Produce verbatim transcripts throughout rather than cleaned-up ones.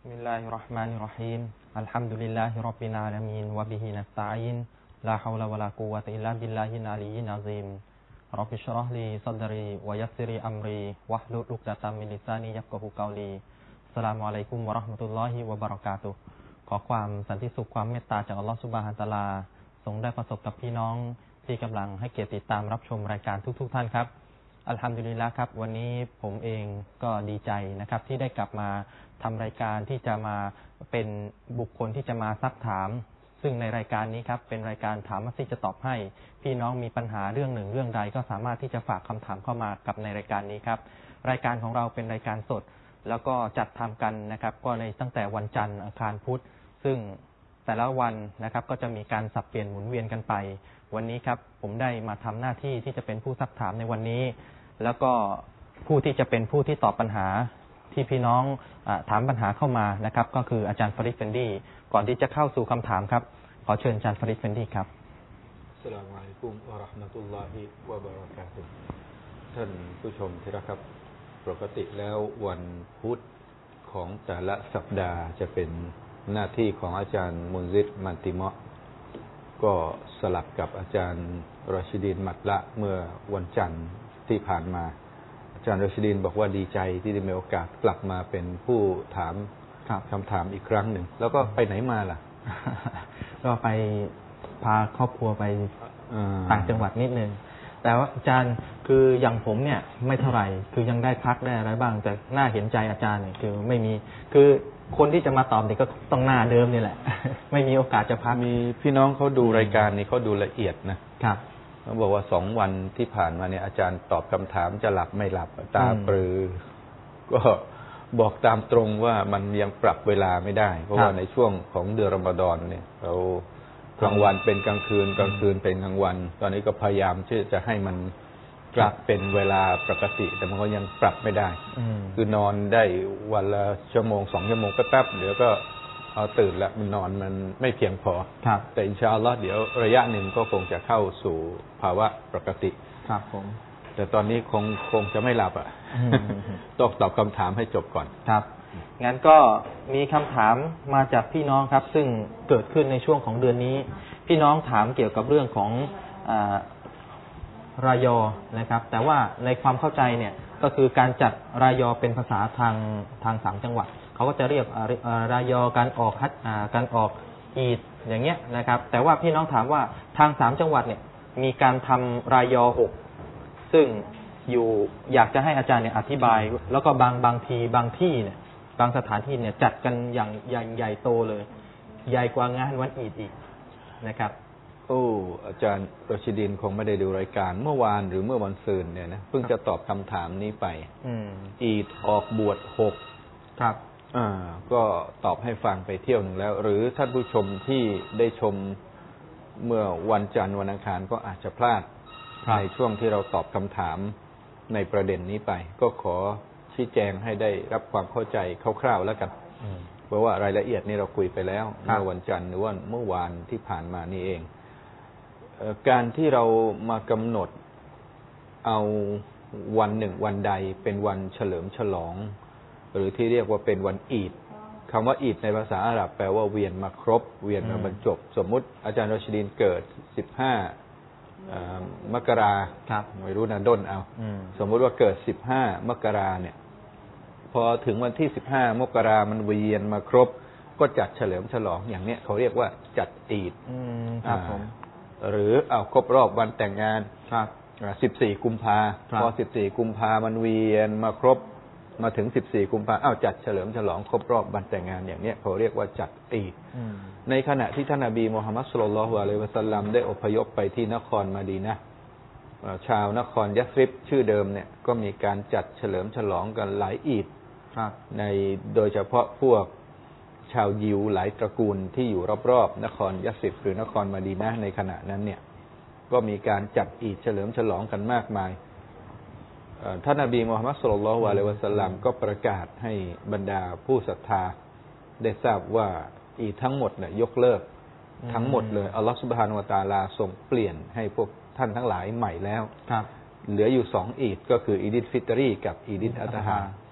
Bismillahirrahmanirrahim. Alhamdulillahi rabbil alamin wa bihi nasta'in. La haula wala quwwata illa billahil aliyyil azim. Rabbi shrah li sadri wa yassir li amri wahlul 'uqdatam min lisani yafqahu qawli. Assalamualaikum warahmatullahi wabarakatuh.ขอความสันติสุขความเมตตาจากอัลเลาะห์ซุบฮานะฮูวะตะอาลาทรงได้ประสบกับพี่น้องที่กำลังให้เกียรติติดตามรับชมรายการทุกๆท่านครับอัลฮัมดุลิลละห์ครับวันนี้ผมเองก็ดีใจนะครับที่ได้กลับมาทำรายการที่จะมาเป็นบุคคลที่จะมาซักถามซึ่งในรายการนี้ครับเป็นรายการถามมัสยิดจะตอบให้พี่น้องมีปัญหาเรื่องหนึ่งเรื่องใดก็สามารถที่จะฝากคำถามเข้ามากับในรายการนี้ครับรายการของเราเป็นรายการสดแล้วก็จัดทำกันนะครับก็ในตั้งแต่วันจันทร์อังคารพุธซึ่งแต่ละวันนะครับก็จะมีการสับเปลี่ยนหมุนเวียนกันไปวันนี้ครับผมได้มาทำหน้าที่ที่จะเป็นผู้ซักถามในวันนี้แล้วก็ผู้ที่จะเป็นผู้ที่ตอบปัญหาที่พี่น้องอถามปัญหาเข้ามานะครับก็คืออาจารย์ฟาริด เฟนดีก่อนที่จะเข้าสู่คำถามครับขอเชิญอาจารย์ฟาริด เฟนดีครับอัสสลามุอะลัยกุมวะเราะห์มะตุลลอฮิวะบะเราะกาตุฮ์ท่านผู้ชมที่รักครับปกติแล้ววันพุธของแต่ละสัปดาห์จะเป็นหน้าที่ของอาจารย์มุนซิรมันติมะก็สลับกับอาจารย์รอชิดีนมัตละเมื่อวันจันทร์ที่ผ่านมาอาจารย์รอชิดีนบอกว่าดีใจที่ได้มีโอกาสกลับมาเป็นผู้ถามคำถามอีกครั้งหนึ่งแล้วก็ไปไหนมาล่ะก็ไปพาครอบครัวไปต่างจังหวัดนิดนึงแต่ว่าอาจารย์คืออย่างผมเนี่ยไม่เท่าไหร่คือยังได้พักได้อะไรบ้างแต่น่าเห็นใจอาจารย์เนี่ยคือไม่มีคือคนที่จะมาตอบเนี่ยก็ต้องหน้าเดิมนี่แหละ ไม่มีโอกาสจะพักมีพี่น้องเขาดูรายการนี้เขาดูละเอียดนะครับเขาบอกว่าสองวันที่ผ่านมาเนี่ยอาจารย์ตอบคำถามจะหลับไม่หลับตาปรือก็บอกตามตรงว่ามันยังปรับเวลาไม่ได้เพราะว่าในช่วงของเดือนรอมฎอนเนี่ยเรากลางวันเป็นกลางคืนกลางคืนเป็นกลางวันตอนนี้ก็พยายามที่จะให้มันกลับเป็นเวลาปกติแต่มันก็ยังปรับไม่ได้คือนอนได้วันละชั่วโมงสองชั่วโมงก็แป๊บเดี๋ยวก็เอาตื่นแล้วมันนอนมันไม่เพียงพอแต่อินชาอัลลอฮ์เดี๋ยวระยะหนึ่งก็คงจะเข้าสู่ภาวะปกติครับผมแต่ตอนนี้คงคงจะไม่หลับอ่ะต้องตอบคำถามให้จบก่อนครับงั้นก็มีคำถามมาจากพี่น้องครับซึ่งเกิดขึ้นในช่วงของเดือนนี้พี่น้องถามเกี่ยวกับเรื่องของอ่ารายอนะครับแต่ว่าในความเข้าใจเนี่ยก็คือการจัดรายอเป็นภาษาทางทางสามจังหวัดเขาก็จะเรียกรายอการออกฮัจการออกอีดอย่างเงี้ยนะครับแต่ว่าพี่น้องถามว่าทางสามจังหวัดเนี่ยมีการทำรายอหกซึ่งอยู่อยากจะให้อาจารย์เนี่ยอธิบายแล้วก็บางบางทีบางที่เนี่ยบางสถานที่เนี่ยจัดกันอย่างใหญ่ใหญ่โตเลยใหญ่กว่างานวันอีดอีกนะครับโอ้อาจารย์รชิดินคงไม่ได้ดูรายการเมื่อวานหรือเมื่อวันซืนเนี่ยนะเพิ่งจะตอบคำถามนี้ไปอีดออกบวชหกครับอ่าก็ตอบให้ฟังไปเที่ยวหนึ่งแล้วหรือท่านผู้ชมที่ได้ชมเมื่อวันจันทร์วันอังคารก็อาจจะพลาดในช่วงที่เราตอบคำถามในประเด็นนี้ไปก็ขอชี้แจงให้ได้รับความเข้าใจคร่าวๆแล้วกันเพราะว่ารายละเอียดนี่เราคุยไปแล้วเมื่อวันจันทร์หรือว่าเมื่อวานที่ผ่านมานี่เองการที่เรามากำหนดเอาวันหนึ่งวันใดเป็นวันเฉลิมฉลองหรือที่เรียกว่าเป็นวันอีดคำว่าอีดในภาษาอาหรับแปลว่าเวียนมาครบเวียนมาบรรจบสมมุติอาจารย์รชิดีนเกิดสิบห้ามกราไม่รู้นะด้นเอาสมมุติว่าเกิดสิบห้ามกราเนี่ยพอถึงวันที่สิบห้ามกรามันเวียนมาครบก็จัดเฉลิมฉลองอย่างเนี้ยเขาเรียกว่าจัดอีดหรือเอาครบรอบวันแต่งงานสิบสี่กุมภาพอสิบสี่กุมภามันเวียนมาครบมาถึงสิบสี่กุมภาอ้าวจัดเฉลิมฉลองครบรอบวันแต่งงานอย่างเนี้ยเขาเรียกว่าจัดอีดในขณะที่ท่านนบีมุฮัมมัดศ็อลลัลลอฮุอะลัยฮิวะซัลลัมได้อพยพไปที่นครมะดีนะห์ชาวนครยัสริบชื่อเดิมเนี่ยก็มีการจัดเฉลิมฉลองกันหลายอีดในโดยเฉพาะพวกชาวยิวหลายตระกูลที่อยู่รอบๆนครยัสริบหรือนครมะดีนะห์ในขณะนั้นเนี่ยก็มีการจัดอีดเฉลิมฉลองกันมากมายท่านนบีมุฮัมมัดศ็อลลัลลอฮุอะลัยฮิวะซัลลัมก็ประกาศให้บรรดาผู้ศรัทธาได้ทราบว่าอีดทั้งหมดเนี่ยยกเลิกทั้งหมดเลยอัลลอฮฺซุบฮานะฮูวะตะอาลาทรงเปลี่ยนให้พวกท่านทั้งหลายใหม่แล้วเหลืออยู่สองอีดก็คืออีดิลฟิตรีกับอีดิลอัฎฮา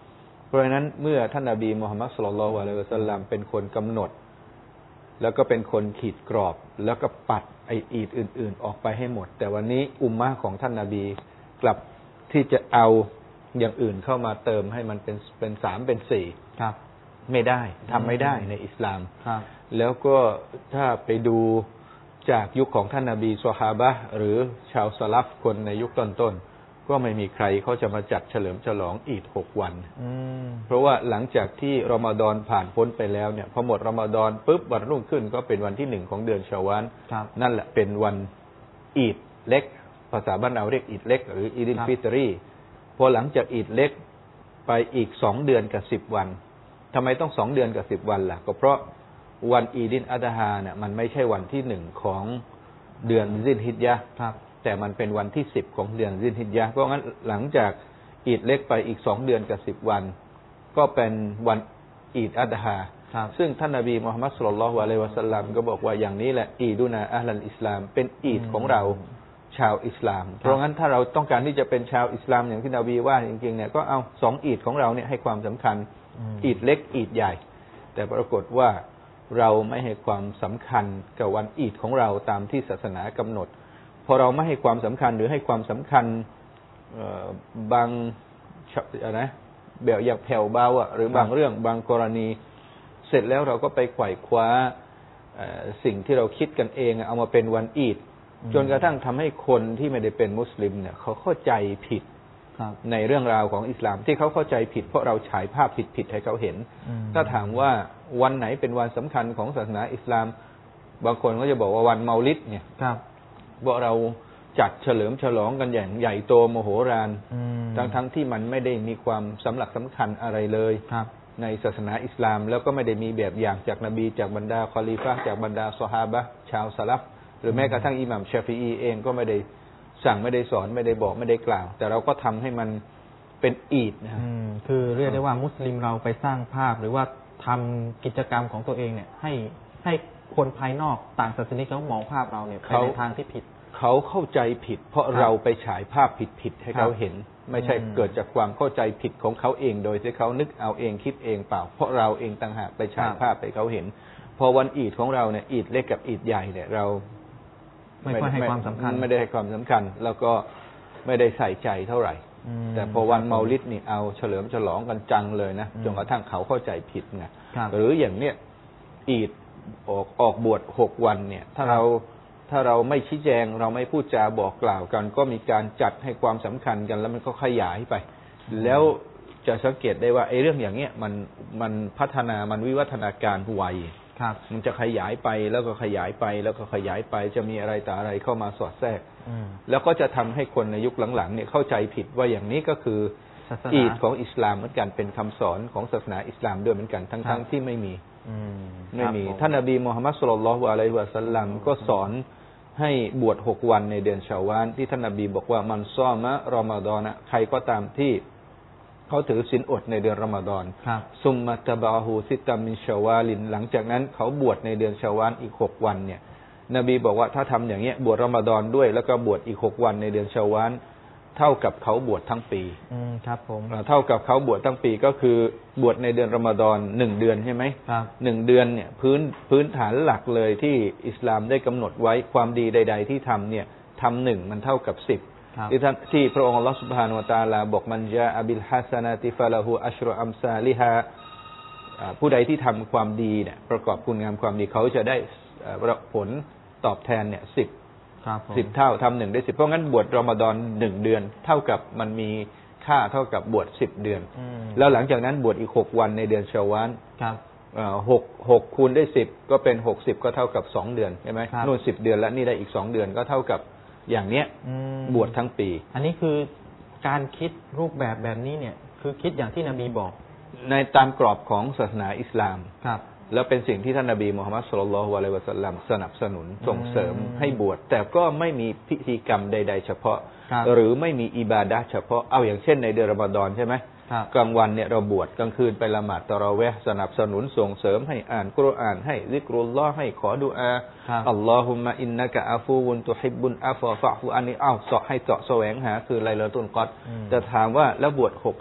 เพราะฉะนั้นเมื่อท่านนบีมุฮัมมัดศ็อลลัลลอฮุอะลัยฮิวะซัลลัมเป็นคนกำหนดแล้วก็เป็นคนขีดกรอบแล้วก็ปัดไออีดอื่นๆออกไปให้หมดแต่วันนี้อุมมะห์ของท่านนบีกลับที่จะเอาอย่างอื่นเข้ามาเติมให้มันเป็นเป็นสามเป็นสี่ครับไม่ได้ทำไม่ได้ในอิสลามครับแล้วก็ถ้าไปดูจากยุคของท่านนบีซอฮาบะห์หรือชาวสลัฟคนในยุคต้นๆก็ไม่มีใครเขาจะมาจัดเฉลิมฉลองอีดหกวันเพราะว่าหลังจากที่รอมฎอนผ่านพ้นไปแล้วเนี่ยพอหมดรอมฎอนปุ๊บวันรุ่งขึ้นก็เป็นวันที่หนึ่งของเดือนชาวาลนั่นแหละเป็นวันอีดเล็กภาษาบ้านเราเรียกอีดเล็กหรืออีดิลฟิตรีพอหลังจากอีดเล็กไปอีกสองเดือนกับสิบวันทำไมต้องสองเดือนกับสิบวันล่ะก็เพราะวันอีดินอัฎฮาเนี่ยมันไม่ใช่วันที่หนึ่งของเดือนซิลฮิจญะห์แต่มันเป็นวันที่สิบของเดือนซิลฮิจญะห์เพราะงั้นหลังจากอีดเล็กไปอีกสองเดือนกับสิบวันก็เป็นวันอีดอัฎฮาซึ่งท่านนบีมุฮัมมัดศ็อลลัลลอฮุอะลัยฮิวะซัลลัมก็บอกว่าอย่างนี้แหละอีดุนาอะห์ลัลอิสลามเป็นอีดของเราชาวอิสลามเพราะงั้นถ้าเราต้องการที่จะเป็นชาวอิสลามอย่างที่นบีว่าจริงๆเนี่ยก็เอาสองอีดของเราเนี่ยให้ความสำคัญอีดเล็กอีดใหญ่แต่ปรากฏว่าเราไม่ให้ความสำคัญกับวันอีดของเราตามที่ศาสนากำหนดพอเราไม่ให้ความสำคัญหรือให้ความสำคัญบางอะไรแบบอย่างแผ่วเบาอ่ะหรือบางเรื่องบางกรณีเสร็จแล้วเราก็ไปไขว่คว้าสิ่งที่เราคิดกันเองเอามาเป็นวันอีดจนกระทั่งทำให้คนที่ไม่ได้เป็นมุสลิมเนี่ยเขาเข้าใจผิดในเรื่องราวของอิสลามที่เขาเข้าใจผิดเพราะเราฉายภาพผิดๆให้เขาเห็นถ้าถามว่าวันไหนเป็นวันสำคัญของศาสนาอิสลามบางคนก็จะบอกว่าวันเมาลิดเนี่ยว่าเราจัดเฉลิมฉลองกันอย่างใหญ่โตมโหฬารทั้งๆที่มันไม่ได้มีความสำหรับสำคัญอะไรเลยในศาสนาอิสลามแล้วก็ไม่ได้มีแบบอย่างจากนบีจากบรรดาคอลีฟะห์จากบรรดาซอฮาบะห์ชาวสลัฟหรือแม้กระทั่งอิหม่ามชาฟิอีเองก็ไม่ได้สั่งไม่ได้สอนไม่ได้บอกไม่ได้กล่าวแต่เราก็ทำให้มันเป็นอีดนะครับคือเรียกได้ว่ามุสลิมเราไปสร้างภาพหรือว่าทำกิจกรรมของตัวเองเนี่ยให้ให้คนภายนอกต่างศาสนาเขามองภาพเราเนี่ยไปในทางที่ผิดเขาเข้าใจผิดเพราะเราไปฉายภาพผิดๆให้เขาเห็นไม่ใช่เกิดจากความเข้าใจผิดของเขาเองโดยที่เขานึกเอาเองคิดเองเปล่าเพราะเราเองต่างหากไปฉายภาพให้เขาเห็นพอวันอีดของเราเนี่ยอีดเล็กกับอีดใหญ่เนี่ยเราไม่ค่อยให้ความสำคัญไม่ได้ให้ความสำคัญแล้วก็ไม่ได้ใส่ใจเท่าไหร่แต่พอวันเมาลิดนี่เอาเฉลิมฉลองกันจังเลยนะจนกระทั่งเขาเข้าใจผิดไงหรืออย่างเนี้ยอีดออกออกบวชหกวันเนี่ยถ้าเราถ้าเราไม่ชี้แจงเราไม่พูดจาบอกกล่าวกันก็มีการจัดให้ความสำคัญกันแล้วมันก็ขยายไปแล้วจะสังเกตได้ว่าไอ้เรื่องอย่างเนี้ยมันมันพัฒนามันวิวัฒนาการไวมันจะขยายไปแล้วก็ขยายไปแล้วก็ขยายไปจะมีอะไรต่ออะไรเข้ามาสอดแทรกแล้วก็จะทำให้คนในยุคหลังๆเนี่ยเข้าใจผิดว่าอย่างนี้ก็คืออีดของอิสลามเหมือนกันเป็นคำสอนของศาสนาอิสลามด้วยเหมือนกันทั้งๆที่ไม่มีไม่มีท่านนบีมุฮัมมัดศ็อลลัลลอฮุอะลัยฮิวะซัลลัมก็สอนให้บวชหกวันในเดือนชาวาลที่ท่านนบีบอกว่ามันซอมะรอมฎอนใครก็ตามที่เขาถือศีลอดในเดือนรอมฎอนซุมมะตะบะฮูซิตามินชาวาลินหลังจากนั้นเขาบวชในเดือนชาวาลอีกหกวันเนี่ยนบีบอกว่าถ้าทำอย่างเงี้ยบวชรอมฎอนด้วยแล้วก็บวชอีกหกวันในเดือนชาวาลเท่ากับเขาบวชทั้งปีครับผมเท่ากับเขาบวชทั้งปีก็คือบวชในเดือนรอมฎอนหนึ่งเดือนใช่ไหมหนึ่งเดือนเนี่ยพื้นพื้นฐานหลักเลยที่อิสลามได้กำหนดไว้ความดีใดๆที่ทำเนี่ยทำหนึ่งมันเท่ากับสิบที่ท่านที่พระองค์อัลลอฮฺซุบฮานะฮูวะตะอาลาบอกมันจาอะบิลฮัสนาติฟะละฮูอัชรุอัมซาลิฮาผู้ใดที่ทำความดีเนี่ยประกอบคุณงามความดีเขาจะได้ผลตอบแทนเนี่ยสิบสิบเท่าทำหนึ่งได้สิบเพราะงั้นบวชรอมฎอนหนึ่งเดือนเท่ากับมันมีค่าเท่ากับบวชสิบเดือนแล้วหลังจากนั้นบวชอีกหกวันในเดือนชาวาลหกหกคูณได้สิบก็เป็นหกสิบก็เท่ากับสองเดือนใช่ไหมนู่นสิบเดือนแล้วนี่ได้อีกสองเดือนก็เท่ากับอย่างเนี้ยบวชทั้งปีอันนี้คือการคิดรูปแบบแบบนี้เนี่ยคือคิดอย่างที่นบีบอกในตามกรอบของศาสนาอิสลามครับแล้วเป็นสิ่งที่ท่านนบีมุฮัมมัดศ็อลลัลลอฮุอะลัยฮิวะซัลลัมสนับสนุนส่งเสริมให้บวชแต่ก็ไม่มีพิธีกรรมใดๆเฉพาะหรือไม่มีอิบาดะห์เฉพาะเอาอย่างเช่นในเดือนรอมฎอนใช่ไหมกลางวันเนี่ยเราบวชกลางคืนไปละหมาดตะเราะเวห์สนับสนุนส่งเสริมให้อ่านกุรอานให้ซิกรุลลอฮ์ให้ขอดุอาอัลลอฮุมมะอินนะกะอาฟูวุนตุฮิบบุนอาฟอฟะฟูอันนี้อ้าวเสาะให้เจาะแสวงหาคือไลลาตุลกอดรจะถามว่าแล้วบวชหกอ่ะ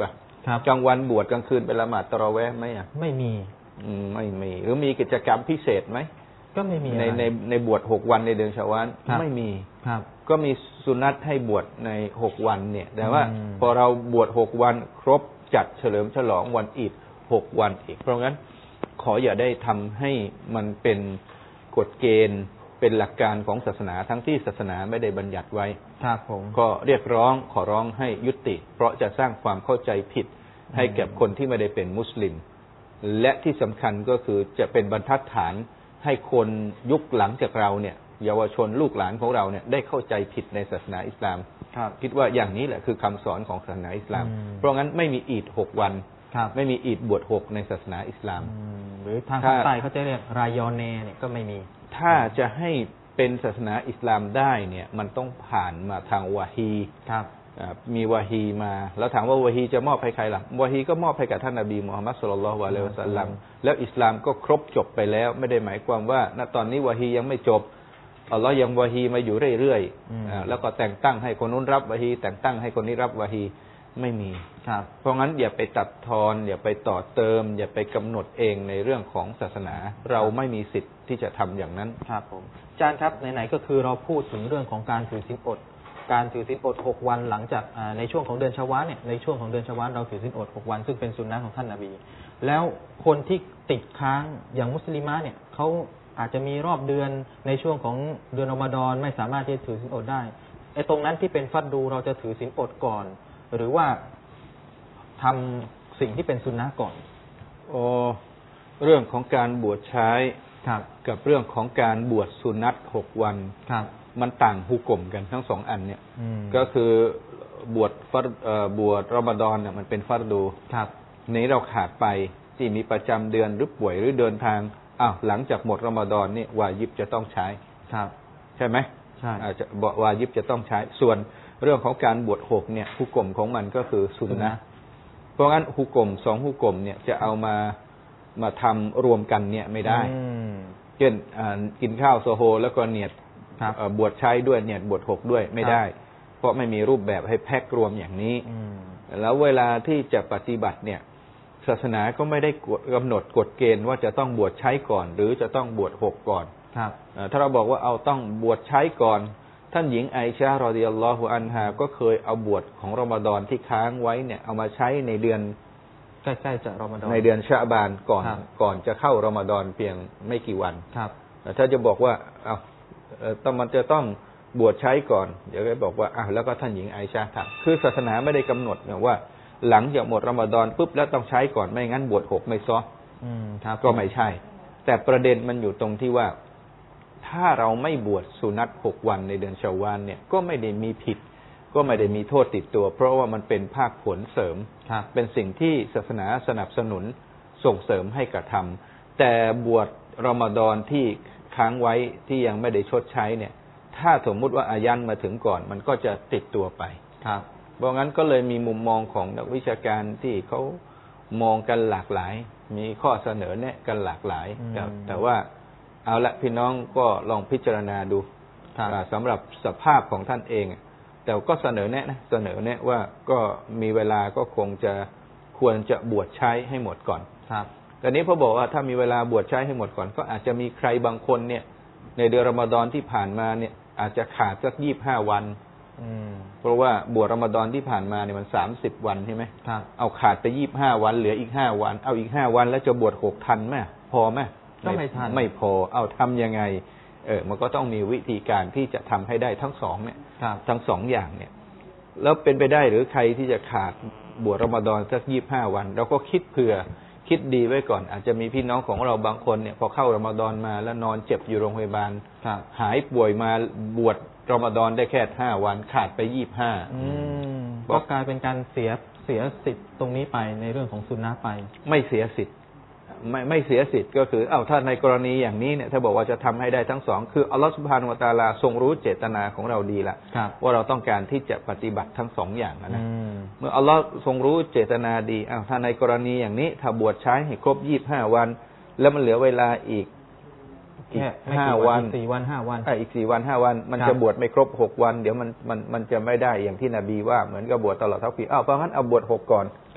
กลางวันบวชกลางคืนไปละหมาดตะเราะเวห์ไหมอ่ะไม่มีอืมไม่มีหรือมีกิจกรรมพิเศษไหมก็ไม่มีในในในบวชหกวันในเดือนชาวาลไม่มีครับก็มีสุนัตให้บวชในหกวันเนี่ยแต่ว่าพอเราบวชหกวันครบจัดเฉลิมฉลองวันอีดหกวันอีกเพราะงั้นขออย่าได้ทำให้มันเป็นกฎเกณฑ์เป็นหลักการของศาสนาทั้งที่ศาสนาไม่ได้บัญญัติไว้ครับผมก็เรียกร้องขอร้องให้ยุติเพราะจะสร้างความเข้าใจผิดให้แก่คนที่ไม่ได้เป็นมุสลิมและที่สำคัญก็คือจะเป็นบรรทัดฐานให้คนยุคหลังจากเราเนี่ยเยาวชนลูกหลานของเราเนี่ยได้เข้าใจผิดในศาสนาอิสลามคิดว่าอย่างนี้แหละคือคำสอนของศาสนาอิสลามเพราะงั้นไม่มีอีดหกวันไม่มีอีดบวชหกในศาสนาอิสลามหรือทางภาคใต้เขาจะเรียกรายอเนเนี่ยก็ไม่มีถ้าจะให้เป็นศาสนาอิสลามได้เนี่ยมันต้องผ่านมาทางวะฮีครับมีวะฮีมาแล้วถามว่าวะฮีจะมอบให้ใครล่ะวะฮีก็มอบให้กับท่านนบีมุฮัมมัดศ็อลลัลลอฮุอะลัยฮิวะซัลลัมแล้วอิสลามก็ครบจบไปแล้วไม่ได้หมายความว่าณตอนนี้วะฮียังไม่จบอัลลอฮ์ยังวะฮีมาอยู่เรื่อยๆแล้วก็แต่งตั้งให้คนนู้นรับวะฮีแต่งตั้งให้คนนี้รับวะฮีไม่มีครับเพราะงั้นอย่าไปตัดทอนอย่าไปต่อเติมอย่าไปกำหนดเองในเรื่องของศาสนาเราไม่มีสิทธิ์ที่จะทำอย่างนั้นครับผมอาจารย์ครับไหนๆก็คือเราพูดถึงเรื่องของการถือศีลอดการถือศีลอดหกวันหลังจากในช่วงของเดือนชาวาลเนี่ยในช่วงของเดือนชาวาลเราถือศีลอดหกวันซึ่งเป็นสุนนะของท่านนบีแล้วคนที่ติดค้างอย่างมุสลิมะเนี่ยเขาอาจจะมีรอบเดือนในช่วงของเดือนรอมฎอนไม่สามารถที่จะถือศีลอดได้ไอ้ตรงนั้นที่เป็นฟัรดูเราจะถือศีลอดก่อนหรือว่าทำสิ่งที่เป็นสุนนะก่อนโอ้เรื่องของการบวชใช้กับเรื่องของการบวชสุนัตหกวันมันต่างหุกกลมกันทั้งสองอันเนี่ยก็คือบวชฟัรบวชรอมฎอนเนี่ยมันเป็นฟัรดูนี้เราขาดไปที่มีประจำเดือนหรือป่วยหรือเดินทางอ้าวหลังจากหมดรอมฎอนนี่วาญิบจะต้องใช้ใช่ไหมใช่อาจจะบอกวาญิบจะต้องใช้ส่วนเรื่องของการบวชหกเนี่ยหุกกลมของมันก็คือสุนนะเพราะงั้นหุกกลมสองหุกกลมเนี่ยจะเอามามาทำรวมกันเนี่ยไม่ได้เช่นกินข้าวโซโฮแล้วก็เนียดบวชใช้ด้วยเนียดบวชหกด้วยไม่ได้เพราะไม่มีรูปแบบให้แพ็กรวมอย่างนี้แล้วเวลาที่จะปฏิบัติเนี่ยศาสนาก็ไม่ได้กำหนดกฎเกณฑ์ว่าจะต้องบวชใช้ก่อนหรือจะต้องบวชหกก่อนถ้าเราบอกว่าเอาต้องบวชใช้ก่อนท่านหญิงไอชะฮ์รอฎิยัลลอฮุอันฮาก็เคยเอาบวชของรอมฎอนที่ค้างไว้เนี่ยเอามาใช้ในเดือนใกล้ๆจะรอมฎอนในเดือนชะบานก่อนก่อนจะเข้ารอมฎอนเพียงไม่กี่วันครับถ้าจะบอกว่าเอาต้องมันจะต้องบวชใช้ก่อนเดี๋ยวก็บอกว่าอ้าวแล้วก็ท่านหญิงไอชะฮ์ทำคือศาสนาไม่ได้กำหนดเนี่ยว่าหลังจากหมดรอมฎอนปุ๊บแล้วต้องใช้ก่อนไม่งั้นบวชหกไม่ซ้อก็ไม่ใช่แต่ประเด็นมันอยู่ตรงที่ว่าถ้าเราไม่บวชสุนัตหกวันในเดือนชาวาลเนี่ยก็ไม่ได้มีผิดก็ไม่ได้มีโทษติดตัวเพราะว่ามันเป็นภาคผลเสริมเป็นสิ่งที่ศาสนาสนับสนุนส่งเสริมให้กระทำแต่บวชรอมฎอนที่ค้างไว้ที่ยังไม่ได้ชดใช้เนี่ยถ้าสมมุติว่าอายันมาถึงก่อนมันก็จะติดตัวไปครับเพราะงั้นก็เลยมีมุมมองของนักวิชาการที่เขามองกันหลากหลายมีข้อเสนอแนะกันหลากหลายแต่ว่าเอาละพี่น้องก็ลองพิจารณาดูสำหรับสภาพของท่านเองแต่ก็เสนอแนะนะเสนอแนะว่าก็มีเวลาก็คงจะควรจะบวชใช้ให้หมดก่อนครับแต่นี้พอบอกว่าถ้ามีเวลาบวชใช้ให้หมดก่อนก็อาจจะมีใครบางคนเนี่ยในเดือนรอมฎอนที่ผ่านมาเนี่ยอาจจะขาดสักยี่สิบห้าวันเพราะว่าบวชรอมฎอนที่ผ่านมาเนี่ยมันสามสิบวันใช่ไหมเอาขาดไปยี่สิบห้าวันเหลืออีกห้าวันเอาอีกห้าวันแล้วจะบวชหกทันไหมพอไหมก็ไม่ทันไม่พอเอาทำยังไงเออมันก็ต้องมีวิธีการที่จะทำให้ได้ทั้งสองเนี่ยทั้งสองอย่างเนี่ยแล้วเป็นไปได้หรือใครที่จะขาดบวชรอมฎอนสักยี่สิบห้าวันเราก็คิดเผื่อคิดดีไว้ก่อนอาจจะมีพี่น้องของเราบางคนเนี่ยพอเข้ารอมฎอนมาแล้วนอนเจ็บอยู่โรงพยาบาลหายป่วยมาบวชรอมฎอนได้แค่ห้าวันขาดไปยี่สิบห้าก็กลายเป็นการเสียเสียสิทธิ์ตรงนี้ไปในเรื่องของสุนนะไปไม่เสียสิทธิ์ไม่ไม่เสียสิทธิ์ก็คือเอ้าถ้าในกรณีอย่างนี้เนี่ยถ้าบอกว่าจะทำให้ได้ทั้งสองคืออัลลอฮฺซุบฮานะฮูวะตะอาลาทรงรู้เจตนาของเราดีละว่าเราต้องการที่จะปฏิบัติทั้งสองอย่างนะเมื่ออัลลอฮฺทรงรู้เจตนาดีอ้าวถ้าในกรณีอย่างนี้ถ้าบวชใช้ให้ครบยี่สิบห้าวันแล้วมันเหลือเวลาอีกอีกห้าวันสี่วันห้าวันอีกสี่วันห้าวันมันจะบวชไม่ครบหกวันเดี๋ยวมันมันมันจะไม่ได้อย่างที่นบีว่าเหมือนกับบวชตลอดทั้งปีอ้าวเพราะงั้นเอาบวชหกก่อน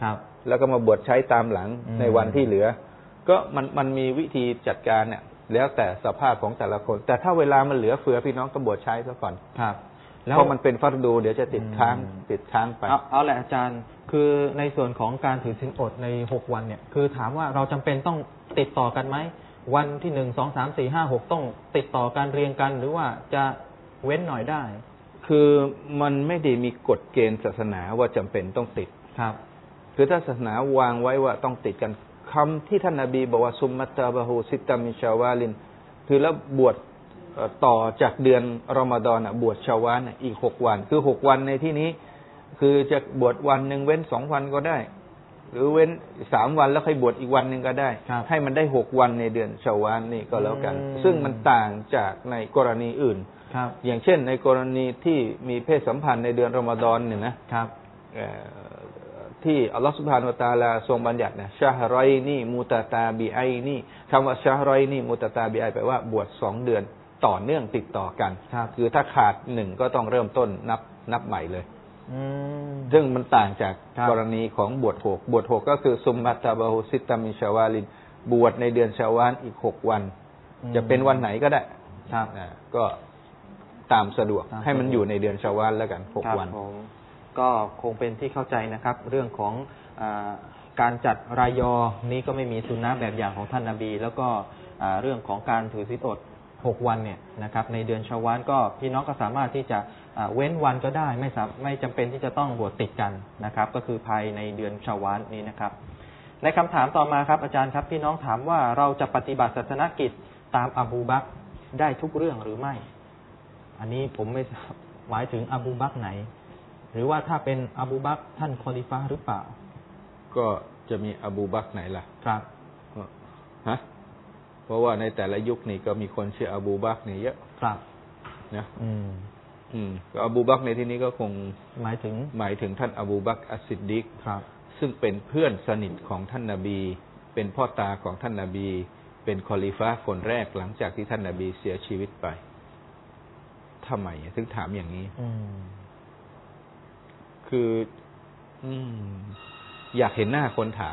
แล้วก็มาบวชใช้ตามหลังในวันที่เหลือก็มันมันมีวิธีจัดการเนี่ยแล้วแต่สภาพของแต่ละคนแต่ถ้าเวลามันเหลือเฟือพี่น้องก็บวชใช้ซะก่อนครับเพราะมันเป็นฟัรดูเดี๋ยวจะติดค้างติดค้างไปเอาเอาแหละอาจารย์คือในส่วนของการถือศีลอดในหกวันเนี่ยคือถามว่าเราจำเป็นต้องติดต่อกันไหมวันที่หนึ่งสองสามสี่ห้าหกต้องติดต่อกันเรียงกันหรือว่าจะเว้นหน่อยได้คือมันไม่ได้มีกฎเกณฑ์ศาสนาว่าจำเป็นต้องติดครับคือถ้าศาสนาวางไว้ว่าต้องติดกันคำที่ท่านนบีบอกว่าซุมมัตตาบะฮูซิตตามิชาวาลินคือแล้วบวชต่อจากเดือนรอมฎอนบวชชาวาลอีกหกวันคือหกวันในที่นี้คือจะบวชวันหนึ่งเว้นสองวันก็ได้หรือเว้นสามวันแล้วค่อยบวชอีกวันหนึ่งก็ได้ให้มันได้หกวันในเดือนชาวาลนี่ก็แล้วกันซึ่งมันต่างจากในกรณีอื่นอย่างเช่นในกรณีที่มีเพศสัมพันธ์ในเดือนรอมฎอนเนี่ยนะครับที่อัลลอฮฺซุบฮานะฮูวะตะอาลาทรงบัญญัตินะชะฮรอยนีมุตตาบิไอนีคำว่าชะฮรอยนีมุตตาบิไอแปลว่าบวชสองเดือนต่อเนื่องติดต่อกันคือถ้าขาดหนึ่งก็ต้องเริ่มต้นนับนับใหม่เลยซึ่งมันต่างจากกรณีของบวชหกบวชหกก็คือซุมมัตตาบะฮูซิตตามิชาวาลินบวชในเดือนชาวาลอีกหกวันจะเป็นวันไหนก็ได้ก็ตามสะดวกให้มันอยู่ในเดือนชาวาลแล้วกันหกวันก็คงเป็นที่เข้าใจนะครับเรื่องของอาการจัดรายอนี้ก็ไม่มีสุนนะแบบอย่างของท่านนบีแล้วก็เรื่องของการถือศีลอดหกวันเนี่ยนะครับในเดือนชาวาลก็พี่น้องก็สามารถที่จะเว้นวันก็ได้ไม่ไม่จำเป็นที่จะต้องบวชติดกันนะครับก็คือภายในเดือนชาวาลนี้นะครับในคำถามต่อมาครับอาจารย์ครับพี่น้องถามว่าเราจะปฏิบัติศาสนกิจตามอบูบักรได้ทุกเรื่องหรือไม่อันนี้ผมไม่หมายถึงอบูบักรไหนหรือว่าถ้าเป็นอบูบักรท่านคอลิฟะหรือเปล่าก็จะมีอบูบักรไหนล่ะครับฮะเพราะว่าในแต่ละยุคนี่ก็มีคนชื่ออบูบักรนี่เยอะครับนะอืมอืมก็อบูบักรในที่นี้ก็คงหมายถึงหมายถึงท่านอบูบักรอัสซิดดีกครับซึ่งเป็นเพื่อนสนิทของท่านนบีเป็นพ่อตาของท่านนบีเป็นคอลิฟะห์คนแรกหลังจากที่ท่านนบีเสียชีวิตไปทำไมถึงถามอย่างนี้อืมคือ อืมอยากเห็นหน้าคนถาม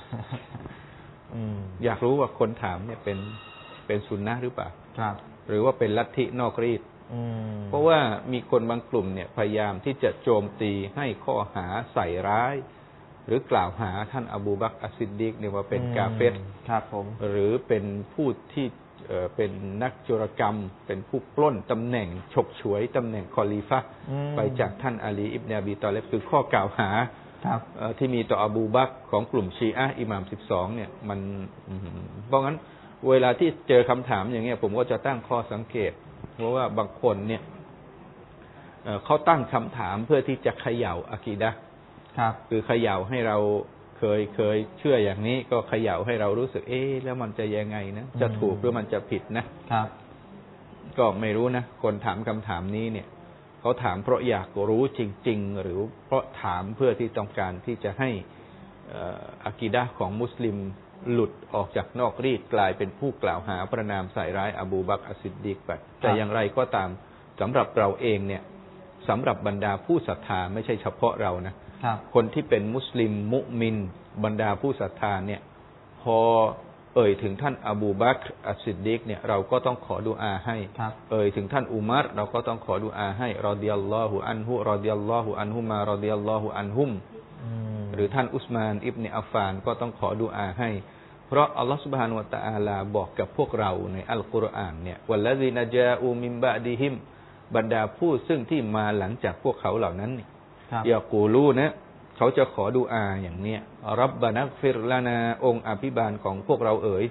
อยากรู้ว่าคนถามเนี่ยเป็นเป็นซุนนะห์หรือเปล่าครับหรือว่าเป็นลัทธินอกรีดเพราะว่ามีคนบางกลุ่มเนี่ยพยายามที่จะโจมตีให้ข้อหาใส่ร้ายหรือกล่าวหาท่านอบูบักรอัสซิดดีกเนี่ยว่าเป็นกาเฟรครับผมหรือเป็นผู้ที่เอ่อเป็นนักโจรกรรมเป็นผู้ปล้นตำแหน่งฉกฉวยตำแหน่งคอลิฟะห์ไปจากท่านอาลีอิบเนอบีตอเลบคือข้อกล่าวหาที่มีต่ออบูบักรของกลุ่มชีอะห์อิหม่ามสิบสองเนี่ยมันเพราะงั้นเวลาที่เจอคำถามอย่างเงี้ยผมก็จะตั้งข้อสังเกตเพราะว่าบางคนเนี่ยเขาตั้งคำถามเพื่อที่จะเขย่าอะกีดะห์คือเขย่าให้เราเคยเคยเชื่ออย่างนี้ก็เขย่าให้เรารู้สึกเอ๊ะแล้วมันจะยังไงนะจะถูกหรือมันจะผิดนะครับก็ไม่รู้นะคนถามคำถามนี้เนี่ยเขาถามเพราะอยากรู้จริงๆหรือเพราะถามเพื่อที่ต้องการที่จะให้อะกีดะห์ของมุสลิมหลุดออกจากนอกรีดกลายเป็นผู้กล่าวหาประนามใส่ร้ายอบูบักรอัสซิดดีกไปแต่อย่างไรก็ตามสำหรับเราเองเนี่ยสำหรับบรรดาผู้ศรัทธาไม่ใช่เฉพาะเรานะคนที่เป็นมุสลิมมุมินบรรดาผู้ศรัทธาเนี่ยพอเอ่ยถึงท่านอบูบักรอัสซิดดีกเนี่ยเราก็ต้องขอดุอาให้เอ่ยถึงท่านอุมัรเราก็ต้องขอดุอาให้รอฎิยัลลอฮุอันฮุรอฎิยัลลอฮุอันฮุมารอฎิยัลลอฮุอันฮุมหรือท่านอุสมานอิบนุอัฟฟานก็ต้องขอดุอาให้เพราะอัลลอฮฺซุบฮานะฮูวะตะอาลาบอกกับพวกเราในอัลกุรอานเนี่ยวัลลซีนะจาอูมินบะดิฮิมบรรดาผู้ซึ่งที่มาหลังจากพวกเขาเหล่านั้นเนี่ยยากูลูนะเขาจะขอดุอาอย่างเนี้ยรับบานักฟิรลานาองค์อภิบาลของพวกเราเอ๋ย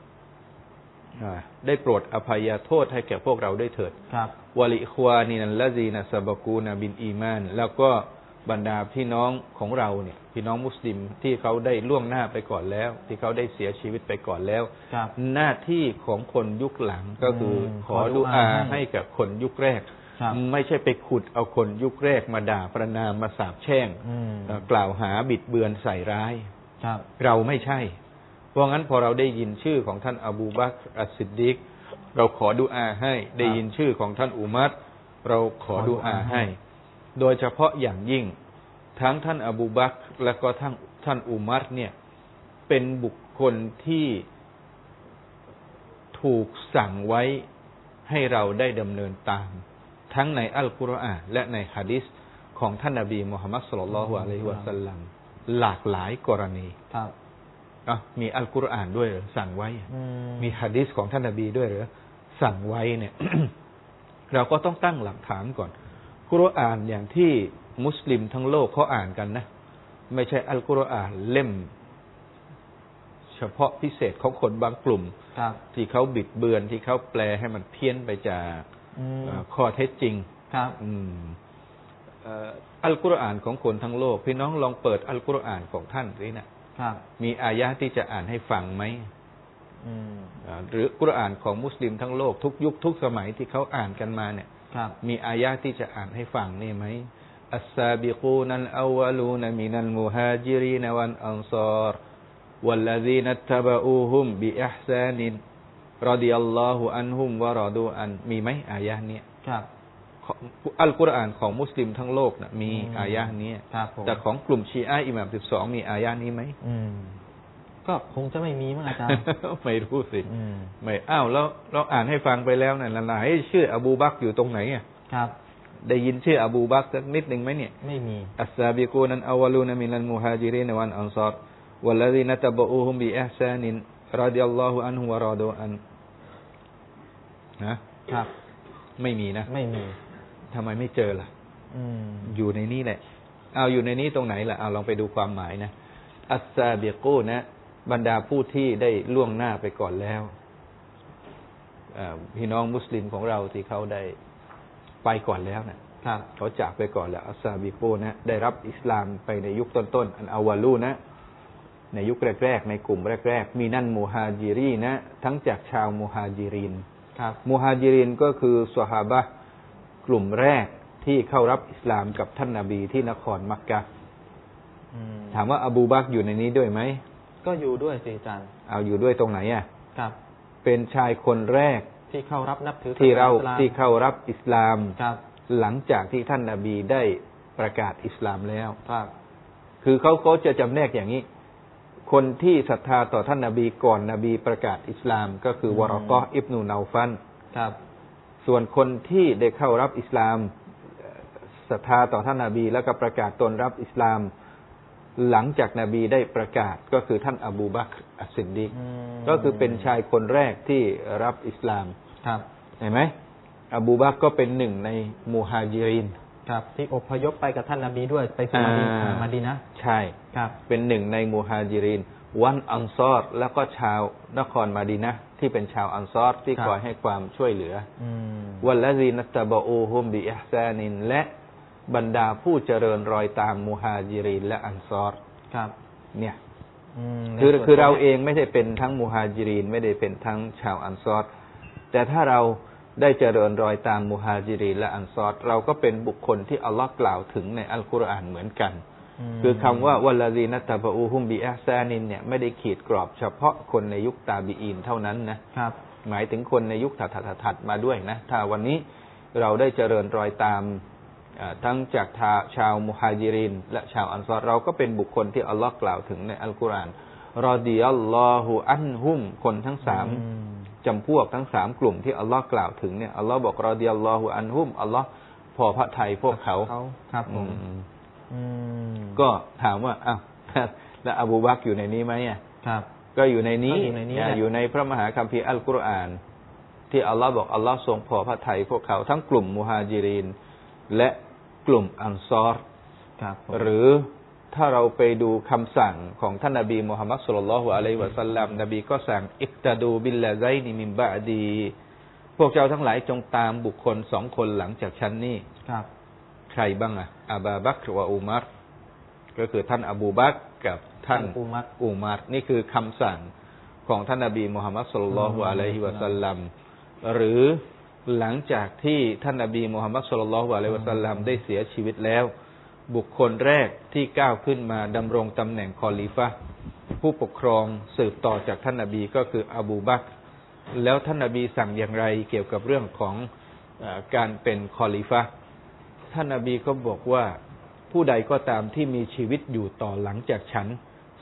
ได้โปรดอภัยโทษให้แก่พวกเราได้เถิดวะลิควานินัลลซีนะซะบะกูนะบินอีมานแล้วก็บรรดาพี่น้องของเราเนี่ยพี่น้องมุสลิมที่เขาได้ล่วงหน้าไปก่อนแล้วที่เขาได้เสียชีวิตไปก่อนแล้วหน้าที่ของคนยุคหลังก็คือขอดุอาให้กับคนยุคแรกไม่ใช่ไปขุดเอาคนยุคแรกมาด่าประณามมาสาปแช่งกล่าวหาบิดเบือนใส่ร้ายเราไม่ใช่เพราะงั้นพอเราได้ยินชื่อของท่านอบูบักรอัสซิดดีกเราขอดุอาให้ได้ยินชื่อของท่านอุมัรเราขอดุอาให้โดยเฉพาะอย่างยิ่งทั้งท่านอบูบักรและก็ทั้งท่านอุมัรเนี่ยเป็นบุคคลที่ถูกสั่งไว้ให้เราได้ดำเนินตามทั้งในอัลกุรอานและในหะดีษของท่านนบีมุฮัมมัดศ็อลลัลลอฮุอะลัยฮิวะซัลลัมหลากหลายกรณีครับอ่ะมีอัลกุรอานด้วยเหรอสั่งไว้มีหะดีษของท่านนบีด้วยเหรอสั่งไว้เนี่ย เราก็ต้องตั้งหลักฐานก่อนกุรอานอย่างที่มุสลิมทั้งโลกเขาอ่านกันนะไม่ใช่อัลกุรอานเล่มเฉพาะพิเศษของคนบางกลุ่มที่เขาบิดเบือนที่เขาแปลให้มันเพี้ยนไปจากข้อเท็จจริงครับอัลกุรอานของคนทั้งโลกพี่น้องลองเปิดอัลกุรอานของท่านสินะมีอายะที่จะอ่านให้ฟังไหมหรือกุรอานของมุสลิมทั้งโลกทุกยุคทุกสมัยที่เขาอ่านกันมาเนี่ยมีอายะที่จะอ่านให้ฟังนี่ไหมอัสซาบิกูนัลอาวะลูนมินัลมุฮาจิรีนวัลอันซาร์والذين اتبعوهم بإحسان رضي الله عنهم ورضوا عنه มีไหมอายะห์นี้ครับอัลกุรอานของมุสลิมทั้งโลกนะมีอายะห์นี้แต่ของกลุ่มชีอะห์อิหม่ามสิบสองมีอายะห์นี้ไหมก็คงจะไม่มีมั้งอาจารย์ไม่รู้สิไม่อ้าวแล้วเราอ่านให้ฟังไปแล้วนั่นไหนชื่ออบูบักรอยู่ตรงไหนอ่ะครับได้ยินชื่ออบูบักรสักนิดนึงไหมเนี่ยไม่มีอัสซาบิกูนัลอาวะลูนมินัลมุฮาจิรีนวัลอันซาร์والذين تبعوهم بإحسان رضي الله عنهم ورضوا عنه นะครับไม่มีนะไม่มีทำไมไม่เจอล่ะอยู่ในนี้แหละเอาอยู่ในนี้ตรงไหนล่ะเอาลองไปดูความหมายนะอัสซาบิกูนะบรรดาผู้ที่ได้ล่วงหน้าไปก่อนแล้วพี่น้องมุสลิมของเราที่เขาได้ไปก่อนแล้วนะครับเขาจากไปก่อนแล้วอัสซาบิกูนะได้รับอิสลามไปในยุคต้นๆอันอาวาลูนะในยุคแรกๆในกลุ่มแรกๆมีนั่นมูฮาจิรีนะทั้งจากชาวมูฮาจิรินครับมูฮาจิรินก็คือซอฮาบะห์กลุ่มแรกที่เข้ารับอิสลามกับท่านนบีที่นครมักกะห์ถามว่าอบูบักรอยู่ในนี้ด้วยไหมก็อยู่ด้วยสิอาจารย์เอาอยู่ด้วยตรงไหนอ่ะครับเป็นชายคนแรกที่เข้ารับนับถือที่เราที่เข้ารับอิสลามครับหลังจากที่ท่านนบีได้ประกาศอิสลามแล้วครับคือเขาเขาจะจำแนกอย่างนี้คนที่ศรัทธาต่อท่านนบีก่อนนบีประกาศอิสลามก็คือวะเราะกอฮ์อิบนุนาวฟัลครับส่วนคนที่ได้เข้ารับอิสลามศรัทธาต่อท่านนบีแล้วก็ประกาศตนรับอิสลามหลังจากนบีได้ประกาศก็คือท่านอบูบักรอัสซิดดีกก็คือเป็นชายคนแรกที่รับอิสลามครับเห็นไหมอบูบักรก็เป็นหนึ่งในมุฮาญิรินครับที่อพยพไปกับท่านนบีด้วยไปสู่มะดีนะห์ใช่ครับเป็นหนึ่งในมุฮาญิรินวันอันซอรแล้วก็ชาวนครมะดีนะห์ที่เป็นชาวอันซอรที่คอยให้ความช่วยเหลือวัลลซีนัตตะบะอูฮุมบิอิห์ซานินและบรรดาผู้เจริญรอยตามมุฮาญิรินและอันซอรครับเนี่ยคือคือเราเองไม่ได้เป็นทั้งมุฮาญิรินไม่ได้เป็นทั้งชาวอันซอรแต่ถ้าเราได้เจริญรอยตามมุฮาญิรินและอันซอรเราก็เป็นบุคคลที่อัลลอฮ์กล่าวถึงในอัลกุรอานเหมือนกันคือคำว่าวัลลซีนัตตะบะอูฮุมบิอิห์ซานินเนี่ยไม่ได้ขีดกรอบเฉพาะคนในยุคตาบีอีนเท่านั้นนะครับหมายถึงคนในยุคถัดๆมาด้วยนะถ้าวันนี้เราได้เจริญรอยตามทั้งจากชาวมุฮาญิรินและชาวอันซอรเราก็เป็นบุคคลที่อัลลอฮ์กล่าวถึงในอัลกุรอานรอฎิยัลลอฮุอันฮุมคนทั้งสามจำพวกทั้งสามกลุ่มที่อัลลอฮ์กล่าวถึงเนี่ยอัลลอฮ์บอกรอฎิยัลลอฮุอันฮุมอัลลอฮ์พอพระทัยพวกเขาครับผมก็ถามว่าอ้าวแล้วอบูบักรอยู่ในนี้ไหมอ่ะครับก็อยู่ในนี้อยู่ในพระมหาคัมภีร์อัลกุรอานที่อัลลอฮ์บอกอัลลอฮ์ทรงพอพระทัยพวกเขาทั้งกลุ่มมุฮาญิรินและกลุ่มอันซอรหรือถ้าเราไปดูคำสั่งของท่านนบีมุฮัมมัดศ็อลลัลลอฮุอะลัยฮิวะซัลลัมนบีก็สั่งอิกตะดูบิลลาซัยนิมินบะอดีพวกเจ้าทั้งหลายจงตามบุคคลสองคนหลังจากฉันนี่ใครบ้างอ่ะอบูบักรวะอุมัรก็คือท่านอบูบักรกับท่านอุมัรนี่คือคำสั่งของท่านนบีมุฮัมมัดศ็อลลัลลอฮุอะลัยฮิวะซัลลัมหรือหลังจากที่ท่านนบีมุฮัมมัดศ็อลลัลลอฮุอะลัยฮิวะซัลลัมได้เสียชีวิตแล้วบุคคลแรกที่ก้าวขึ้นมาดำรงตำแหน่งคอลิฟะห์ผู้ปกครองสืบต่อจากท่านนบีก็คืออบูบักรแล้วท่านนบีสั่งอย่างไรเกี่ยวกับเรื่องของการเป็นคอลิฟะห์ท่านนบีก็บอกว่าผู้ใดก็ตามที่มีชีวิตอยู่ต่อหลังจากฉัน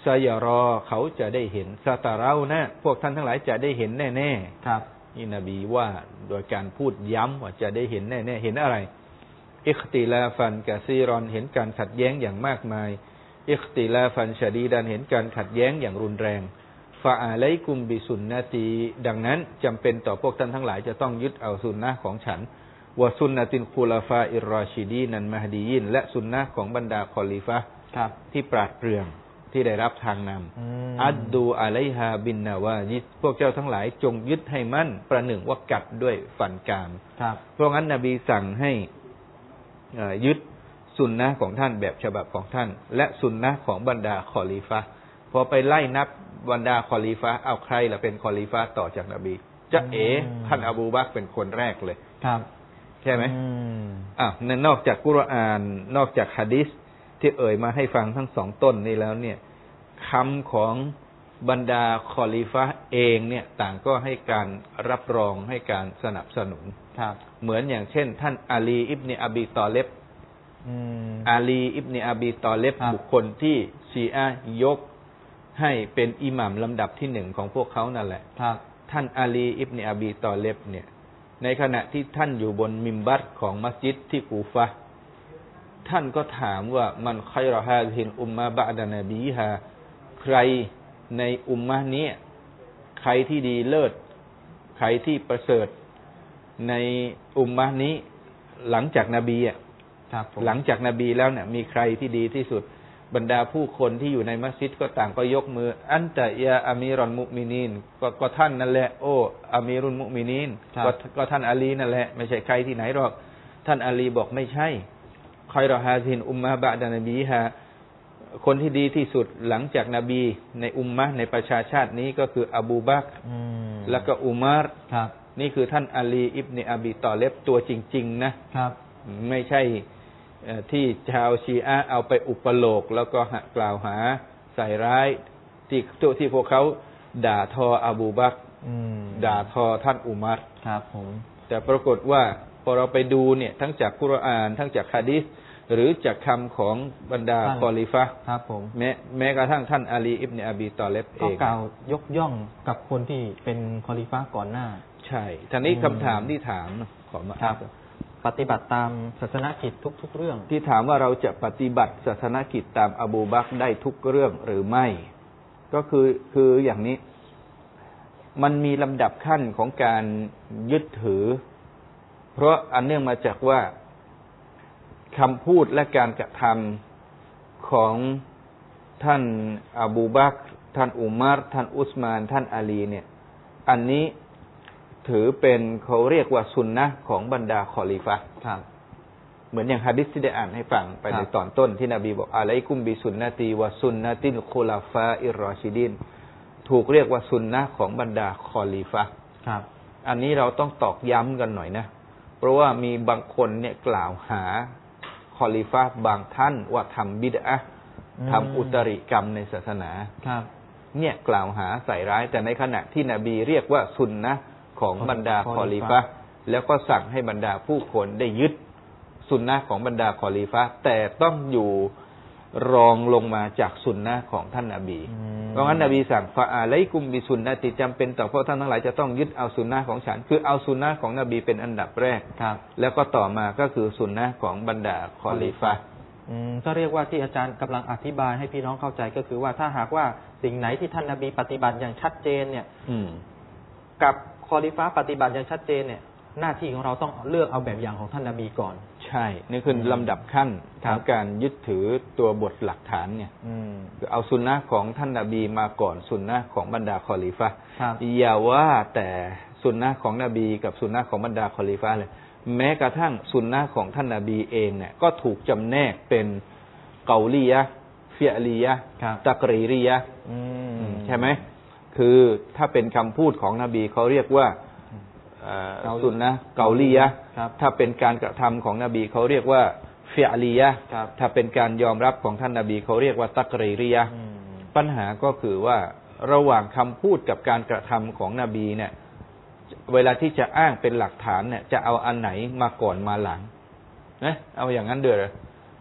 ซายารอเขาจะได้เห็นซาตาเรานะพวกท่านทั้งหลายจะได้เห็นแน่ๆครับนี่นบีว่าโดยการพูดย้ำว่าจะได้เห็นแน่ๆเห็นอะไรอิคติลาฟันกะซีรอนเห็นการขัดแย้งอย่างมากมายอิคติลาฟันชะดีดันเห็นการขัดแย้งอย่างรุนแรงฟาอะลัยกุมบิสุนนะตีดังนั้นจำเป็นต่อพวกท่านทั้งหลายจะต้องยึดเอาสุนนะของฉันวะสุนนะตินคุลาฟาอิรรอชิดีนันมะฮดียินและสุนนะของบรรดาคอลิฟะห์ที่ปราดเปรื่องที่ได้รับทางนำอัดดูอะลัยฮาบินนาวาญิดพวกเจ้าทั้งหลายจงยึดให้มั่นประหนึ่งว่ากัดด้วยฟันกรามเพราะงั้นนบีสั่งให้ยึดสุนนะของท่านแบบฉบับของท่านและสุนนะของบรรดาคอลิฟะห์พอไปไล่นับบรรดาคอลิฟะห์เอาใครล่ะเป็นคอลิฟะห์ต่อจากนบีจะเอ๋ท่านอบูบักรเป็นคนแรกเลยครับใช่ไหมอ่ะนอกจากกุรอานนอกจากหะดีษที่เอ่ยมาให้ฟังทั้งสองต้นนี้แล้วเนี่ยคำของบรรดาคอลิฟะห์เองเนี่ยต่างก็ให้การรับรองให้การสนับสนุนเหมือนอย่างเช่นท่านอาลีอิบเนอบีตอเลบอาลีอิบเนอบีตอเลบบุคคลที่ชีอะห์ยกให้เป็นอิหม่ามลำดับที่หนึ่งของพวกเขานั่นแหละท่านอาลีอิบเนอบีตอเลบเนี่ยในขณะที่ท่านอยู่บนมิมบัรของมัสยิดที่กูฟะห์ท่านก็ถามว่ามันใครรอฮาซินอุมมะบะดะนบีฮาใครในอุมมะนี้ใครที่ดีเลิศใครที่ประเสริฐในอุมมะนี้หลังจากนบีอ่ะหลังจากนบีแล้วเนี่ยมีใครที่ดีที่สุดบรรดาผู้คนที่อยู่ในมัสยิดก็ต่างก็ยกมืออันตะยาอามีรุลมุมินีนก็ก็ท่านนั่นแหละโอ้อามีรุลมุมินีนก็ก็ท่านอาลีนั่นแหละไม่ใช่ใครที่ไหนหรอกท่านอาลีบอกไม่ใช่ใครรอฮาซินอุมมะบะดะนบีฮาคนที่ดีที่สุดหลังจากนบีในอุมมะในประชาชาตินี้ก็คืออบูบักรแล้วก็อุมารนี่คือท่านอาลีอิบเนอบีตอเลบตัวจริงๆนะครับไม่ใช่ที่ชาวชีอะห์เอาไปอุปโลกแล้วก็กล่าวหาใส่ร้ายที่ตัวที่พวกเขาด่าทออบูบักรด่าทอท่านอุมัรครับผมแต่ปรากฏว่าพอเราไปดูเนี่ยทั้งจากกุรอานทั้งจากหะดีษหรือจากคำของบรรดาคอลิฟะห์ครับผมแม้แม้กระทั่งท่านอาลีอิบเนอบีตอเลบเองก็กล่าวยกย่องกับคนที่เป็นคอลิฟะห์ก่อนหน้าใช่ทีนี้คำถามที่ถามขอมาครับปฏิบัติตามศาสนกิจทุกๆเรื่องที่ถามว่าเราจะปฏิบัติศาสนกิจตามอบูบักรได้ทุกเรื่องหรือไม่ก็คือคืออย่างนี้มันมีลำดับขั้นของการยึดถือเพราะอันเนื่องมาจากว่าคำพูดและการกระทำของท่านอบูบักรท่านอุมัรท่านอุสมานท่านอาลีเนี่ยอันนี้ถือเป็นเขาเรียกว่าสุนนะของบรรดาคอลิฟะห์เหมือนอย่างหะดีษที่ได้อ่านให้ฟังไปในตอนต้นที่นบีบอกอะลัยกุมบิสุนนะตีวะสุนนะตินคุลาฟาอิรรอชิดีนถูกเรียกว่าสุนนะของบรรดาคอลิฟะห์อันนี้เราต้องตอกย้ำกันหน่อยนะเพราะว่ามีบางคนเนี่ยกล่าวหาคอลิฟะห์บางท่านว่าทำบิดอะห์ทำอุตริกรรมในศาสนาเนี่ยกล่าวหาใส่ร้ายแต่ในขณะที่นบีเรียกว่าสุนนะของบรรดาคอลิฟะห์แล้วก็สั่งให้บรรดาผู้คนได้ยึดสุนนะของบรรดาคอลิฟะห์แต่ต้องอยู่รองลงมาจากสุนนะของท่านนบีเพราะงั้นนบีสั่งฟาอะลัยกุมบิสุนนะติจำเป็นต่อพวกท่านทั้งหลายจะต้องยึดเอาสุนนะของฉันคือเอาสุนนะของนบีเป็นอันดับแรกแล้วก็ต่อมาก็คือสุนนะของบรรดาคอลิฟะห์ก็เรียกว่าที่อาจารย์กำลังอธิบายให้พี่น้องเข้าใจก็คือว่าถ้าหากว่าสิ่งไหนที่ท่านนบีปฏิบัติอย่างชัดเจนเนี่ยกับคอลิฟะห์ปฏิบัติอย่างชัดเจนเนี่ยหน้าที่ของเราต้องเลือกเอาแบบอย่างของท่านนบีก่อนใช่นี่คือลำดับขั้นของการยึดถือตัวบทหลักฐานเนี่ยคือเอาสุนนะของท่านนบีมาก่อนสุนนะของบรรดาคอลิฟะห์อย่าว่าแต่สุนนะของนบีกับสุนนะของบรรดาคอลิฟะห์เลยแม้กระทั่งสุนนะของท่านนบีเองเนี่ยก็ถูกจำแนกเป็นเกาลียะฟิอลียะตักรีรียะใช่ไหมคือถ้าเป็นคำพูดของนบีเขาเรียกว่าสุนนะเกาลียะถ้าเป็นการกระทำของนบีเขาเรียกว่าฟิอลียะถ้าเป็นการยอมรับของท่านนบีเขาเรียกว่าตักรีรียะปัญหาก็คือว่าระหว่างคำพูดกับการกระทำของนบีเนี่ยเวลาที่จะอ้างเป็นหลักฐานเนี่ยจะเอาอันไหนมาก่อนมาหลังนะเอาอย่างนั้นเด้อ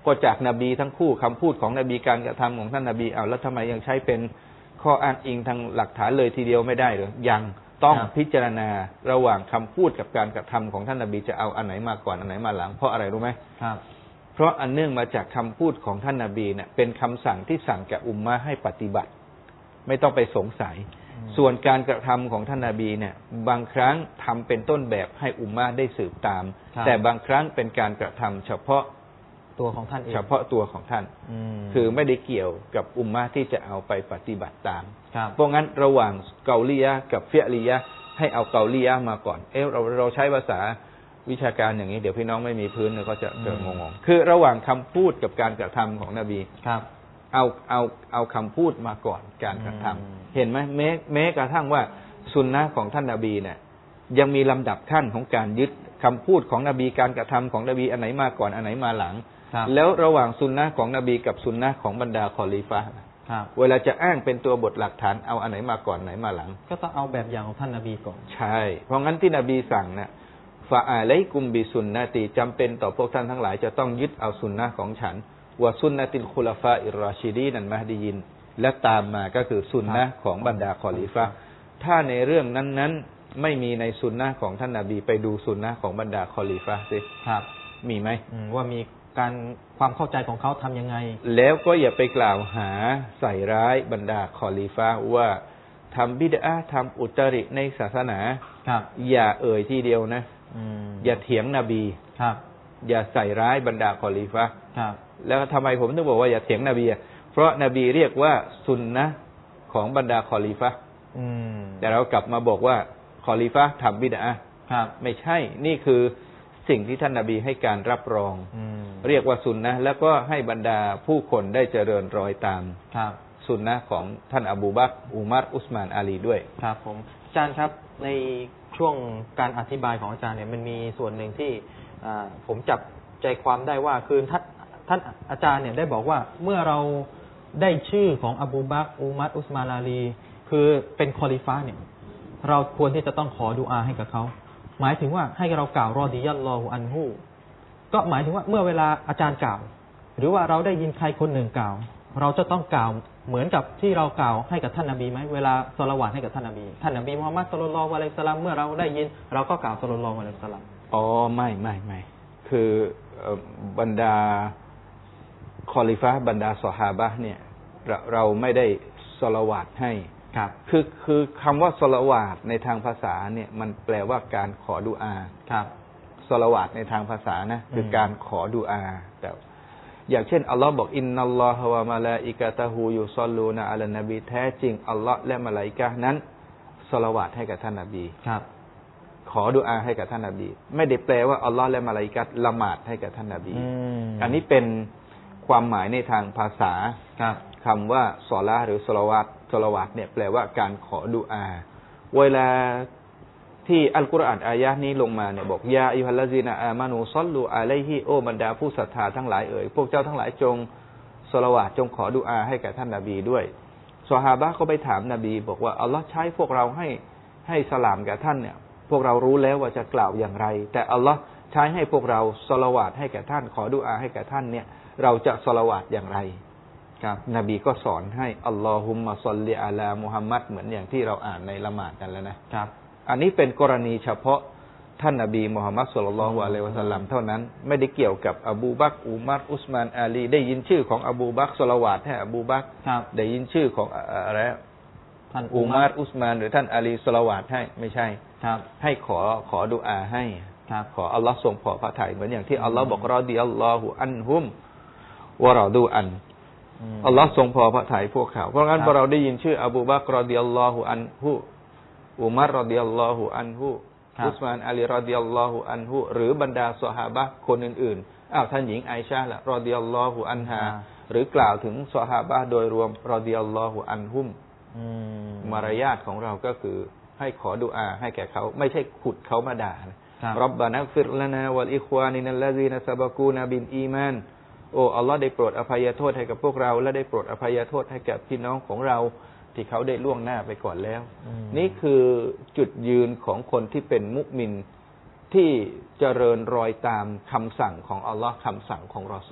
ก็จากนบีทั้งคู่คำพูดของนบีการกระทำของท่านนบีเอาแล้วทำไมยังใช้เป็นข้ออ้างอิงทางหลักฐานเลยทีเดียวไม่ได้หรือยังต้องพิจารณาระหว่างคำพูดกับการกระทำของท่านนบีจะเอาอันไหนมาก่อนอันไหนมาหลังเพราะอะไรรู้ไหมครับเพราะอันเนื่องมาจากคำพูดของท่านนบีเนี่ยเป็นคำสั่งที่สั่งแก่อุมมะให้ปฏิบัติไม่ต้องไปสงสัยส่วนการกระทำของท่านนบีเนี่ยบางครั้งทำเป็นต้นแบบให้อุมมะได้สืบตามแต่บางครั้งเป็นการกระทำเฉพาะตัวของท่านเองเฉพาะตัวของท่านคือไม่ได้เกี่ยวกับอุมมะที่จะเอาไปปฏิบัติตามเพราะงั้นระหว่างเกาลียะกับเฟียลียะให้เอาเกาลียะมาก่อนเอ๊ะเราเราใช้ภาษาวิชาการอย่างนี้เดี๋ยวพี่น้องไม่มีพื้นเนี่ยก็จะเกิดงงๆคือระหว่างคำพูดกับการกระทำของนบีครับเอาเอาเอาคำพูดมาก่อนการกระทำเห็นไหมแม้แม้กระทั่งว่าสุนนะของท่านนบีเนี่ยยังมีลำดับขั้นของการยึดคำพูดของนบีการกระทำของนบีอันไหนมาก่อนอันไหนมาหลังแล้วระหว่างสุนนะของนบีกับสุนนะของบรรดาคอลีฟะห์เวลาจะอ้างเป็นตัวบทหลักฐานเอาอันไหนมาก่อนไหนมาหลังก็ต้องเอาแบบอย่างของท่านนบีก่อนใช่เพราะงั้นที่นบีสั่งนะฟาอะลัยกุมบิสุนนะตีจำเป็นต่อพวกท่านทั้งหลายจะต้องยึดเอาสุนนะของฉันวะซุนนะติลคุลาฟาอิรรอชิดีนันมะฮดียินและตามมาก็คือสุนนะของบรรดาคอลีฟะห์ถ้าในเรื่องนั้นๆไม่มีในสุนนะของท่านนบีไปดูสุนนะของบรรดาคอลีฟะห์สิครับมีไหมว่ามีการความเข้าใจของเขาทำยังไงแล้วก็อย่าไปกล่าวหาใส่ร้ายบรรดาคอลีฟะห์ว่าทำบิดอะห์ทำอุตริในศาสนาครับอย่าเอ่ยทีเดียวนะอย่าเถียงนบีครับอย่าใส่ร้ายบรรดาคอลีฟะห์ครับแล้วทำไมผมต้องบอกว่าอย่าเถียงนบีเพราะนบีเรียกว่าสุนนะของบรรดาคอลีฟะห์แต่เรากลับมาบอกว่าคอลีฟะห์ทำบิดอะห์ครับไม่ใช่นี่คือสิ่งที่ท่านนบีให้การรับรองเรียกว่าสุนนะแล้วก็ให้บรรดาผู้คนได้เจริญรอยตามครับสุนนะของท่านอบูบักรอุมัรอุสมานอาลีด้วยครับผมอาจารย์ครับในช่วงการอธิบายของอาจารย์เนี่ยมันมีส่วนหนึ่งที่ผมจับใจความได้ว่าคือท่านท่านอาจารย์เนี่ยได้บอกว่าเมื่อเราได้ชื่อของอบูบักรอุมัรอุสมานอาลีคือเป็นคอลิฟะห์เนี่ยเราควรที่จะต้องขอดุอาให้กับเขาหมายถึงว่าให้เรากล่าวรอฎิยัลลอฮุอันฮุก็หมายถึงว่าเมื่อเวลาอาจารย์กล่าวหรือว่าเราได้ยินใครคนหนึ่งกล่าวเราจะต้องกล่าวเหมือนกับที่เรากล่าวให้กับท่านนบีไหมเวลาศอลาวาตให้กับท่านนบีท่านนบีมุฮัมมัดศ็อลลัลลอฮุอะลัยฮิวะซัลลัมเมื่อเราได้ยินเราก็กล่าวศ็อลลัลลอฮุอะลัยฮิวะซัลลัมอ๋อไม่ไม่ไม่คือบรรดาคอลิฟะห์บรรดาซอฮาบะห์เนี่ยเราเราไม่ได้ศอลาวาตให้ครับคือคือคำว่าศอลาวาตในทางภาษาเนี่ยมันแปลว่าการขอดุอาครับศอลาวาตในทางภาษานะคือการขอดุอาแต่อย่างเช่นอัลลอฮ์บอกอินนัลลอฮะวะมะลาอิกะตะฮูยุศ็อลลูนะอะลันนบีแท้จริงอัลลอฮ์และมลาอิกะฮ์นั้นศอลาวาตให้กับท่านนบีครับขอดุอาให้กับท่านนบีไม่ได้แปลว่าอัลลอฮ์และมลาอิกะฮ์ละหมาดให้กับท่านนบีอันนี้เป็นความหมายในทางภาษาครับคำว่าศอลาหรือศอลาวาตศอลาวาตเนี่ยแปลว่าการขอดุอาเวลาที่อัลกุรอานอายะห์นี้ลงมาเนี่ยบอกยาอัยยูฮัลลซีนะอามานูศ็อลลูอะลัยฮิโอบรรดาผู้ศรัทธาทั้งหลายเอ่ยพวกเจ้าทั้งหลายจงศอลาวาตจงขอดุอาให้แก่ท่านนบีด้วยซอฮาบะห์ก็ไปถามนบีบอกว่าอัลเลาะห์ใช้พวกเราให้ให้สลามแก่ท่านเนี่ยพวกเรารู้แล้วว่าจะกล่าวอย่างไรแต่อัลเลาะห์ใช้ให้พวกเราศอลาวาตให้แก่ท่านขอดุอาให้แก่ท่านเนี่ยเราจะศอลาวาตอย่างไรครับนบีก็สอนให้อัลลอฮุมมะศ็อลลิอะลามุฮัมมัดเหมือนอย่างที่เราอ่านในละหมาดกันแล้วนะครับอันนี้เป็นกรณีเฉพาะท่านนบีมุฮัมมัดศ็อลลัลลอฮุอะลัยฮิวะซัลลัมเท่านั้นไม่ได้เกี่ยวกับอบูบักรอุมัรอุสมานอาลีได้ยินชื่อของอบูบักรศอลาวาตให้อบูบักรได้ยินชื่อของอะไรท่านอุมัรอุสมานหรือท่านอาลีศอลาวาตให้ไม่ใช่ครับให้ขอขอดุอาให้ขออัลลอฮ์ทรงพอพระทัยเหมือนอย่างที่อัลลอฮ์บอกรอฎิยัลลอฮุอันฮุมวะรอดูอันอัลลอฮ์ทรงพอพระทัยพวกเขาเพราะงั้นพอเราได้ยินชื่ออบูบักรรอฎิยัลลอฮุอันฮุอุมัรรอฎิยัลลอฮุอันฮุอุสมานอาลีรอฎิยัลลอฮุอันฮุหรือบรรดาซอฮาบะห์คนอื่นๆอ้าวท่านหญิงไอชาละรอฎิยัลลอฮุอันฮาหรือกล่าวถึงซอฮาบะห์โดยรวมรอฎิยัลลอฮุอันฮุมมารยาทของเราก็คือให้ขอดุอาให้แก่เขาไม่ใช่ขุดเขามาด่าร็อบบานักฟิรลานาวะลอิควานินัลลซีนะซะบะกูนะบิลอีมานโอ้อัลลอฮ์ได้โปรดอภัยโทษให้กับพวกเราและได้โปรดอภัยโทษให้กับพี่น้องของเราที่เขาได้ล่วงหน้าไปก่อนแล้วนี่คือจุดยืนของคนที่เป็นมุมินที่เจริญรอยตามคำสั่งของอัลลอฮ์คำสั่งของรอซูล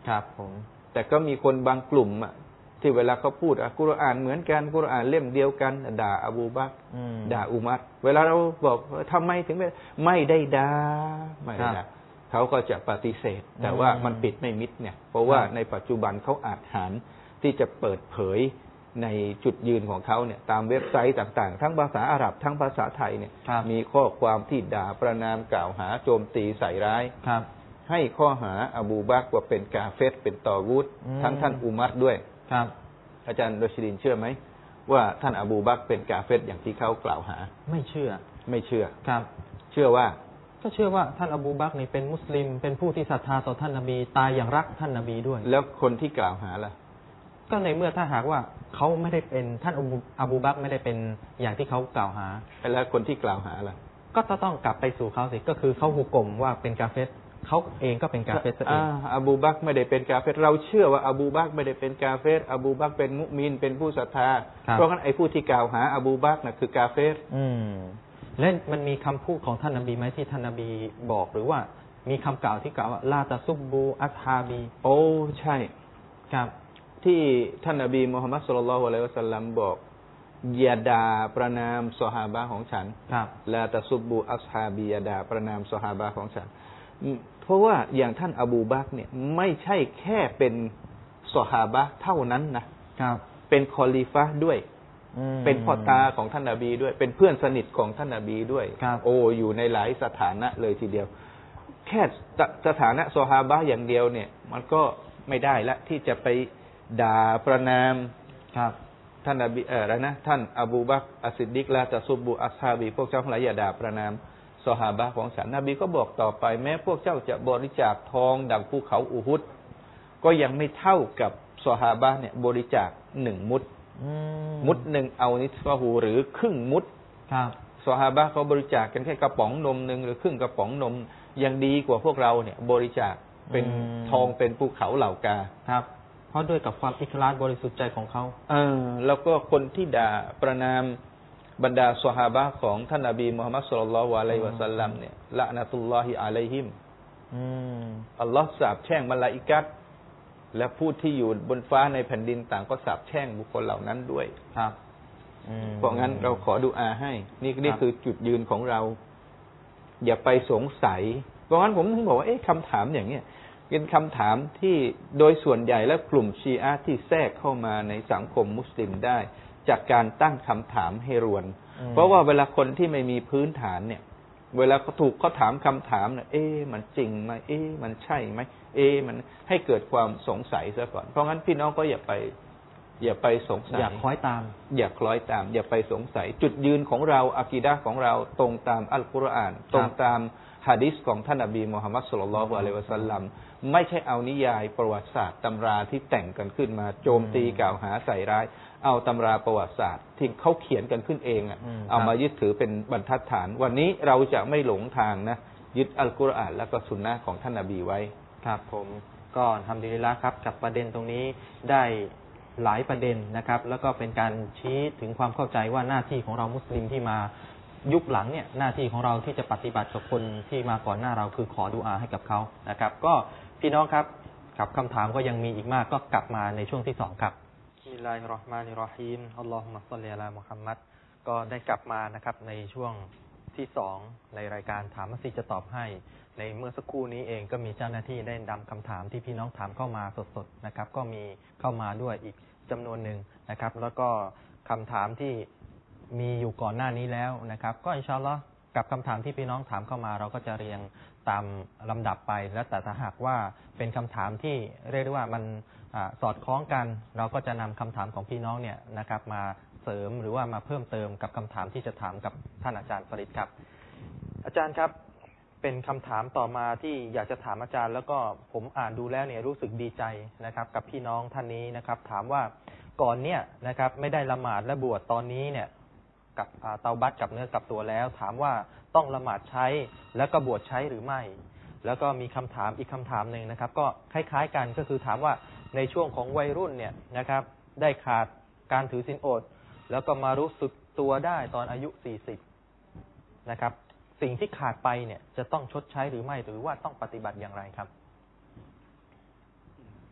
ครับผมแต่ก็มีคนบางกลุ่มอ่ะที่เวลาเขาพูดอัลกุรอานเหมือนกันกุรอานเล่มเดียวกันด่าอบูบักรด่าอุมัรเวลาเราบอกทำไมถึงไม่ไม่ได้ด่าไม่ได้ด่าเขาก็จะปฏิเสธแต่ว่ามันปิดไม่มิดเนี่ยเพราะว่าในปัจจุบันเขาอาจหารที่จะเปิดเผยในจุดยืนของเขาเนี่ยตามเว็บไซต์ต่างๆทั้งภาษาอาหรับทั้งภาษาไทยเนี่ยมีข้อความที่ด่าประณามกล่าวหาโจมตีใส่ร้ายให้ข้อหาอบูบักรว่าเป็นกาเฟรเป็นตอกูตทั้งท่านอุมัรด้วยครับอาจารย์โรชิดินเชื่อไหมว่าท่านอบูบักรเป็นกาเฟรอย่างที่เขากล่าวหาไม่เชื่อไม่เชื่อครับเชื่อว่าก็เชื่อว่าท่านอบูบักรนี่เป็นมุสลิมเป็นผู้ที่ศรัทธาต่อท่านนบีตายอย่างรักท่านนบีด้วยแล้วคนที่กล่าวหาล่ะก็ในเมื่อถ้าหากว่าเขาไม่ได้เป็นท่านอบูบักรไม่ได้เป็นอย่างที่เขากล่าวหาแล้วคนที่กล่าวหาล่ะก็ต้องกลับไปสู่เขาสิก็คือเขาหุกกลมว่าเป็นกาเฟรเขาเองก็เป็นกาเฟรเองอบูบักรไม่ได้เป็นกาเฟรเราเชื่อว่าอบูบักรไม่ได้เป็นกาเฟรอบูบักรเป็นมุมินเป็นผู้ศรัทธาเพราะงั้นไอ้ผู้ที่กล่าวหาอบูบักรน่ะคือกาเฟรอืมและมันมีคำพูดของท่านนบีไหมที่ท่านนบีบอกหรือว่ามีคำกล่าวที่กล่าวว่าลาตะซุบบูอัสฮาบีโอ้ใช่ครับที่ท่านนบีมุฮัมมัดศ็อลลัลลอฮุอะลัยฮิวะซัลลัมบอกอย่าด่าประนามซอฮาบะห์ของฉันลาตะซุบบูอัสฮาบีอย่าด่าประนามซอฮาบะห์ของฉันเพราะว่าอย่างท่านอบูบักรเนี่ยไม่ใช่แค่เป็นซอฮาบะห์เท่านั้นนะครับเป็นคอลิฟะห์ด้วยเป็นพ่อตาของท่านนบีด้วยเป็นเพื่อนสนิทของท่านนบีด้วยโอ้อยู่ในหลายสถานะเลยทีเดียวแค่สถานะซอฮาบะห์อย่างเดียวเนี่ยมันก็ไม่ได้ละที่จะไปด่าประนามครับท่านนบีเอออะไรนะท่านอบูบักรอัสซิดดิกละตะซุบบูอัสฮาบีพวกเจ้าทั้งหลายอย่าด่าประนามซอฮาบะห์ของฉันนบีก็บอกต่อไปแม้พวกเจ้าจะบริจาคทองดังภูเขาอูฮุดก็ยังไม่เท่ากับซอฮาบะห์เนี่ยบริจาคหนึ่งมุดมุดหนึ่งเอานิสฟะฮูหรือครึ่งมุดครับซอฮาบะห์เขาบริจาคกันแค่กระป๋องนมหนึ่งหรือครึ่งกระป๋องนมยังดีกว่าพวกเราเนี่ยบริจาคเป็นทองเป็นภูเขาเหล่ากาครับเพราะด้วยกับความอิคลาสบริสุทธิ์ใจของเขาเออแล้วก็คนที่ด่าประนามบรรดาซอฮาบะห์ของท่านนบีมุฮัมมัดศ็อลลัลลอฮุอะลัยฮิวะซัลลัมเนี่ยละนะตุลลอฮิอะลัยฮิมอืมอัลลอฮ์สาปแช่งมลาอิกะฮ์และผู้ที่อยู่บนฟ้าในแผ่นดินต่างก็สาปแช่งบุคคลเหล่านั้นด้วยครับเพราะงั้นเราขอดุอาให้นี่นี่คือจุดยืนของเราอย่าไปสงสัยเพราะงั้นผมถึงบอกว่าเอ๊ะคำถามอย่างเนี้ยเป็นคำถามที่โดยส่วนใหญ่และกลุ่มชีอะห์ที่แทรกเข้ามาในสังคมมุสลิมได้จากการตั้งคำถามให้รวนเพราะว่าเวลาคนที่ไม่มีพื้นฐานเนี่ยเวลาเขาถูกเขาถามคำถามเนี่ยเอ๊ะมันจริงไหมเอ๊ะมันใช่ไหมเอ๊ะมันให้เกิดความสงสัยซะก่อนเพราะงั้นพี่น้องก็อย่าไปอย่าไปสงสัยอย่าคล้อยตามอย่าคล้อยตามอย่าไปสงสัยจุดยืนของเราอะกีดะห์ของเราตรงตามอัลกุรอานตรงตามหะดีษของท่านนบีมุฮัมมัดศ็อลลัลลอฮุอะลัยฮิวะซัลลัมไม่ใช่เอานิยายประวัติศาสตร์ตำราที่แต่งกันขึ้นมาโจมตีกล่าวหาใส่ร้ายเอาตำราประวัติศาสตร์ที่เขาเขียนกันขึ้นเองอ่ะเอามายึดถือเป็นบรรทัดฐานวันนี้เราจะไม่หลงทางนะยึดอัลกุรอานและก็สุนนะของท่านนบีไว้ครับผมก็ทำดีแล้วครับกับประเด็นตรงนี้ได้หลายประเด็นนะครับแล้วก็เป็นการชี้ถึงความเข้าใจว่าหน้าที่ของเรามุสลิมที่มายุคหลังเนี่ยหน้าที่ของเราที่จะปฏิบัติกับคนที่มาก่อนหน้าเราคือขอดุอาให้กับเขานะครับก็พี่น้องครับกับคำถามก็ยังมีอีกมากก็กลับมาในช่วงที่สองครับบิสมิลลาฮิรเราะห์มานิรเราะฮีมอัลลอฮุมมะศ็อลลิอะลามุฮัมมัดก็ได้กลับมานะครับในช่วงที่สองในรายการถามมัสยิดจะตอบให้ในเมื่อสักครู่นี้เองก็มีเจ้าหน้าที่ได้นำคำถามที่พี่น้องถามเข้ามาสดๆนะครับก็มีเข้ามาด้วยอีกจำนวนหนึ่งนะครับแล้วก็คำถามที่มีอยู่ก่อนหน้านี้แล้วนะครับก็อินชาอัลลอฮ์กับคำถามที่พี่น้องถามเข้ามาเราก็จะเรียงตามลำดับไปและแต่ถ้าหากว่าเป็นคำถามที่เรียกได้ว่ามันสอดคล้องกันเราก็จะนำคำถามของพี่น้องเนี่ยนะครับมาเสริมหรือว่ามาเพิ่มเติมกับคำถามที่จะถามกับท่านอาจารย์ฟริดครับอาจารย์ครับเป็นคำถามต่อมาที่อยากจะถามอาจารย์แล้วก็ผมอ่านดูแล้วเนี่ยรู้สึกดีใจนะครับกับพี่น้องท่านนี้นะครับถามว่าก่อนเนี่ยนะครับไม่ได้ละหมาดและบวชตอนนี้เนี่ยกับเตาบัตกับเนื้อกับตัวแล้วถามว่าต้องละหมาดใช้แล้วก็บวชใช้หรือไม่แล้วก็มีคำถามอีกคำถามหนึ่งนะครับก็คล้ายๆกันก็คือถามว่าในช่วงของวัยรุ่นเนี่ยนะครับได้ขาดการถือศีลอดแล้วก็มารู้สึกตัวได้ตอนอายุสี่สิบนะครับสิ่งที่ขาดไปเนี่ยจะต้องชดใช้หรือไม่หรือว่าต้องปฏิบัติอย่างไรครับ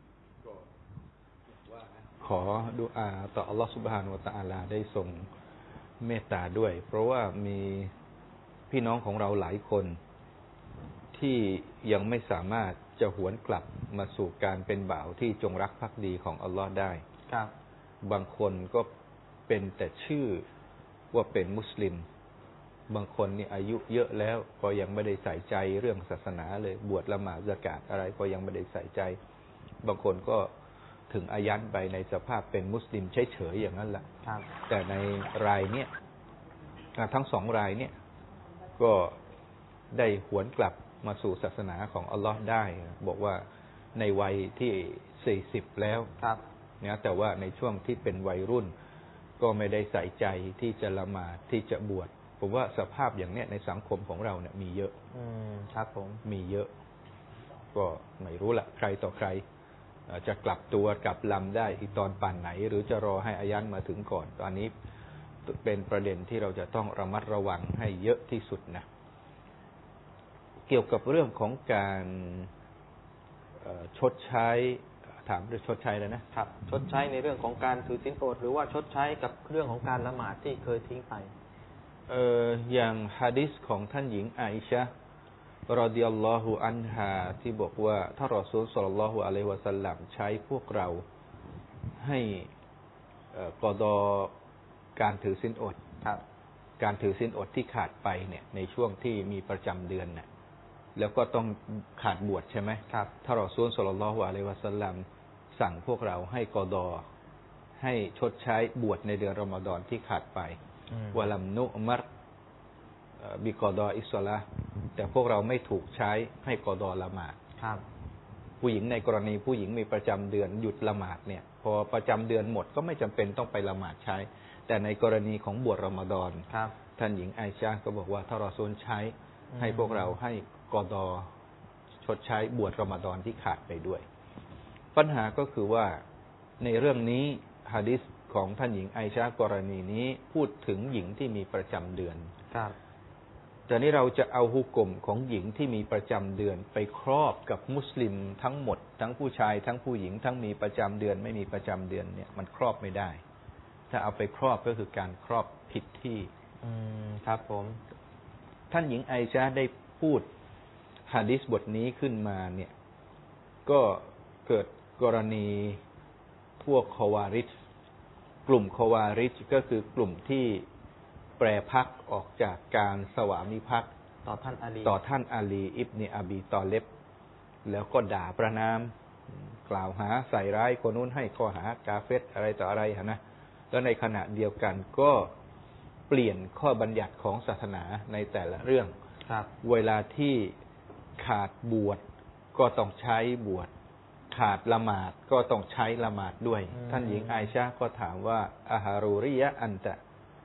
ขอดุอาต่ออัลลอฮฺซุบฮานะฮูวะตะอาลาได้ทรงเมตตาด้วยเพราะว่ามีพี่น้องของเราหลายคนที่ยังไม่สามารถจะหวนกลับมาสู่การเป็นบ่าวที่จงรักภักดีของอัลลอฮ์ได้ครับบางคนก็เป็นแต่ชื่อว่าเป็นมุสลิมบางคนนี่อายุเยอะแล้วก็ยังไม่ได้ใส่ใจเรื่องศาสนาเลยบวชละหมาดซะกาตอะไรก็ยังไม่ได้ใส่ใจบางคนก็ถึงอายันไปในสภาพเป็นมุสลิมเฉยๆอย่างนั้นแหละแต่ในรายเนี้ยทั้งสองรายเนี่ยก็ได้หวนกลับมาสู่ศาสนาของอัลลอฮ์ได้บอกว่าในวัยที่สี่สิบแล้วเนี่ยแต่ว่าในช่วงที่เป็นวัยรุ่นก็ไม่ได้ใส่ใจที่จะละหมาดที่จะบวชผมว่าสภาพอย่างเนี้ยในสังคมของเราเนี่ยมีเยอะอืมครับผมมีเยอะก็ไม่รู้ละใครต่อใครจะกลับตัวกลับลำได้อีกตอนป่านไหนหรือจะรอให้อายันมาถึงก่อนตอนนี้เป็นประเด็นที่เราจะต้องระมัดระวังให้เยอะที่สุดนะเกี่ยวกับเรื่องของการชดใช้ถามเรื่องชดใช้แล้วนะครับชดใช้ในเรื่องของการถือศีลอดหรือว่าชดใช้กับเรื่องของการละหมาดที่เคยทิ้งไปเอ่ออย่างหะดีษของท่านหญิงอาอิชะห์รอฎิยัลลอฮุอันฮาที่บอกว่าท่านรอซูลศ็อลลัลลอฮุอะลัยฮิวะซัลลัมใช้พวกเราให้กอฎอการถือศีลอดการถือศีลอดที่ขาดไปเนี่ยในช่วงที่มีประจำเดือนเนี่ยแล้วก็ต้องขาดบวชใช่ไหมครับท่านรอซูลศ็อลลัลลอฮุอะลัยฮิวะซัลลัมสั่งพวกเราให้กอฎอให้ชดใช้บวชในเดือนรอมฎอนที่ขาดไปวะลัมนุมัรบิกอฎออิศศอลาห์แต่พวกเราไม่ถูกใช้ให้กอฎอละหมาดครับผู้หญิงในกรณีผู้หญิงมีประจำเดือนหยุดละหมาดเนี่ยพอประจำเดือนหมดก็ไม่จำเป็นต้องไปละหมาดใช้แต่ในกรณีของบวชรอมฎอนท่านหญิงไอชาก็บอกว่าถ้ารอซูลใช้ให้พวกเราให้กอฎอชดใช้บวชรอมฎอนที่ขาดไปด้วยปัญหาก็คือว่าในเรื่องนี้หะดีษของท่านหญิงไอชากรณีนี้พูดถึงหญิงที่มีประจำเดือนครับแต่นี้เราจะเอาฮุกมของหญิงที่มีประจำเดือนไปครอบกับมุสลิมทั้งหมดทั้งผู้ชายทั้งผู้หญิงทั้งมีประจำเดือนไม่มีประจำเดือนเนี่ยมันครอบไม่ได้ถ้าเอาไปครอบก็คือการครอบผิดที่อืมครับผมท่านหญิงไอชาได้พูดหะดีษบทนี้ขึ้นมาเนี่ยก็เกิดกรณีพวกคอวาริจกลุ่มคอวาริจก็คือกลุ่มที่แปรพรรคออกจากการสวามิภักดิ์ต่อท่านอาลีต่อท่านอาลีอิบเนอบีตอเลบแล้วก็ด่าประณามกล่าวหาใส่ร้ายคนนู้นให้ข้อหากาเฟรอะไรต่ออะไรนะแล้วในขณะเดียวกันก็เปลี่ยนข้อบัญญัติของศาสนาในแต่ละเรื่องเวลาที่ขาดบวชก็ต้องใช้บวชขาดละหมาดก็ต้องใช้ละหมาดด้วยท่านหญิงไอชาก็ถามว่าอะฮารูริยะอันตะ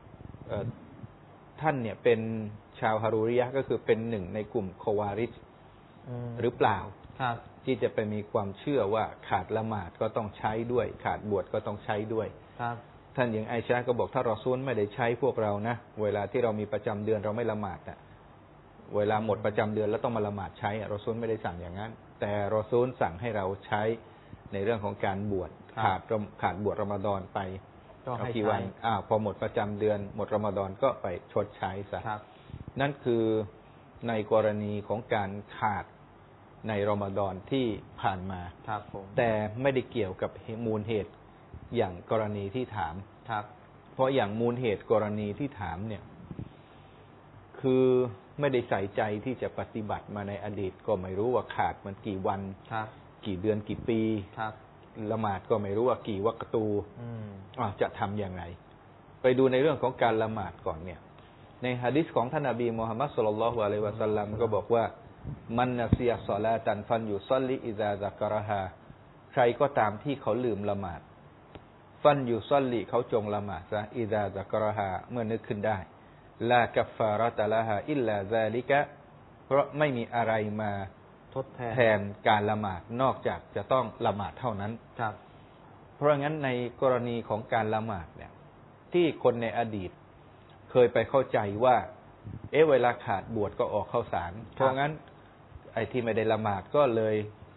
ท่านเนี่ยเป็นชาวฮารูริยะก็คือเป็นหนึ่งในกลุ่มคอวาริจหรือเปล่าที่จะไปมีความเชื่อว่าขาดละหมาดก็ต้องใช้ด้วยขาดบวชก็ต้องใช้ด้วยท่านหญิงไอชาก็บอกถ้ารอซูลไม่ได้ใช้พวกเรานะเวลาที่เรามีประจำเดือนเราไม่ละหมาดนะเวลาหมดประจำเดือนแล้วต้องมาละหมาดใช้รอซูลไม่ได้สั่งอย่างนั้นแต่รอซูลสั่งให้เราใช้ในเรื่องของการบวชขาดขาดบวชรอมฎอนไปกี่วันอ้าวพอหมดประจำเดือนหมดรอมฎอนก็ไปชดใช้ซะนั่นคือในกรณีของการขาดในรอมฎอนที่ผ่านมาแต่ไม่ได้เกี่ยวกับมูลเหตุอย่างกรณีที่ถามเพราะอย่างมูลเหตุกรณีที่ถามเนี่ยคือไม่ได้ใส่ใจที่จะปฏิบัติมาในอดีตก็ไม่รู้ว่าขาดมันกี่วันกี่เดือนกี่ปีละหมาดก็ไม่รู้ว่ากี่วักตูอ่าจะทำอย่างไรไปดูในเรื่องของการละหมาดก่อนเนี่ยในหะดีษของท่านนบีมุฮัมมัดศ็อลลัลลอฮุอะลัยฮิวะซัลลัมก็บอกว่ามันนะซิยะศอลาตันฟันยุศอลลิอิซาซักรฮาใครก็ตามที่เขาลืมละหมาดฟันยุศอลลิเขาจงละหมาดซะอิซาซักรฮาเมื่อนึกขึ้นได้ลากัฟฟาเราะตะละฮาอิลลาซาลิกะเพราะไม่มีอะไรมาทดแทนการละหมาดนอกจากจะต้องละหมาดเท่านั้นครับเพราะงั้นในกรณีของการละหมาดเนี่ยที่คนในอดีตเคยไปเข้าใจว่าเอ๊ะเวลาขาดบวชก็ออกเข้าสารเพราะงั้นไอ้ที่ไม่ได้ละหมาดก็เลย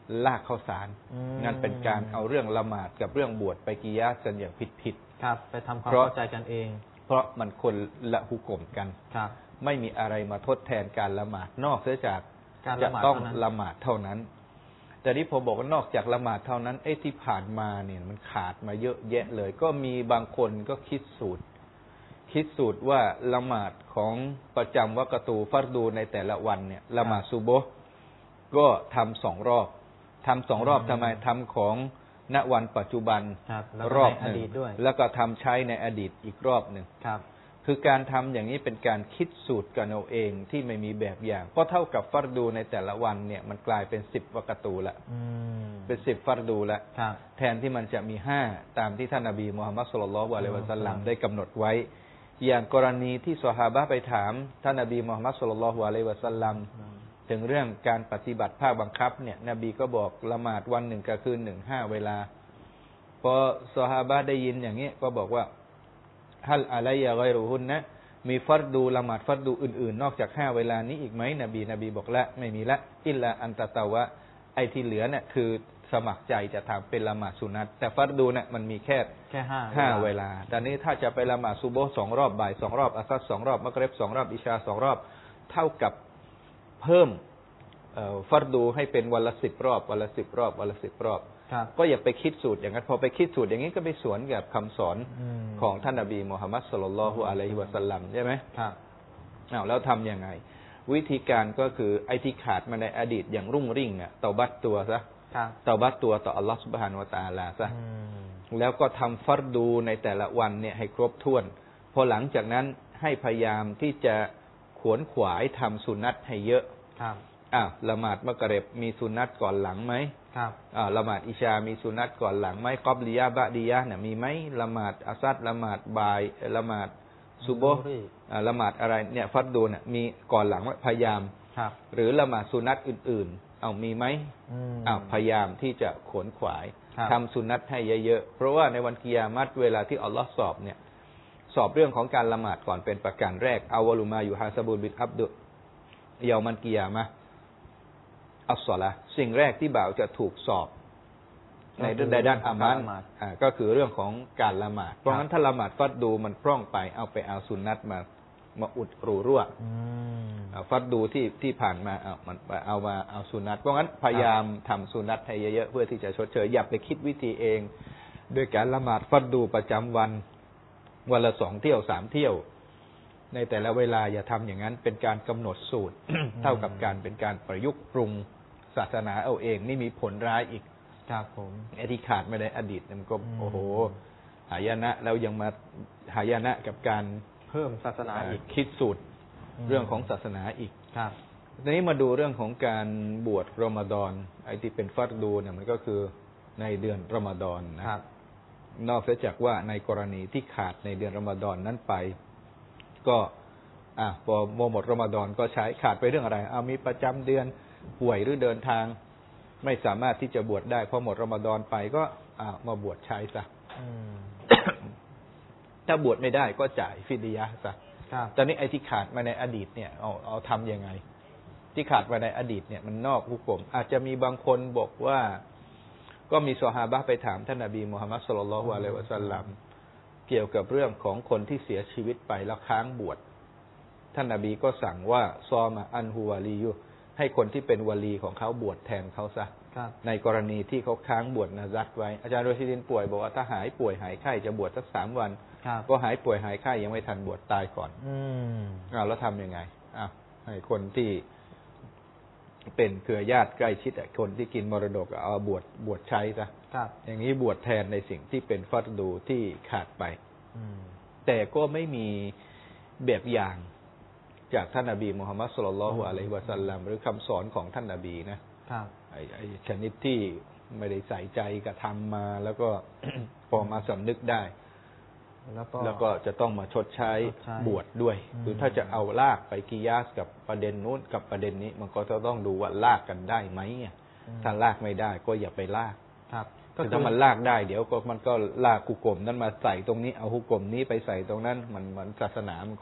ลากข้าวสารนั่นเป็นการเอาเรื่องละหมาดกับเรื่องบวชไปกิยาสกันอย่างผิดๆครับไปทำความเข้าใจกันเองเพราะมันคนละหุกมกันครับไม่มีอะไรมาทดแทนการละหมาดนอกเสียจากจะต้องละหมาดเท่านั้นแต่ที่ผมบอกว่านอกจากละหมาดเท่านั้นไอ้ที่ผ่านมาเนี่ยมันขาดมาเยอะแยะเลยก็มีบางคนก็คิดสูตรคิดสูตรว่าละหมาดของประจำวักตูฟัรดูในแต่ละวันเนี่ยละหมาดซุบฮ์ก็ทำสองรอบทำสองรอบทำไมทำของณวันปัจจุบันรอบหนึ่งแล้วก็ทำใช้ในอดีตอีกรอบหนึ่งคือการทำอย่างนี้เป็นการคิดสูตรกันเอาเองที่ไม่มีแบบอย่างก็เท่ากับฟัรดูในแต่ละวันเนี่ยมันกลายเป็นสิบวักตูละเป็นสิบฟัรดูละแทนที่มันจะมีห้าตามที่ท่านนบีมุฮัมมัดศ็อลลัลลอฮุอะลัยฮิวะซัลลัมได้กำหนดไว้อย่างกรณีที่ซอฮาบะห์ไปถามท่านนบีมุฮัมมัดศ็อลลัลลอฮุอะลัยฮิวะซัลลัมถึงเรื่องการปฏิบัติภาคบังคับเนี่ยนบีก็บอกละหมาดวันหนึ่งกับคืนหนึ่งห้าเวลาพอซอฮาบะห์ได้ยินอย่างนี้ก็บอกว่าฮัลอะลัยยะฆอยรุฮุนนะมีฟัรดูละหมาดฟัรดูอื่นๆนอกจากห้าเวลานี้อีกไหมนบีนบีบอกละไม่มีละอิลลาอันตะตะวะไอ้ที่เหลือเนี่ยคือสมัครใจจะทำเป็นละหมาดสุนัตแต่ฟัรดูเนี่ยมันมีแค่แค่ห้าห้าเวลาแต่นี้ถ้าจะไปละหมาดซุบฮ์สองรอบบ่ายสองรอบอัสซัรสองรอบมักริบสองรอบอิชาสองรอบเท่ากับเพิ่มฟัรดูให้เป็นวันละสิบรอบวันละสิบรอบวันละสิบรอบก็อย่าไปคิดสูตรอย่างนั้นพอไปคิดสูตรอย่างนี้ก็ไปสวนกับคำสอนของท่านนบีมุฮัมมัดศ็อลลัลลอฮุอะลัยฮิวะซัลลัมใช่ไหมครับอ้าวแล้วทำยังไงวิธีการก็คือไอ้ที่ขาดมาในอดีตอย่างรุ่งริ่งเนี่ยเตาบัตตัวซะเตาบัตตัวต่ออัลลอฮฺซุบฮานะฮูวะตะอาลาซะแล้วก็ทำฟัรดูในแต่ละวันเนี่ยให้ครบถ้วนพอหลังจากนั้นให้พยายามที่จะขวนขวายทำสุนัตให้เยอะอ้าวละหมาดมักริบมีสุนัตก่อนหลังไหมครับอ่าละหมาดอิชามีสุนัตก่อนหลังไหมกอบลิยะบะดียะเนี่ยมีไหมละหมาดอัสซัรละหมาดบ่ายละหมาดซุบฮ์อ่าละหมาดอะไรเนี่ยฟัรดูเนี่ยมีก่อนหลังไหมพยายามครับหรือละหมาดสุนัตอื่นๆเอามีไหมอ้าวพยายามที่จะขวนขวายทำสุนัตให้เยอะๆเพราะว่าในวันกิยามะฮ์เวลาที่อัลลอฮ์สอบเนี่ยสอบเรื่องของการละหมาดก่อนเป็นประการแรกอาวะลุมายูฮาซาบุบิลอับดุเยามันกิยามะฮ์อัสศอละห์สิ่งแรกที่บ่าวจะถูกสอบในเรื่องใดด้านอามันอ่าก็คือเรื่องของการละหมาดเพราะงั้นถ้าละหมาดฟัดดูมันพร่องไปเอาไปเอาสุนนัตมามาอุดรูรั่วฟัดดูที่ที่ผ่านมาเอามันเอามาเอาสุนัตเพราะงั้นพยายามทำสุนัตให้เยอะๆเพื่อที่จะชดเชยอย่าไปคิดวิธีเองโดยการละหมาดฟัดดูประจำวันวันละสองเที่ยวสามเที่ยวในแต่ละเวลาอย่าทำอย่างนั้นเป็นการกำหนดสูตร เท่ากับการเป็นการประยุกต์ปรุงศาสนาเอาเองนี่มีผลร้ายอีกครับผมไอ้ที่ขาดไม่ได้อดีตมันก็โอ้โหหายนะแล้วยังมาหายนะกับการเพิ่มศาสนาอีกคิดสูตรเรื่องของศาสนาอีกครับทีนี้มาดูเรื่องของการบวชรอมฎอนไอ้ที่เป็นฟัรดูเนี่ยมันก็คือในเดือนรอมฎอนนะครับนอกจากว่าในกรณีที่ขาดในเดือนรอมฎอนนั้นไปก็อ่ะพอหมดรอมฎอนก็ใช้ขาดไปเรื่องอะไรเอามีประจำเดือนป่วยหรือเดินทางไม่สามารถที่จะบวชได้พอหมดรอมฎอนไปก็อ่ะมาบวชใช้ซะถ้าบวชไม่ได้ก็จ่ายฟิดยะห์ซะตอนนี้ไอ้ที่ขาดมาในอดีตเนี่ยเอาเอาทำยังไงที่ขาดมาในอดีตเนี่ยมันนอกหุกมอาจจะมีบางคนบอกว่าก็มีซอฮาบะห์ไปถามท่านนบีมุฮัมมัดศ็อลลัลลอฮุอะลัยฮิวะซัลลัมเกี่ยวกับเรื่องของคนที่เสียชีวิตไปแล้วค้างบวชท่านนบีก็สั่งว่าซอมาอันฮุวาลียุให้คนที่เป็นวลีของเขาบวชแทนเขาซะในกรณีที่เขาค้างบวชนะซัตไว้อาจารย์โรชิดินป่วยบอกว่าถ้าหายป่วยหายไข้จะบวชสักสามวันก็หายป่วยหายไข้ยังไม่ทันบวชตายก่อนอืมอ้าวแล้วทำยังไงอ้าวให้คนที่เป็นเครือญาติใกล้ชิดคนที่กินมรดกเอาบวชบวชใช้ซะอย่างนี้บวชแทนในสิ่งที่เป็นฟัรดูที่ขาดไปแต่ก็ไม่มีแบบอย่างจากท่านนบีมุฮัมมัดศ็อลลัลลอฮุอะลัยฮิวะซัลลัมหรือคำสอนของท่านนบีนะไอ้ไอ้ชนิดที่ไม่ได้ใส่ใจกระทำมาแล้วก็ พอมาสำนึกได้แล้วก็แล้วก็จะต้องมาชดใช้บวชด้วยคือถ้าจะเอาลากไปกิยาสกับประเด็นนู้นกับประเด็นนี้มันก็จะต้องดูว่าลากกันได้ไหมถ้าลากไม่ได้ก็อย่าไปลากก็ถ้ามันลากได้เดี๋ยวก็มันก็ลากหุกกลมนั้นมาใส่ตรงนี้เอาหุกกลมนี้ไปใส่ตรงนั้นมันมันศาสนามันก็จะ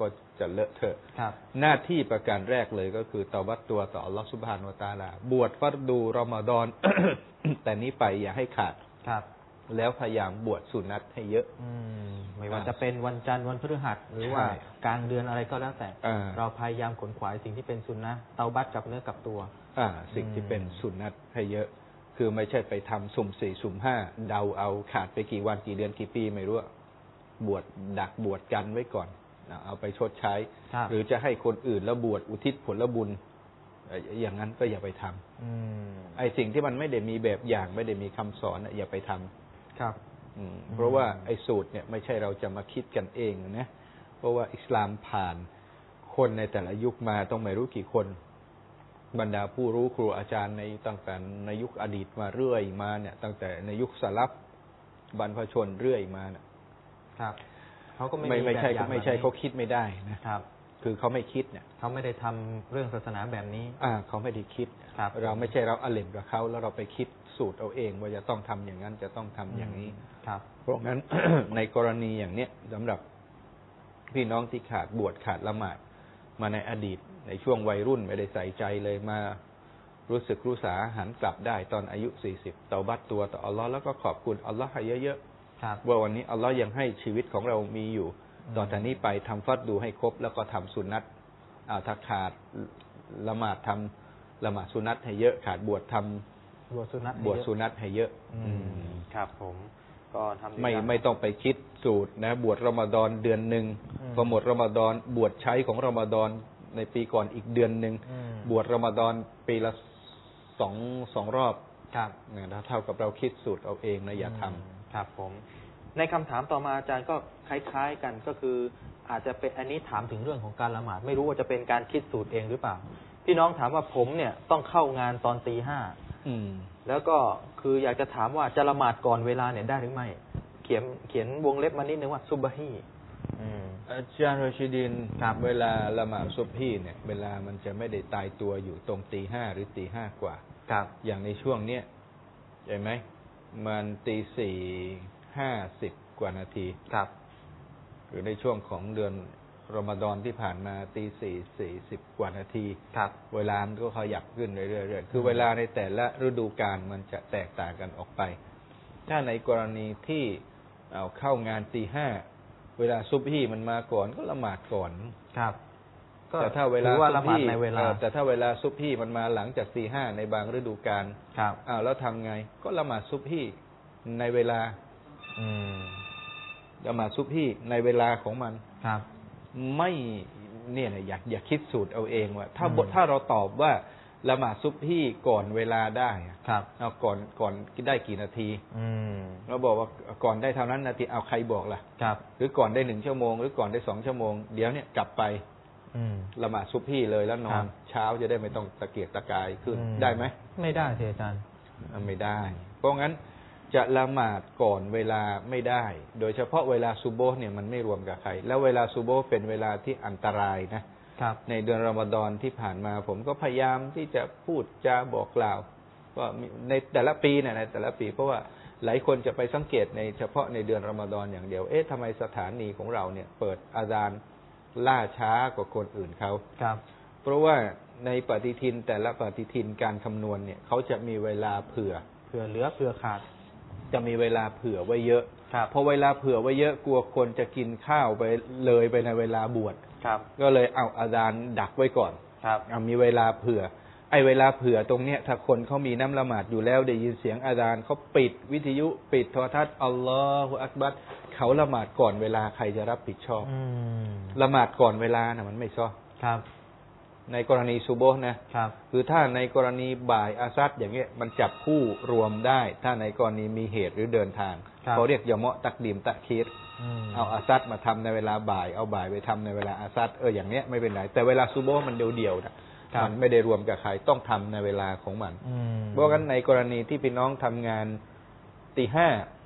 จะเลอะเทอะครับหน้าที่ประการแรกเลยก็คือตอบัตตัวต่ออัลลอฮฺซุบฮานะฮูวะตะอาลาบวชฟัรดูรอมฎอน แต่นี้ไปอย่าให้ขาดครับแล้วพยายามบวชสุนัตให้เยอะอืมไม่ว่าจะเป็นวันจันทร์วันพฤหัสหรือว่าใช่กลางเดือนอะไรก็แล้วแต่อ่าเราพยายามขนขวายสิ่งที่เป็นสุนนะเตาบัตกับเนื้อกับตัวอ่า สิ่งที่เป็นสุนัตให้เยอะ คือไม่ใช่ไปทำสุ่มสี่สุ่มห้าเดาเอาขาดไปกี่วันกี่เดือนกี่ปีไม่รู้อะบวชดักบวชกันไว้ก่อนเอาไปชดใช้ครับหรือจะให้คนอื่นแล้วบวชอุทิศผลบุญเอ่ออย่างนั้นก็อย่าไปทำอืมไอ้สิ่งที่มันไม่ได้มีแบบอย่างไม่ได้มีคำสอนน่ะอย่าไปทำครับอืมเพราะว่าไอ้สูตรเนี่ยไม่ใช่เราจะมาคิดกันเองนะเพราะว่าอิสลามผ่านคนในแต่ละยุคมาต้องไม่รู้กี่คน บรรดาผู้รู้ครูอาจารย์ในตั้งแต่ในยุคอดีตมาเรื่อยมาเนี่ยตั้งแต่ในยุคสลับบรรพชนเรื่อยมาเนี่ยครับเขาก็ไม่ไม่มีไม่ใช่แบบอย่ก็งไม่ใช่แบบนี้เขาคิดไม่ได้นะครับ คือเขาไม่คิดเนี่ยเขาไม่ได้ทำเรื่องศาสนาแบบนี้อ่าเขาไม่ได้คิดครับเราไม่ใช่เราอเลมกับเขาแล้วเราไปคิดสูตรเอาเองว่าจะต้องทำอย่างนั้นจะต้องทำอย่างนี้ครับเพราะงั้น ในกรณีอย่างเนี้ยสำหรับพี่น้องที่ขาดบวชขาดละหมาดมาในอดีตในช่วงวัยรุ่นไม่ได้ใส่ใจเลยมารู้สึกรู้สาหันกลับได้ตอนอายุสี่สิบเตาบัตตัวต่ออัลลอฮ์แล้วก็ขอบคุณอัลลอฮ์ให้เยอะครับๆว่าวันนี้อัลลอฮ์ยังให้ชีวิตของเรามีอยู่อืมต่อจากนี้ไปทำฟัดดูให้ครบแล้วก็ทำสุนัตอ่าถ้าขาดละหมาดทำละหมาดสุนัตให้เยอะขาดบวชทำบวชสุนัตบวชสุนัตให้เยอะอือืมมครับผมก็ทำด้วยไม่กันไม่ต้องไปคิดสูตรนะ บวชรอมฎอนเดือนหนึ่งอืมพอหมดรอมฎอนบวชใช้ของรอมฎอนในปีก่อนอีกเดือนหนึ่งอืมบวชรอมฎอนปีละสองสองรอบครับนะเท่ากับเราคิดสูตรเอาเองนะอย่าทมครับผม ในคำถามต่อมาอาจารย์ก็คล้ายๆกันก็คืออาจจะเป็นอันนี้ถามถึงเรื่องของการละหมาดไม่รู้ว่าจะเป็นการคิดสูตรเองหรือเปล่า พี่น้องถามว่าผมเนี่ยต้องเข้างานตอนตีห้าำอืมแล้วก็คืออยากจะถามว่าจะละหมาดก่อนเวลาเนี่ยได้หรือไม่ เขียนเขียนวงเล็บมานิดนึงว่าซุบฮีอืมอาจารย์รชิดินครับเวลาละหมาดซุบฮีเนี่ย เวลามันจะไม่ได้ตายตัวอยู่ตรงตีห้าหรือตีห้ากว่าครับอย่างในช่วงเนี้ยใช่ไหมมันตีสี่ห้าสิบกว่านาทีครับหรือในช่วงของเดือนรอมฎอนที่ผ่านมาตีสี่สี่สิบกว่านาทีครับเวลามันก็ขยับขึ้นเรื่อยๆคือเวลาในแต่ละฤดูกาลมันจะแตกต่างกันออกไป ถ้าในกรณีที่เอาเข้างานตีห้าเวลาซุบฮีมันมาก่อนก็ละหมาดก่อนครับแต่ถ้าเวลาถือว่าซุละบหมาดฮีในเวลาออแต่ถ้าเวลาซุบฮีมันมาหลังจากตีห้าในบางฤดูกาลครับอ้าวแล้วทำไง ก็ละหมาดซุบฮีในเวลาอืมละหมาดซุบฮีในเวลาของมันครับไม่เนี่ยนะอยากอยากคิดสูตรเอาเองว่า ถ้าอืมบทถ้าเราตอบว่าละหมาดซุบฮีก่อนเวลาได้อะครับเอาก่อนก่อนได้กี่นาทีอืมเราบอกว่าก่อนได้เท่านั้นนาทีเอาใครบอกล่ะครับหรือก่อนได้หนึ่งชั่วโมงหรือก่อนได้สองชั่วโมงเดี๋ยวเนี่ยกลับไปอืมละหมาดซุบฮีเลยแล้วนอครันบเช้าจะได้ไม่ต้องตะเกียกตะกายขึ้นอืมได้ไหมไม่ได้สิอาจารย์อ่ะไม่ได้ เพราะงั้นจะละหมาดก่อนเวลาไม่ได้ โดยเฉพาะเวลาซุโบฮ์เนี่ยมันไม่รวมกับใคร แล้วเวลาซุโบฮ์เป็นเวลาที่อันตรายนะครับในเดือนรอมฎอนที่ผ่านมา ผมก็พยายามที่จะพูดจาบอกกล่าวว่าในแต่ละปีเนี่ยในแต่ละปีเพราะว่าหลายคนจะไปสังเกตในเฉพาะในเดือนรอมฎอนอย่างเดียว เอ๊ะทำไมสถานีของเราเนี่ยเปิดอาซานล่าช้ากว่าคนอื่นเขาครับเพราะว่าในปฏิทินแต่ละปฏิทินการคำนวณเนี่ยเขาจะมีเวลาเผื่อเผื่อเหลือเผื่อขาดจะมีเวลาเผื่อไว้เยอะครับพอเวลาเผื่อไว้เยอะกลัวคนจะกินข้าวไปเลยไปในเวลาบวชครับก็เลยเอาอาจารย์ดักไว้ก่อนครับเอามีเวลาเผื่อ ไอ้เวลาเผื่อตรงเนี้ยถ้าคนเขามีน้ำละหมาดอยู่แล้วได้ยินเสียงอาจารย์เขาปิดวิทยุปิดโทรทัศน์อัลลอฮฺอักบัรเขาละหมาดก่อนเวลาใครจะรับผิดชอบอืมละหมาดก่อนเวลานะมันไม่ชอบครับในกรณีซูโบฮ์นะครับ คือถ้าในกรณีบ่ายอาซัดอย่างเงี้ยมันจับคู่รวมได้ ถ้าในกรณีมีเหตุหรือเดินทางครับเขาเรียกยะเมาะตักดีมตะคีรอืมเอาอาซัดมาทำในเวลาบ่ายเอาบ่ายไปทำในเวลาอาซัดเอออย่างเนี้ยไม่เป็นไรแต่เวลาซูโบฮ์มันเดียวๆนะมันไม่ได้รวมกับใครต้องทำในเวลาของมันอืมเพราะงั้นในกรณีที่พี่น้องทำงานตีห้า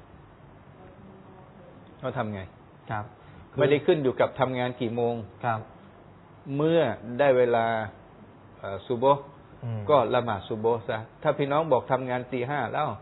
เขาทำไงครับไม่ได้ขึ้นอยู่กับทำงานกี่โมงครับเมื่อได้เวลาซูโบฮ์อืมก็ละหมาดซุโบฮ์ซะ ถ้าพี่น้องบอกทำงานตีห้าแล้ว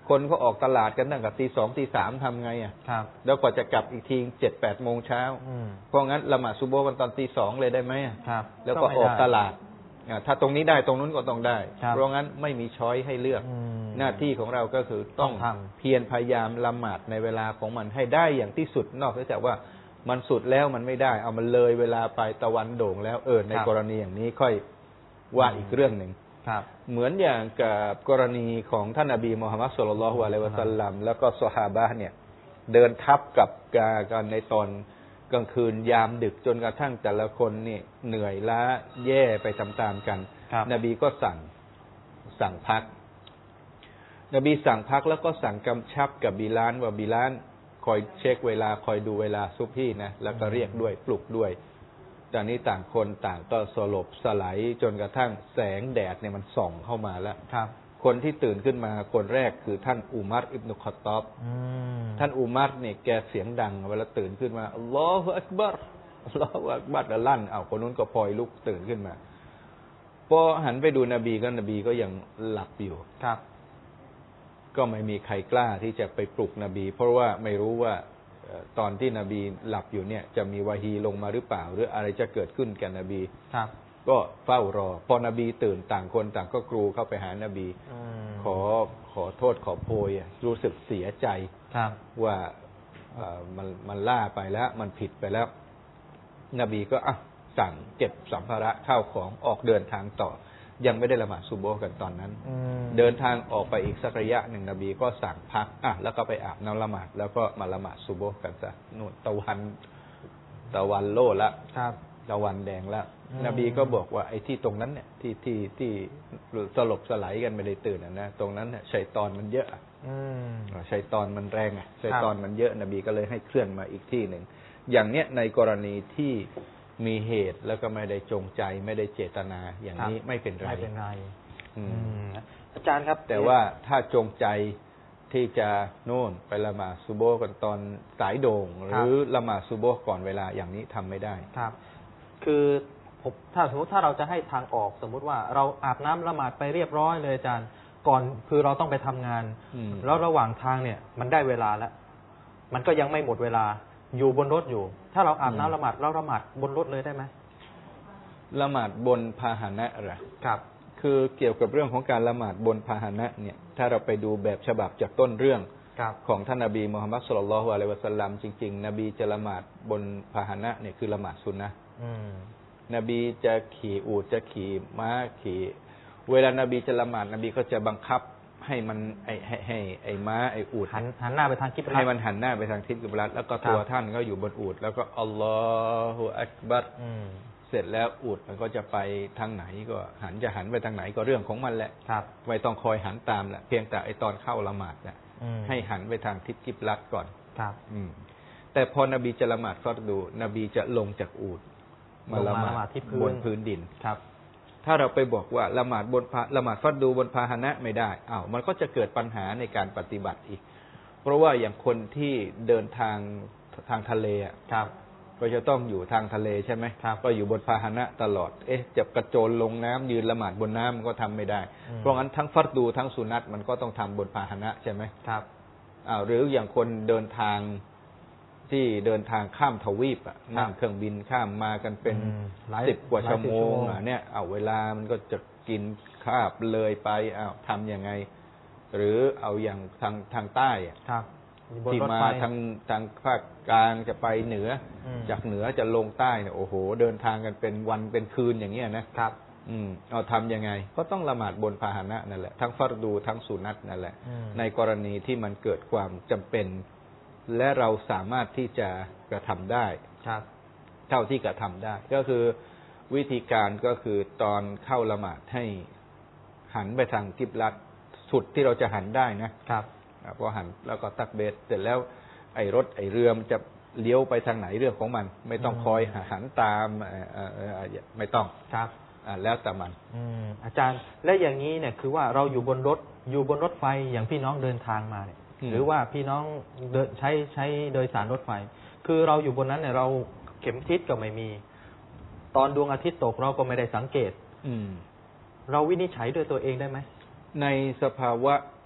คนก็ออกตลาดกันตั้งแต่ตีสองตีสามทำไงอ่ะครับแล้วกว่าจะกลับอีกทีเจ็ดแปดโมงเช้าเพราะงั้นละหมาดซุบโฮ์กันตอนตีสองเลยได้ไหมครับแล้วก็ออกตลาดถ้าตรงนี้ได้ตรงนู้นก็ต้องได้เพราะงั้นไม่มีช้อยให้เลือกหน้าที่ของเราก็คือต้องเพียรพยายามละหมาดในเวลาของมันให้ได้อย่างที่สุดนอกจากว่ามันสุดแล้วมันไม่ได้เอามันเลยเวลาไปตะวันโด่งแล้วเออในกรณีอย่างนี้ค่อยว่าอีกเรื่องหนึ่งเหมือนอย่างกับกรณีของท่านนบีมุฮัมมัดศ็อลลัลลอฮุอะลัยฮิวะซัลลัมแล้วก็ซอฮาบะห์เนี่ยเดินทับกับกันในตอนกลางคืนยามดึกจนกระทั่งแต่ละคนนี่เหนื่อยล้าแย่ไปตามๆกันนบีก็สั่งสั่งพักนบีสั่งพักแล้วก็สั่งกำชับกับบิลาลว่าบิลาลคอยเช็คเวลาคอยดูเวลาซุบฮีนะแล้วก็เรียกด้วยปลุกด้วยตอนนี้ต่างคนต่างก็สลบสลายจนกระทั่งแสงแดดเนี่ยมันส่องเข้ามาแล้วคนที่ตื่นขึ้นมาคนแรกคือท่านอุมัรอิบนุคอฏฏอบท่านอุมัรเนี่ยแกเสียงดังเวลาตื่นขึ้นมาอัลลอฮฺอักบัรอัลลอฮฺอักบัรแล้วลั่นเอาคนนู้นก็พลอยลุกตื่นขึ้นมาพอหันไปดูนบีก็นบีก็ยังหลับอยู่ครับก็ไม่มีใครกล้าที่จะไปปลุกนบีเพราะว่าไม่รู้ว่าตอนที่นบีหลับอยู่เนี่ยจะมีวะฮีลงมาหรือเปล่าหรืออะไรจะเกิดขึ้นกับนบีครับก็เฝ้ารอพอนบีตื่นต่างคนต่างก็กรูเข้าไปหานบีขอขอโทษขอโพยรู้สึกเสียใจว่ามันมันล่าไปแล้วมันผิดไปแล้วนบีก็อ่ะสั่งเก็บสัมภาระข้าวของออกเดินทางต่อยังไม่ได้ละหมาดซุบโฮ์กันตอนนั้นเดินทางออกไปอีกสักระยะหนึ่งนบีก็สั่งพักอ่ะแล้วก็ไปอาบน้ำละหมาดแล้วก็มาละหมาดซุบโฮ์กันซะนู่นตะวันตะวันโล่ละตะวันแดงแล้วนบีก็บอกว่าไอ้ที่ตรงนั้นเนี่ยที่ที่ที่สลบสลายกันไม่ได้ตื่นนะตรงนั้นเนี่ยชัยฏอนมันเยอะชัยฏอนมันแรงอ่ะชัยฏอนมันเยอะนบีก็เลยให้เคลื่อนมาอีกที่หนึ่งอย่างเนี้ยในกรณีที่มีเหตุแล้วก็ไม่ได้จงใจไม่ได้เจตนาอย่างนี้ไม่เป็นไรไม่เป็นไรอาจารย์ครับแต่ว่าถ้าจงใจที่จะโน่นไปละหมาดซุบโฮ์กันตอนสายโด่งหรือละหมาดซุบโฮ์ก่อนเวลาอย่างนี้ทำไม่ได้ครับคือผมถ้าสมมติถ้าเราจะให้ทางออกสมมุติว่าเราอาบน้ำละหมาดไปเรียบร้อยเลยอาจารย์ก่อนคือเราต้องไปทำงานแล้วระหว่างทางเนี่ยมันได้เวลาแล้วมันก็ยังไม่หมดเวลาอยู่บนรถอยู่ถ้าเราอาบน้ำละหมาดเราละหมาดบนรถเลยได้ไหมละหมาดบนพาหนะเหรอครับคือเกี่ยวกับเรื่องของการละหมาดบนพาหนะเนี่ยถ้าเราไปดูแบบฉบับจากต้นเรื่องของท่านนบีมุฮัมมัดศ็อลลัลลอฮุอะลัยฮิวะซัลลัมจริงๆนบีจะละหมาดบนพาหนะเนี่ยคือละหมาดซุนนะห์นบีจะขี่อูฐจะขี่ม้าขี่เวลานบีจะละหมาดนบีก็จะบังคับให้มันไอให้ให้ไอม้าไออูฐหันหันหน้าไปทางกิบลัตให้มันหันหน้าไปทางทิศกิบลัตแล้วก็ตัวท่านก็อยู่บนอูฐแล้วก็อัลลอฮฺอักบัรเสร็จแล้วอูฐมันก็จะไปทางไหนก็หันจะหันไปทางไหนก็เรื่องของมันแหละไม่ต้องคอยหันตามแหละเพียงแต่ไอตอนเข้าละหมาดเนี่ยให้หันไปทางทิศกิบลัตก่อนครับแต่พอนบีจะละหมาดฟัรดูนบีจะลงจากอูฐมาละหมาดบนพื้นดินครับถ้าเราไปบอกว่าละหมาดบนละหมาดฟัรดูบนพาหนะไม่ได้อ้าวมันก็จะเกิดปัญหาในการปฏิบัติอีกเพราะว่าอย่างคนที่เดินทางทางทะเลอ่ะครับก็จะต้องอยู่ทางทะเลใช่ไหมครับก็อยู่บนพาหนะตลอดเอ๊ะจะกระโจนลงน้ำยืนละหมาดบนน้ำมันก็ทำไม่ได้เพราะงั้นทั้งฟัรดูทั้งสุนัตมันก็ต้องทำบนพาหนะใช่ไหมครับอ้าวหรืออย่างคนเดินทางที่เดินทางข้ามทวีปอ่ะนั่งเครื่องบินข้ามมากันเป็นสิบกว่าชั่วโมงอ่ะเนี่ยเอาเวลามันก็จะกินคาบเลยไปอ้าวทำยังไงหรือเอาอย่างทางทางใต้อ่ะที่มาทางทางภาคกลางจะไปเหนือจากเหนือจะลงใต้เนี่ยโอ้โหเดินทางกันเป็นวันเป็นคืนอย่างเงี้ยนะครับอืมเอาทำยังไงก็ต้องละหมาดบนพาหนะนั่นแหละทั้งฟัรดูทั้งสุนัตนั่นแหละในกรณีที่มันเกิดความจำเป็นและเราสามารถที่จะกระทำได้ครับเท่าที่กระทำได้ก็คือวิธีการก็คือตอนเข้าละหมาดให้หันไปทางกิบลัตสุดที่เราจะหันได้นะครับพอหันแล้วก็ตักเบสเสร็จแล้วไอ้รถไอ้เรือมันจะเลี้ยวไปทางไหนเรื่องของมันไม่ต้องคอยหันตามไม่ต้องครับแล้วแต่มันอาจารย์และอย่างนี้เนี่ยคือว่าเราอยู่บนรถอยู่บนรถไฟอย่างพี่น้องเดินทางมาเนี่ยหรือว่าพี่น้องเดินใช้ใช้โดยสารรถไฟคือเราอยู่บนนั้นเนี่ยเราเข็มทิศก็ไม่มีตอนดวงอาทิตย์ตกเราก็ไม่ได้สังเกตเราวินิจฉัยด้วยตัวเองได้ไหมในสภาวะ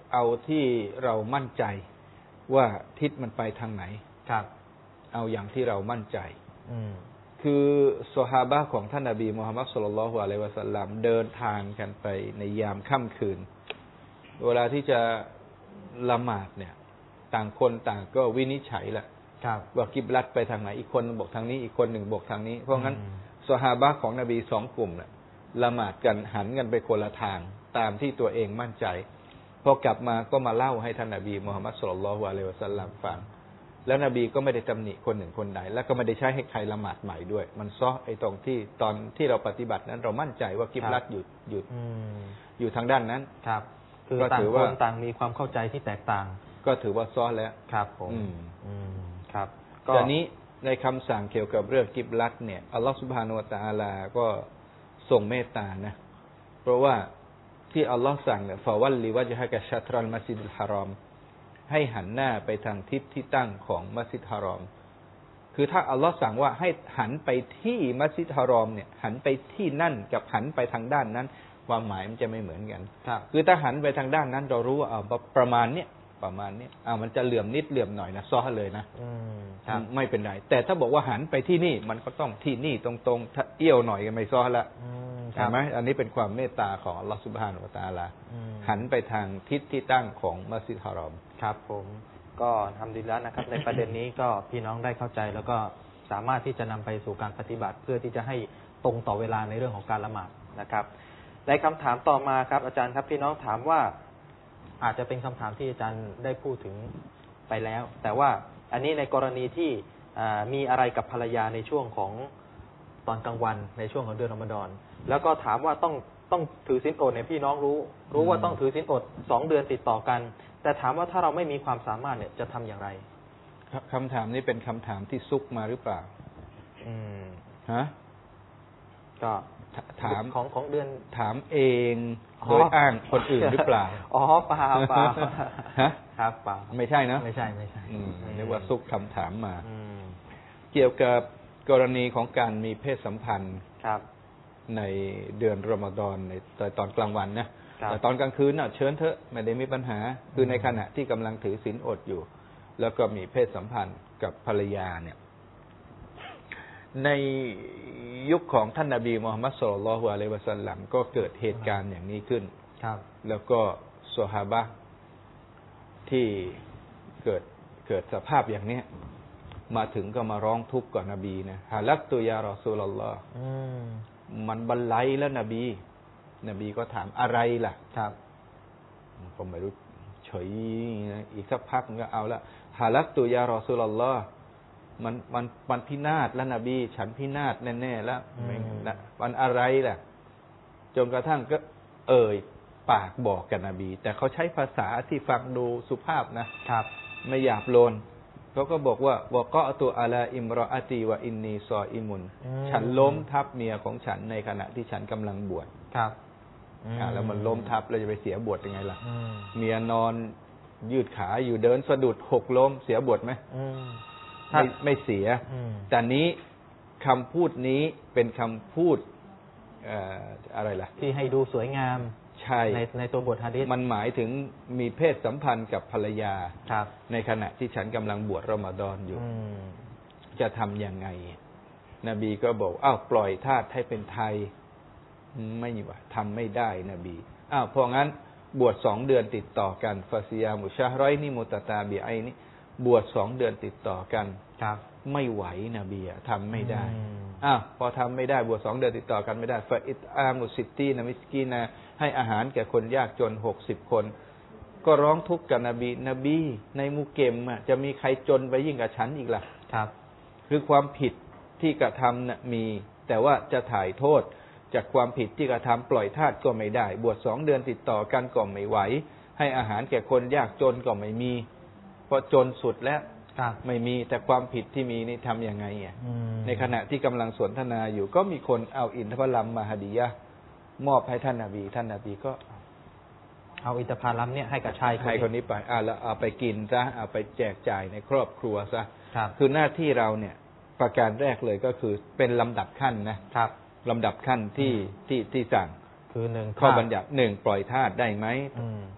เอาที่เรามั่นใจว่าทิศมันไปทางไหนครับเอาอย่างที่เรามั่นใจอืมคือซอฮาบะห์ของท่านนบีมุฮัมมัดศ็อลลัลลอฮุอะลัยฮิวะซัลลัมเดินทางกันไปในยามค่ำคืนเวลาที่จะละหมาดเนี่ยต่างคนต่างก็วินิจฉัยแหละว่ากิบลัตไปทางไหนอีกคนบอกทางนี้อีกคนหนึ่งบอกทางนี้เพราะงั้นซอฮาบะห์ของนบีสองกลุ่มเนี่ยละหมาดกันหันกันไปคนละทางตามที่ตัวเองมั่นใจพอกลับมาก็มาเล่าให้ท่านนบีมุฮัมมัดศ็อลลัลลอฮุอะลัยฮิวะซัลลัมฟังแล้วนบีก็ไม่ได้ตำหนิคนหนึ่งคนใดแล้วก็ไม่ได้ใช้ให้ใครละหมาดใหม่ด้วยมันซ้อไอ้ตรงที่ตอนที่เราปฏิบัตินั้นเรามั่นใจว่ากิบลัตอยู่อยู่อยู่ทางด้านนั้นครับคือต่างคนต่างมีความเข้าใจที่แตกต่างก็ถือว่าซ้อแล้วครับผมอืมครับตอนนี้ในคำสั่งเกี่ยวกับเรื่องกิบลัตเนี่ยอัลลอฮฺซุบฮานะฮูวะตะอาลาก็ทรงเมตตานะเพราะว่าที่อัลลอฮ์สั่งเนี่ยฟาวัลลิวะจฮะกะชัตรัลมัสยิดุลฮารอมให้หันหน้าไปทางทิศที่ตั้งของมัสยิดฮารอมคือถ้าอัลลอฮ์สั่งว่าให้หันไปที่มัสยิดฮารอมเนี่ยหันไปที่นั่นกับหันไปทางด้านนั้นความหมายมันจะไม่เหมือนกันคือถ้าหันไปทางด้านนั้นเรารู้ว่าประมาณเนี้ยประมาณนี้อ่ามันจะเหลื่อมนิดเหลื่อมหน่อยนะซ้อเลยนะไม่เป็นไรแต่ถ้าบอกว่าหันไปที่นี่มันก็ต้องที่นี่ตรงๆถ้าเอี้ยวหน่อยก็ไม่ซ้อละใช่ไหมอันนี้เป็นความเมตตาของอัลลอฮฺซุบฮานะฮูวะตะอาลาหันไปทางทิศที่ตั้งของมัสยิดฮารอมครับผมก็ทำดีแล้วนะครับในประเด็นนี้ก็พี่น้องได้เข้าใจแล้วก็สามารถที่จะนำไปสู่การปฏิบัติเพื่อที่จะให้ตรงต่อเวลาในเรื่องของการละหมาดนะครับในคำถามต่อมาครับอาจารย์ครับพี่น้องถามว่าอาจจะเป็นคำถามที่อาจารย์ได้พูดถึงไปแล้วแต่ว่าอันนี้ในกรณีที่มีอะไรกับภรรยาในช่วงของตอนกลางวันในช่วงของเดือนรอมฎอนแล้วก็ถามว่าต้องต้องถือศีลอดเนี่ยพี่น้องรู้รู้ว่าต้องถือศีลอดสองเดือนติดต่อกันแต่ถามว่าถ้าเราไม่มีความสามารถเนี่ยจะทำอย่างไรคำถามนี้เป็นคำถามที่ซุกมาหรือเปล่าอืมฮะก็ถามของของเดือนถามเองโดยอ้างคนอื่นหรือเปล่าอ๋อเปล่าเปล่าฮะครับเปล่าไม่ใช่นะไม่ใช่ไม่ใช่นึกว่าซุกคำถามมาเกี่ยวกับกรณีของการมีเพศสัมพันธ์ครับในเดือนรอมฎอนในตอนกลางวันนะแต่ตอนกลางคืนน่ะเชิญเถอะไม่ได้มีปัญหาคือในขณะที่กำลังถือศีลอดอยู่แล้วก็มีเพศสัมพันธ์กับภรรยาเนี่ยในยุคของท่านนบีมุฮัมมัดศ็อลลัลลอฮุอะลัยฮิวะซัลลัมก็เกิดเหตุการณ์อย่างนี้ขึ้นครับแล้วก็ซอฮาบะห์ที่เกิดเกิดสภาพอย่างนี้มาถึงก็มาร้องทุกข์กับนบีนะฮาลักตุยารอซูลุลลอฮ์มันบันไลแล้วนบีนบีก็ถามอะไรล่ะครับผมไม่รู้เฉยอีกสักพักมันก็เอาละฮาลักตุยารอซูลุลลอฮ์มันมันมันพินาศแล้วนบีฉันพินาศแน่ๆแล้วมันอะไรล่ะจนกระทั่งก็เอ่ยปากบอกกับนบีแต่เขาใช้ภาษาที่ฟังดูสุภาพนะครับไม่หยาบโลนเขาก็บอกว่าวะกอตุอาลาอิมรออาตีวะอินนีซออิมุนฉันล้มทับเมียของฉันในขณะที่ฉันกำลังบวชครับอ่าแล้วมันล้มทับแล้วจะไปเสียบวชยังไงล่ะเมียนอนยืดขาอยู่เดินสะดุดหกล้มเสียบวชไหมไม่ไม่เสียแต่นี้คำพูดนี้เป็นคำพูดอะไรล่ะที่ให้ดูสวยงามใช่ในในตัวบทหะดีษมันหมายถึงมีเพศสัมพันธ์กับภรรยาในขณะที่ฉันกำลังบวชรอมฎอนอยู่จะทำยังไงนบีก็บอกอ้าวปล่อยทาสให้เป็นไทยไม่ว่าทำไม่ได้นบีอ้าวเพราะงั้นบวชสองเดือนติดต่อกันฟาซิยามุชะฮ์รอยนี่มุตตาบีไอนี่บวชสองเดือนติดต่อกันไม่ไหวนบีทำไม่ได้อ้าวพอทำไม่ได้บวชสองเดือนติดต่อกันไม่ได้ฟาอิตอามุสิตตีนะมิสกีนะให้อาหารแก่คนยากจนหกสิบคนก็ร้องทุกข์กับนบีนบีในมุเกมอ่ะจะมีใครจนไปยิ่งกับฉันอีกล่ะครับคือความผิดที่กระทำน่ะมีแต่ว่าจะถ่ายโทษจากความผิดที่กระทำปล่อยทาสก็ไม่ได้บวชสองเดือนติดต่อกันก็ไม่ไหวให้อาหารแก่คนยากจนก็ไม่มีเพราะจนสุดแล้วไม่มีแต่ความผิดที่มีนี่ทำยังไงอ่ะในขณะที่กำลังสนทนาอยู่ก็มีคนเอาอินทผลัมมาฮดียะมอบให้ท่านนบีท่านนบีก็เอาอินทผลัมเนี่ยให้กับชายให้คนนี้ไปอ่าแล้วเอาไปกินซะเอาไปแจกจ่ายในครอบครัวซะคือหน้าที่เราเนี่ยประการแรกเลยก็คือเป็นลำดับขั้นนะครับลำดับขั้นที่ที่ที่สั่งคือหนึ่งข้อบัญญัติหนึ่งปล่อยทาสได้ไหม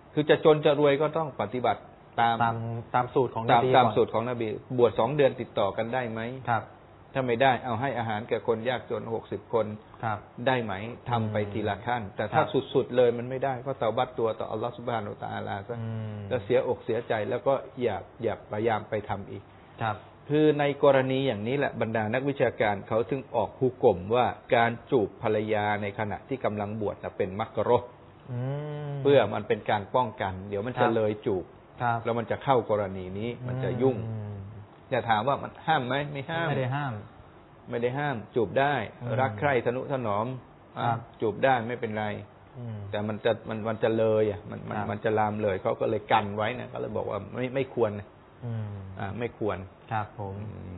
คือจะจนจะรวยก็ต้องปฏิบัติตามตามตามสูตรของนตามบีตามก่อนสูตรของนบีบวชสองเดือนติดต่อกันได้ไหมครับถ้าไม่ได้เอาให้อาหารแก่คนยากจนหกสิบคนครับได้ไหมทำไปทีละขั้นแต่ถ้าสุดๆเลยมันไม่ได้ก็เตาบัตตัวต่ออัลลอฮฺซุบฮานะฮูวะตะอาลาซะแล้วเสียอกเสียใจแล้วก็อย่าอย่าพยายามไปทำอีกครับคือในกรณีอย่างนี้แหละบรรดานักวิชาการเขาถึงออกฮุกมว่าการจูบภรรยาในขณะที่กำลังบวชเป็นมักรุฮ์เพื่อมันเป็นการป้องกันเดี๋ยวมันจะเลยจูบแล้วมันจะเข้ากรณีนี้มันจะยุ่งอย่าถามว่ามันห้ามไหมไม่ห้ามไม่ได้ห้ามไม่ได้ห้ามจูบได้รักใคร่ทนุถนอมจูบได้ไม่เป็นไรแต่มันจะมันมันจะเลยอ่ะมันมันมันจะลามเลยเขาก็เลยกันไว้นะก็เลยบอกว่าไม่ไม่ควรอ่าไม่ควรครับผม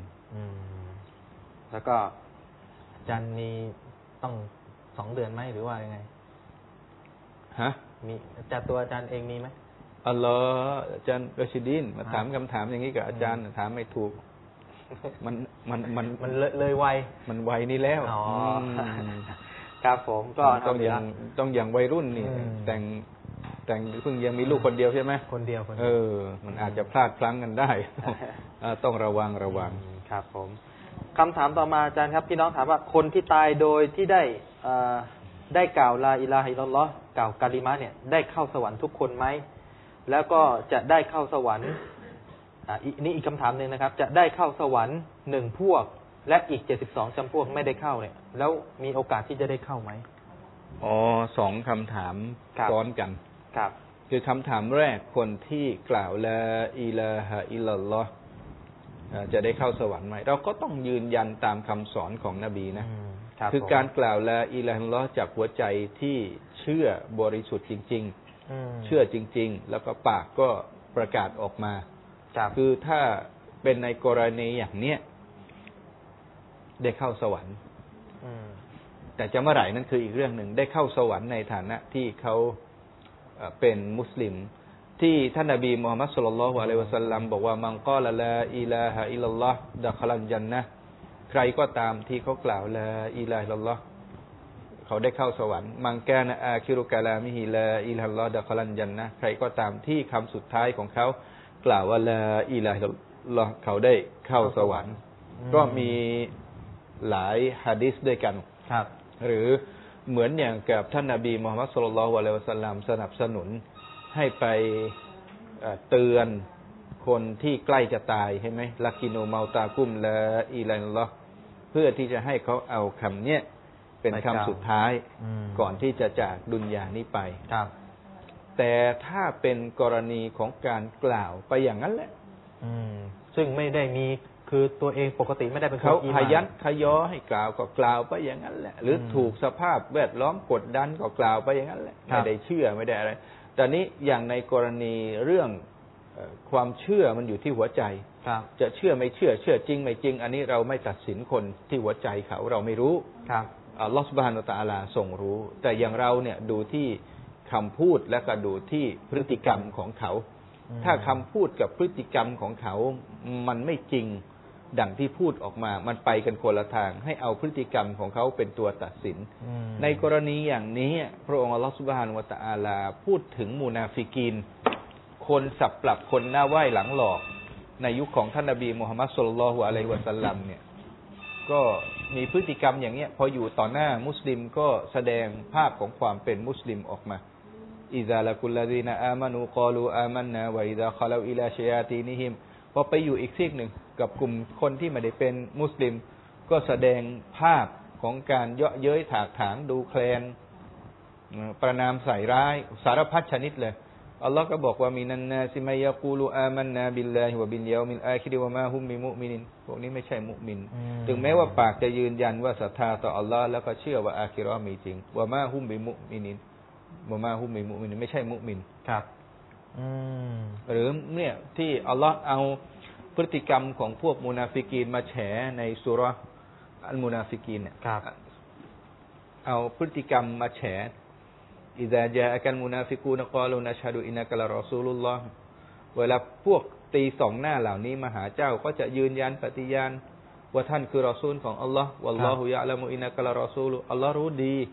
แล้วก็จันมีต้องสองเดือนไหมหรือว่ายังไงฮะมีจัดตัวอาจารย์เองมีไหมอัลลอฮ์อาจารย์รชิดินมาถามคำถามอย่างนี้กับอาจารย์ถามไม่ถูกมันมันมันมันเลยวัยมันวัยนี้แล้วอ๋อครับผมก็ต้องยังต้องอย่างวัยรุ่นนี่แต่งแต่งเพิ่งยังมีลูกคนเดียวใช่ไหมคนเดียวคนเออมันอาจจะพลาดพลั้งกันได้ต้องระวังระวังครับผมคำถามต่อมาอาจารย์ครับพี่น้องถามว่าคนที่ตายโดยที่ได้ได้กล่าวลาอิลาฮะอิลลัลลอฮ์กล่าวกะลิมะห์เนี่ยได้เข้าสวรรค์ทุกคนไหมแล้วก็จะได้เข้าสวรรค์อ่านี่อีกคำถามหนึ่งนะครับจะได้เข้าสวรรค์หนึ่งพวกและอีกเจ็ดสิบสองจำพวกไม่ได้เข้าเนี่ยแล้วมีโอกาสที่จะได้เข้าไหมอ๋อสองคำถามซ้อนกันครับคือคำถามแรกคนที่กล่าวลาอิลาฮะอิลลัลลอฮ์จะได้เข้าสวรรค์ไหมเราก็ต้องยืนยันตามคำสอนของนบีนะคือการกล่าวลาอิลาฮะอิลลัลลอฮ์จากหัวใจที่เชื่อบริสุทธิ์จริงๆเชื่อจริงๆแล้วก็ปากก็ประกาศออกมาคือถ้าเป็นในกรณีอย่างเนี้ยได้เข้าสวรรค์แต่จะเมื่อไหร่นั่นคืออีกเรื่องหนึ่งได้เข้าสวรรค์ในฐานะที่เขาเป็นมุสลิมที่ท่านนบีมุฮัมมัดศ็อลลัลลอฮุอะลัยฮิวะซัลลัมบอกว่ามังกอละลาอิลาฮะอิลลัลลอฮ์ดะคอลัลญันนะห์ใครก็ตามที่เขากล่าวลาอิลาฮะอิลลัลลอฮ์เขาได้เข้าสวรรค์มังกานะอาคิรุกะลามิฮิลาอิลาฮะอิลลัลลอฮ์ดะคอลัลญันนะห์ใครก็ตามที่คำสุดท้ายของเขากล่าวว่าลาอิลาฮะอิลลัลลอฮ์เขาได้เข้าสวรรค์ก็มีหลายหะดีษด้วยกันครับหรือเหมือนอย่างกับท่านนบีมุฮัมมัดศ็อลลัลลอฮุอะลัยฮิวะซัลลัมสนับสนุนให้ไปเตือนคนที่ใกล้จะตายใช่ไหมลักินูเมาตากุมลาอิลาฮะอิลลัลลอฮ์เพื่อที่จะให้เขาเอาคำเนี้ยเป็นคำสุดท้ายก่อนที่จะจากดุนยานี้ไปครับแต่ถ้าเป็นกรณีของการกล่าวไปอย่างนั้นแหละซึ่งไม่ได้มีคือตัวเองปกติไม่ได้เป็นเขาขยันขยอให้กล่าวก็กล่าวไปอย่างนั้นแหละหรือถูกสภาพแวดล้อมกดดันก็กล่าวไปอย่างนั้นแหละไม่ได้เชื่อไม่ได้อะไรแต่นี้อย่างในกรณีเรื่องความเชื่อมันอยู่ที่หัวใจจะเชื่อไม่เชื่อเชื่อจริงไม่จริงอันนี้เราไม่ตัดสินคนที่หัวใจเขาเราไม่รู้อัลลอฮฺซุบฮานะฮูวะตะอาลาทรงรู้แต่อย่างเราเนี่ยดูที่คำพูดและก็ดูที่พฤติกรรมของเขาถ้าคำพูดกับพฤติกรรมของเขามันไม่จริงดังที่พูดออกมามันไปกันคนละทางให้เอาพฤติกรรมของเขาเป็นตัวตัดสินในกรณีอย่างนี้พระองค์อัลลอฮฺซุบฮานะฮูวะตะอาลาพูดถึงมุนาฟิกีนคนสับปรับคนหน้าไหว้หลังหลอกในยุคของท่านนบีมุฮัมมัดศ็อลลัลลอฮุอะลัยฮิวะซัลลัมเนี่ยก็มีพฤติกรรมอย่างเนี้ยพออยู่ต่อหน้ามุสลิมก็แสดงภาพของความเป็นมุสลิมออกมาอิซาละกุลลซีนะอามานูกอลูอามันนาวะอิซาคอลาอิลาชัยาตีนิฮิมพอไปอยู่อีกซีกหนึ่งกับกลุ่มคนที่ไม่ได้เป็นมุสลิมก็แสดงภาพของการเยาะเย้ยถากถางดูแคลนประนามใส่ร้ายสารพัดชนิดเลยอัลลอฮ์ก็บอกว่ามินันนาซิมัยยะกูลูอามันนาบิลลาฮิวะบิลยาวมิลอาคิรวะมาฮุมมิมุมินินพวกนี้ไม่ใช่มุมินถึงแม้ว่าปากจะยืนยันว่าศรัทธาต่ออัลลอฮ์แล้วก็เชื่อว่าอาคิเราะห์มีจริงวะมาฮุมบิมุมินินวะมาฮุมบิมุมินินไม่ใช่มุมินครับหรือเนี่ยที่อัลลอฮ์เอาพฤติกรรมของพวกมุนาฟิกีนมาแฉในซูเราะห์อัลมุนาฟิกีนเนี่ยเอาพฤติกรรมมาแฉอิซาจาอะกัลมุนาฟิกูนกอลูนัชฮะดูอินนะกะลารอซูลุลลอฮ์เวลาพวกตีสองหน้าเหล่านี้มาหาเจ้าก็จะยืนยันปฏิญาณว่าท่านคือรอซูลของอัลลอฮ์วัลลอฮุยะละมุอินนะกะลารอซูลุอัลลอฮ์รู้ดี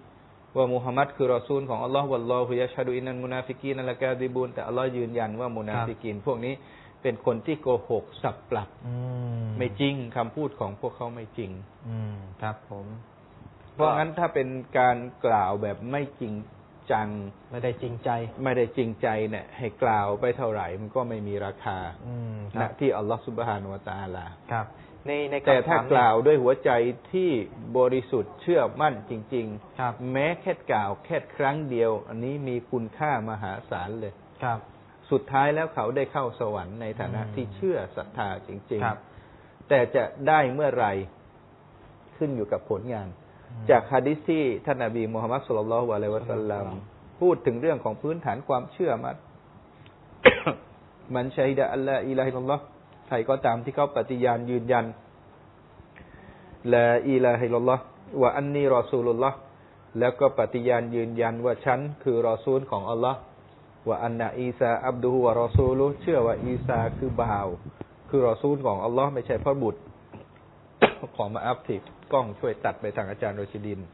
ว่ามุฮัมมัดคือรอซูลของอัลลอฮ์วัลลอฮุยะชฮะดุอินนัลมุนาฟิกีนละกาซิบูนแต่อัลลอฮ์ยืนยันว่ามุนาฟิกีนพวกนี้เป็นคนที่โกหกสับปรับไม่จริงคำพูดของพวกเขาไม่จริงครับผมเพราะงั้นถ้าเป็นการกล่าวแบบไม่จริงจังไม่ได้จริงใจไม่ได้จริงใจเนี่ยให้กล่าวไปเท่าไหร่มันก็ไม่มีราคาณที่อัลลอฮฺซุบฮานะฮูวะตะอาลาครับในในแต่ถ้ากล่าวด้วยหัวใจที่บริสุทธิ์เชื่อมั่นจริงๆแม้แค่กล่าวแค่ครั้งเดียวอันนี้มีคุณค่ามหาศาลเลยครับสุดท้ายแล้วเขาได้เข้าสวรรค์ในฐานะที่เชื่อศรัทธาจริงๆแต่จะได้เมื่อไหร่ขึ้นอยู่กับผลงานจากหะดีษที่ท่านนบีมุฮัมมัดศ็อลลัลลอฮุอะลัยฮิวะซัลลัมพูดถึงเรื่องของพื้นฐานความเชื่อมัน มันชัฮิดะอัลลอฮฺอิลาฮิลลอฮ์ใครก็ตามที่เขาปฏิญาณยืนยันลาอิลาฮิลลอฮ์วะอันนีรอซูลุลลอฮ์แล้วก็ปฏิญาณยืนยันว่าฉันคือรอซูลของอัลลอฮ์ว่าอันนะอีซาอับดุฮุวะรอซูลุเชื่อว่าอีซาคือบ่าวคือรอซูลของอัลลอฮ์ไม่ใช่พระบุตร ขอมาอัพทิฟกล้องช่วยตัดไปทางอาจารย์โรชิดิน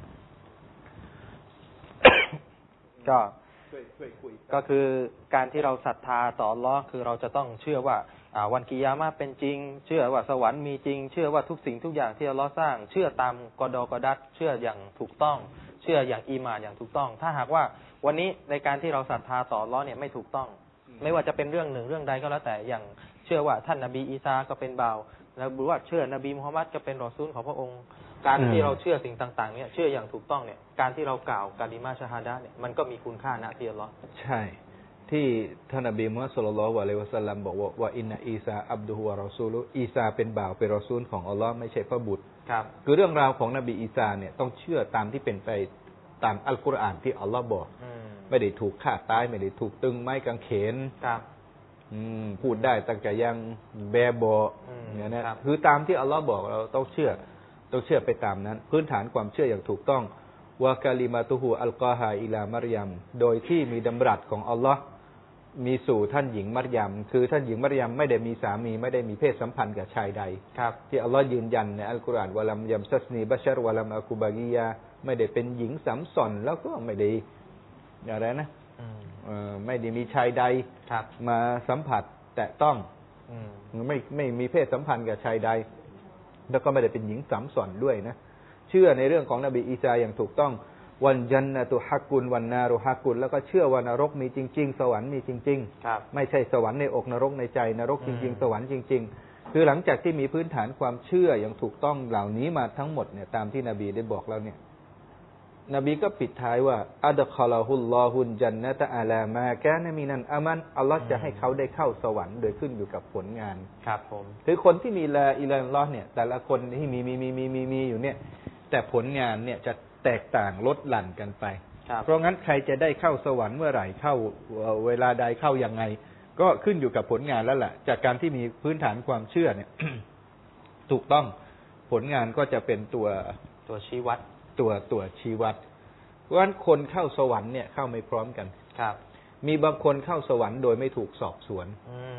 ก็ก็คือการที่เราศรัทธาต่ออัลลอฮ์คือเราจะต้องเชื่อว่าวันกิยามะห์เป็นจริงเชื่อว่าสวรรค์มีจริงเชื่อว่าทุกสิ่งทุกอย่างที่อัลลอฮ์สร้างเชื่อตามกอฎอกอดัรเชื่ออย่างถูกต้องเชื่ออย่างอีหม่านอย่างถูกต้องถ้าหากว่าวันนี้ในการที่เราศรัทธาต่ออัลลอฮ์เนี่ยไม่ถูกต้องไม่ว่าจะเป็นเรื่องหนึ่งเรื่องใดก็แล้วแต่อย่างเชื่อว่าท่านนบีอีสาก็เป็นบ่าวแล้วหรือว่าเชื่อนบีมุฮัมมัดก็เป็นรอซูลของพระองค์การที่เราเชื่อสิ่งต่างๆเนี่ยเชื่ออย่างถูกต้องเนี่ยการที่เรากล่าวกะลิมาชะฮาดะห์เนี่ยมันก็มีคุณค่าณที่อัลเลาะห์ใช่ที่ท่านนบีมุฮัมมัดศ็อลลัลลอฮุอะลัยฮิวะซัลลัมบอกว่าว่าอินนะอีซาอับดุฮุวะรอซูลุอีซาเป็นบ่าวเป็นรอซูลของอัลเลาะห์ไม่ใช่พระบุตรครับคือเรื่องราวของนบีอีซาเนี่ยต้องเชื่อตามที่เป็นไปตามอัลกุรอานที่อัลเลาะห์บอกไม่ได้ถูกฆ่าตายไม่ได้ถูกตึงไม้กางเขนครับพูดได้ตั้งแต่ยังแบเบาะเนี่ยนะคือตามที่อัลเลาะห์บอกเราต้องเชื่อต้องเชื่อไปตามนั้นพื้นฐานความเชื่ออย่างถูกต้องวะกะลิมาตุฮูอัลกอฮาอิลามารยัมโดยที่มีดำรัสของอัลเลาะห์มีสู่ท่านหญิงมัรยัมคือท่านหญิงมัรยัมไม่ได้มีสามีไม่ได้มีเพศสัมพันธ์กับชายใดครับที่อัลเลาะห์ยืนยันในอัลกุรอานวะลัมยัมซัสนีบัชรวะลัมอะกุบากียาไม่ได้เป็นหญิงสัมสอนแล้วก็ไม่ได้อะไรนะไม่ได้มีชายใดมาสัมผัสแตะต้องไม่ไม่มีเพศสัมพันธ์กับชายใดแล้วก็ไม่ได้เป็นหญิงสัมสอนด้วยนะเชื่อในเรื่องของนบีอีสาอย่างถูกต้องวันจันนะตุฮักกุลวันนารุฮักกุลแล้วก็เชื่อว่านรกมีจริงๆสวรรค์มีจริงๆไม่ใช่สวรรค์ในอกนรกในใจนรกจริงๆสวรรค์จริงๆคือหลังจากที่มีพื้นฐานความเชื่ออย่างถูกต้องเหล่านี้มาทั้งหมดเนี่ยตามที่นบีได้บอกแล้วเนี่ยนบีก็ปิดท้ายว่าอัดคอลาฮุลลอฮุลจันนะตะอาลามากานะมินันอามันอัลลอฮ์จะให้เขาได้เข้าสวรรค์โดยขึ้นอยู่กับผลงานครับผมคือคนที่มีลาอิลาฮ์ลอฮ์เนี่ยแต่ละคนที่มีมีมีมีมีมีอยู่เนี่ยแต่ผลงานเนี่ยจะแตกต่างลดหลั่นกันไปเพราะงั้นใครจะได้เข้าสวรรค์เมื่อไหร่เข้าเวลาใดเข้ายังไงก็ขึ้นอยู่กับผลงานแล้วแหละจากการที่มีพื้นฐานความเชื่อเนี่ย ถูกต้องผลงานก็จะเป็นตัวตัวชี้วัดตัวตัวชี้วัดเพราะฉะนั้นคนเข้าสวรรค์เนี่ยเข้าไม่พร้อมกันครับมีบางคนเข้าสวรรค์โดยไม่ถูกสอบสวน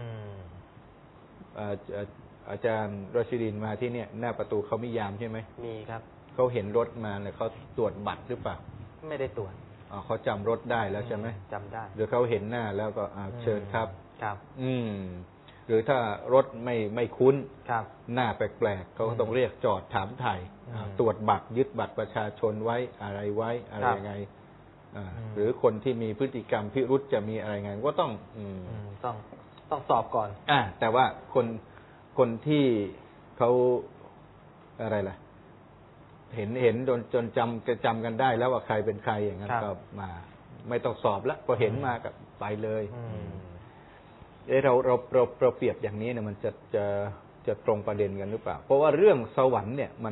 อาจารย์รชิดินมาที่เนี่ยหน้าประตูเขามียามใช่ไหมมีครับเขาเห็นรถมาเนี่ยเขาตรวจบัตรหรือเปล่าไม่ได้ตรวจอ๋อเขาจำรถได้แล้วใช่ไหมจำได้หรือเขาเห็นหน้าแล้วก็เชิญครับครับอืมหรือถ้ารถไม่ไม่คุ้นครับหน้าแปลกๆเขาก็ต้องเรียกจอดถามไถ่ตรวจบัตรยึดบัตรประชาชนไว้อะไรไว้อะไรยังไงหรือคนที่มีพฤติกรรมพิรุษจะมีอะไรไงก็ต้องต้องต้องสอบก่อนอ่าแต่ว่าคนคนที่เขาอะไรล่ะเห็นเห็นจนจนจำจำกันได้แล้วว่าใครเป็นใครอย่างนั้นก็มาไม่ต้องสอบแล้วพอเห็นมากับไปเลยเออเราเราเราเราเปรียบอย่างนี้เนี่ยมันจะจะจะตรงประเด็นกันหรือเปล่าเพราะว่าเรื่องสวรรค์เนี่ยมัน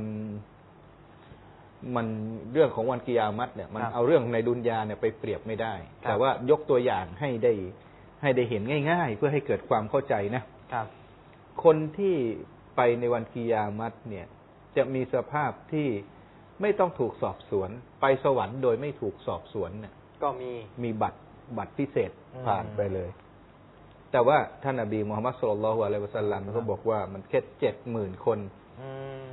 มันเรื่องของวันกิยามัตเนี่ยมันเอาเรื่องในดุนยาเนี่ยไปเปรียบไม่ได้แต่ว่ายกตัวอย่างให้ได้ให้ได้เห็นง่ายๆเพื่อให้เกิดความเข้าใจนะครับคนที่ไปในวันกิยามัตเนี่ยจะมีสภาพที่ไม่ต้องถูกสอบสวนไปสวรรค์โดยไม่ถูกสอบสวนเนี่ยก็มีมีบัตรบัตรพิเศษผ่านไปเลยแต่ว่าท่านนบีมุฮัมมัดศ็อลลัลลอฮุอะลัยฮิวะซัลลัมก็บอกว่ามันแค่เจ็ดหมื่นคน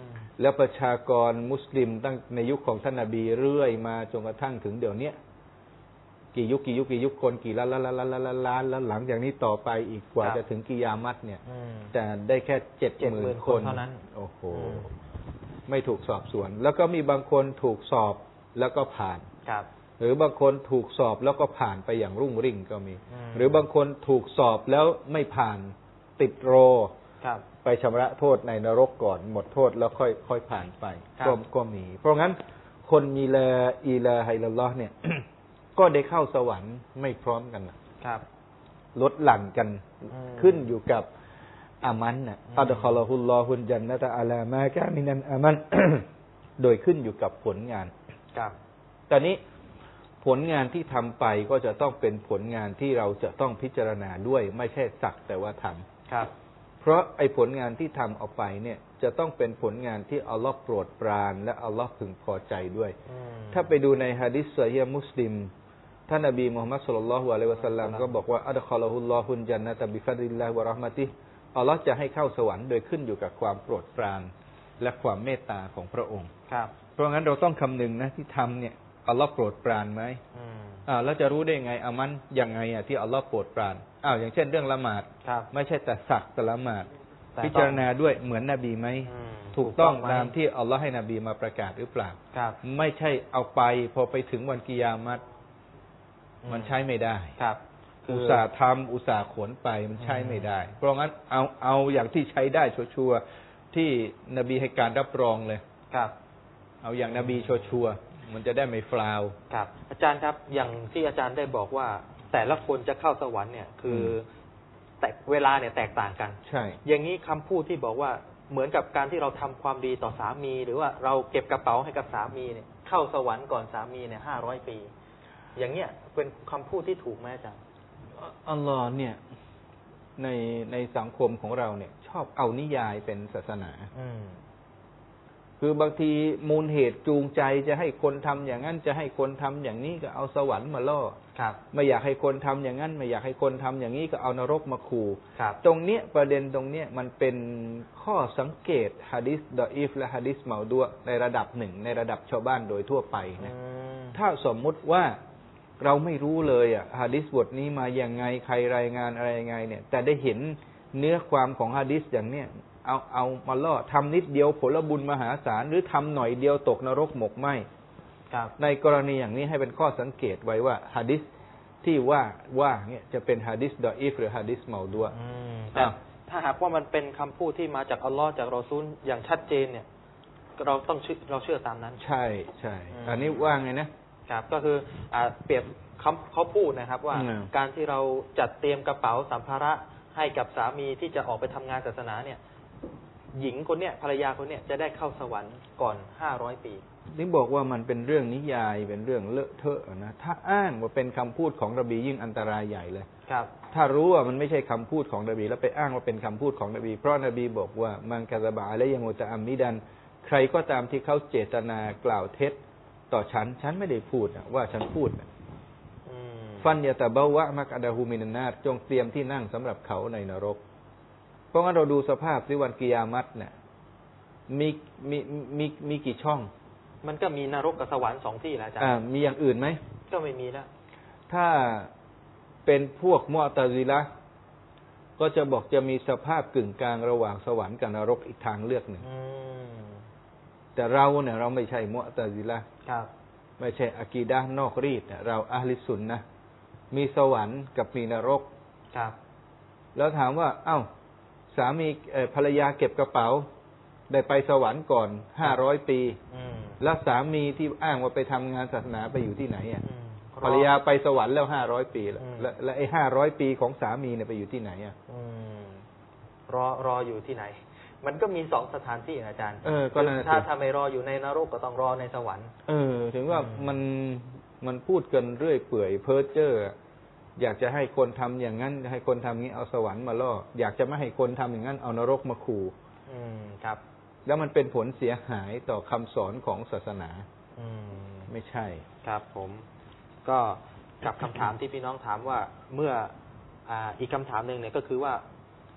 แล้วประชากรมุสลิมตั้งในยุคของท่านนบีเรื่อยมาจนกระทั่งถึงเดี๋ยวนี้กี่ยุคกี่ยุคกี่ยุคคนกี่ล้านล้านล้านล้านล้านล้านแล้วหลังจากนี้ต่อไปอีกกว่าจะถึงกิยามัตเนี่ยแต่ได้แค่เจ็ดหมื่นคนเท่านั้นโอ้โหไม่ถูกสอบสวนแล้วก็มีบางคนถูกสอบแล้วก็ผ่านหรือบางคนถูกสอบแล้วก็ผ่านไปอย่างรุ่งริ่งก็มีหรือบางคนถูกสอบแล้วไม่ผ่านติดโรไปชำระโทษในนรกก่อนหมดโทษแล้วค่อยค่อยผ่านไปก็ก็มีเพราะงั้นคนมีลาอิลาฮะอิลลัลลอฮ์เนี่ย ก็ได้เข้าสวรรค์ไม่พร้อมกันนะครับลดหลั่นกันขึ้นอยู่กับอามันน่ะอัดคอลาฮุลลอฮุลญันนะตะอาลามากะมินันอามัน โดยขึ้นอยู่กับผลงานครับตอนนี้ผลงานที่ทำไปก็จะต้องเป็นผลงานที่เราจะต้องพิจารณาด้วยไม่ใช่สักแต่ว่าทำครับเพราะไอ้ผลงานที่ทำออกไปเนี่ยจะต้องเป็นผลงานที่อัลลอฮ์โปรดปรานและอัลลอฮ์พึงพอใจด้วยถ้าไปดูในหะดีษซอฮีฮ์มุสลิมท่านนบีมุฮัมมัดศ็อลลัลลอฮุอะลัยฮิวะซัลลัมก็บอกว่าอัดคอลาฮุลลอฮุลญันนะตะบิฟัดลิลลาฮิวะเราะห์มะติฮ์อัลลอฮ์จะให้เข้าสวรรค์โดยขึ้นอยู่กับความโปรดปรานและความเมตตาของพระองค์ครับเพราะงั้นเราต้องคำนึงนะที่ทำเนี่ยอัลลอฮ์โปรดปรานไหมอ่าแล้วจะรู้ได้ไงอามันยังไงอ่ะที่อัลลอฮ์โปรดปรานอ้าวอย่างเช่นเรื่องละหมาดไม่ใช่แต่สักแต่ละหมาดพิจารณาด้วยเหมือนนบีไหมถูกต้องตามที่อัลลอฮ์ให้นบีมาประกาศหรือเปล่าไม่ใช่เอาไปพอไปถึงวันกิยามัตมันใช้ไม่ได้อุตสาห์ทำอุตสาห์ขนไปมันใช้ไม่ได้เพราะงั้นเอาเอาอย่างที่ใช้ได้ชัวร์ๆที่นบีให้การรับรองเลยครับเอาอย่างนบีชัวร์ๆมันจะได้ไม่ฟลาวครับอาจารย์ครับอย่างที่อาจารย์ได้บอกว่าแต่ละคนจะเข้าสวรรค์เนี่ยคือแต่เวลาเนี่ยแตกต่างกันใช่อย่างนี้คำพูดที่บอกว่าเหมือนกับการที่เราทำความดีต่อสามีหรือว่าเราเก็บกระเป๋าให้กับสามีเนี่ยเข้าสวรรค์ก่อนสามีเนี่ยห้าร้อยปีอย่างเนี้ยเป็นคำพูดที่ถูกไหมอาจารย์อัลลอฮ์เนี่ยในในสังคมของเราเนี่ยชอบเอานิยายเป็นศาสนาคือบางทีมูลเหตุจูงใจจะให้คนทำอย่างนั้นจะให้คนทำอย่างนี้ก็เอาสวรรค์มาล่อไม่อยากให้คนทำอย่างนั้นไม่อยากให้คนทำอย่างนี้ก็เอานรกมาขู่ตรงเนี้ยประเด็นตรงเนี้ยมันเป็นข้อสังเกตหะดีษดออีฟและหะดีษเมาดัวในระดับหนึ่งในระดับชาวบ้านโดยทั่วไปนะถ้าสมมุติว่าเราไม่รู้เลยอ่ะหะดีษบทนี้มาอย่างไงใครรายงานอะไรยังไงเนี่ยแต่ได้เห็นเนื้อความของหะดีษอย่างเนี้ยเอาเอามาล่อทำนิดเดียวผลบุญมหาศาลหรือทำหน่อยเดียวตกนรกหมกไหมในกรณีอย่างนี้ให้เป็นข้อสังเกตไว้ว่าหะดีษที่ว่าว่าเนี่ยจะเป็นหะดีษดออีฟหรือหะดีษเมาดัวแต่ถ้าหากว่ามันเป็นคำพูดที่มาจากอัลลอฮ์จากรอซูลอย่างชัดเจนเนี่ยเราต้องเราเชื่อตามนั้นใช่ใช่อันนี้ว่าไงนะครับก็คืออ่าเปรียบเขาเขาพูดนะครับว่าการที่เราจัดเตรียมกระเป๋าสัมภาระให้กับสามีที่จะออกไปทำงานศาสนาเนี่ยหญิงคนเนี้ยภรรยาคนเนี้ยจะได้เข้าสวรรค์ก่อนห้าร้อยปีนี่บอกว่ามันเป็นเรื่องนิยายเป็นเรื่องเลอะเทอะนะถ้าอ้างว่าเป็นคำพูดของนบียิ่งอันตรายใหญ่เลยครับถ้ารู้ว่ามันไม่ใช่คำพูดของนบีแล้วไปอ้างว่าเป็นคำพูดของนบีเพราะนบีบอกว่ามันกะซะบะอะลัยยะมุตะอัมมิดันใครก็ตามที่เขาเจตนากล่าวเท็จต่อฉันฉันไม่ได้พูดว่าฉันพูดฟันยะตะบะวะมักอะดะฮูมินันนารจงเตรียมที่นั่งสำหรับเขาในนรกเพราะงั้นเราดูสภาพที่วันกิยามัตเนี่ยมีมีมีมีกี่ช่องมันก็มีนรกกับสวรรค์สองที่แหละอาจารย์อ่ามีอย่างอื่นไหมก็ไม่มีแล้วถ้าเป็นพวกมุอ์ตะซิละห์ก็จะบอกจะมีสภาพกึ่งกลางระหว่างสวรรค์กับนรกอีกทางเลือกหนึ่งแต่เราเนี่ยเราไม่ใช่มุอ์ตะซิละห์ครับไม่ใช่อะกีดะห์นอกรีดเราอะห์ลิสซุนนะห์มีสวรรค์กับมีนรกครับแล้วถามว่าเอ้าสามีภรรยาเก็บกระเป๋าได้ไปสวรรค์ก่อนห้าร้อยปีแล้วสามีที่อ้างว่าไปทำงานศาสนาไปอยู่ที่ไหนอ่ะภรรยาไปสวรรค์แล้วห้าร้อยปีแล้วแล้วไอ้ห้าร้อยปีของสามีเนี่ยไปอยู่ที่ไหนอ่ะรอรออยู่ที่ไหนมันก็มีสองสถานที่อาจารย์เออก็ถ้าทำไมรออยู่ในนรกก็ต้องรอในสวรรค์เออถึงว่ามันมันพูดกันเรื่อยเปื่อยเพ้อเจ้ออยากจะให้คนทำอย่างนั้นให้คนทำงี้เอาสวรรค์มาล่ออยากจะไม่ให้คนทำอย่างนั้นเอานรกมาขู่อืมครับแล้วมันเป็นผลเสียหายต่อคำสอนของศาสนาอืมไม่ใช่ครับผมก็กับคำถามที่พี่น้องถามว่าเมื่ออ่าอีกคำถามหนึ่งเนี่ยก็คือว่า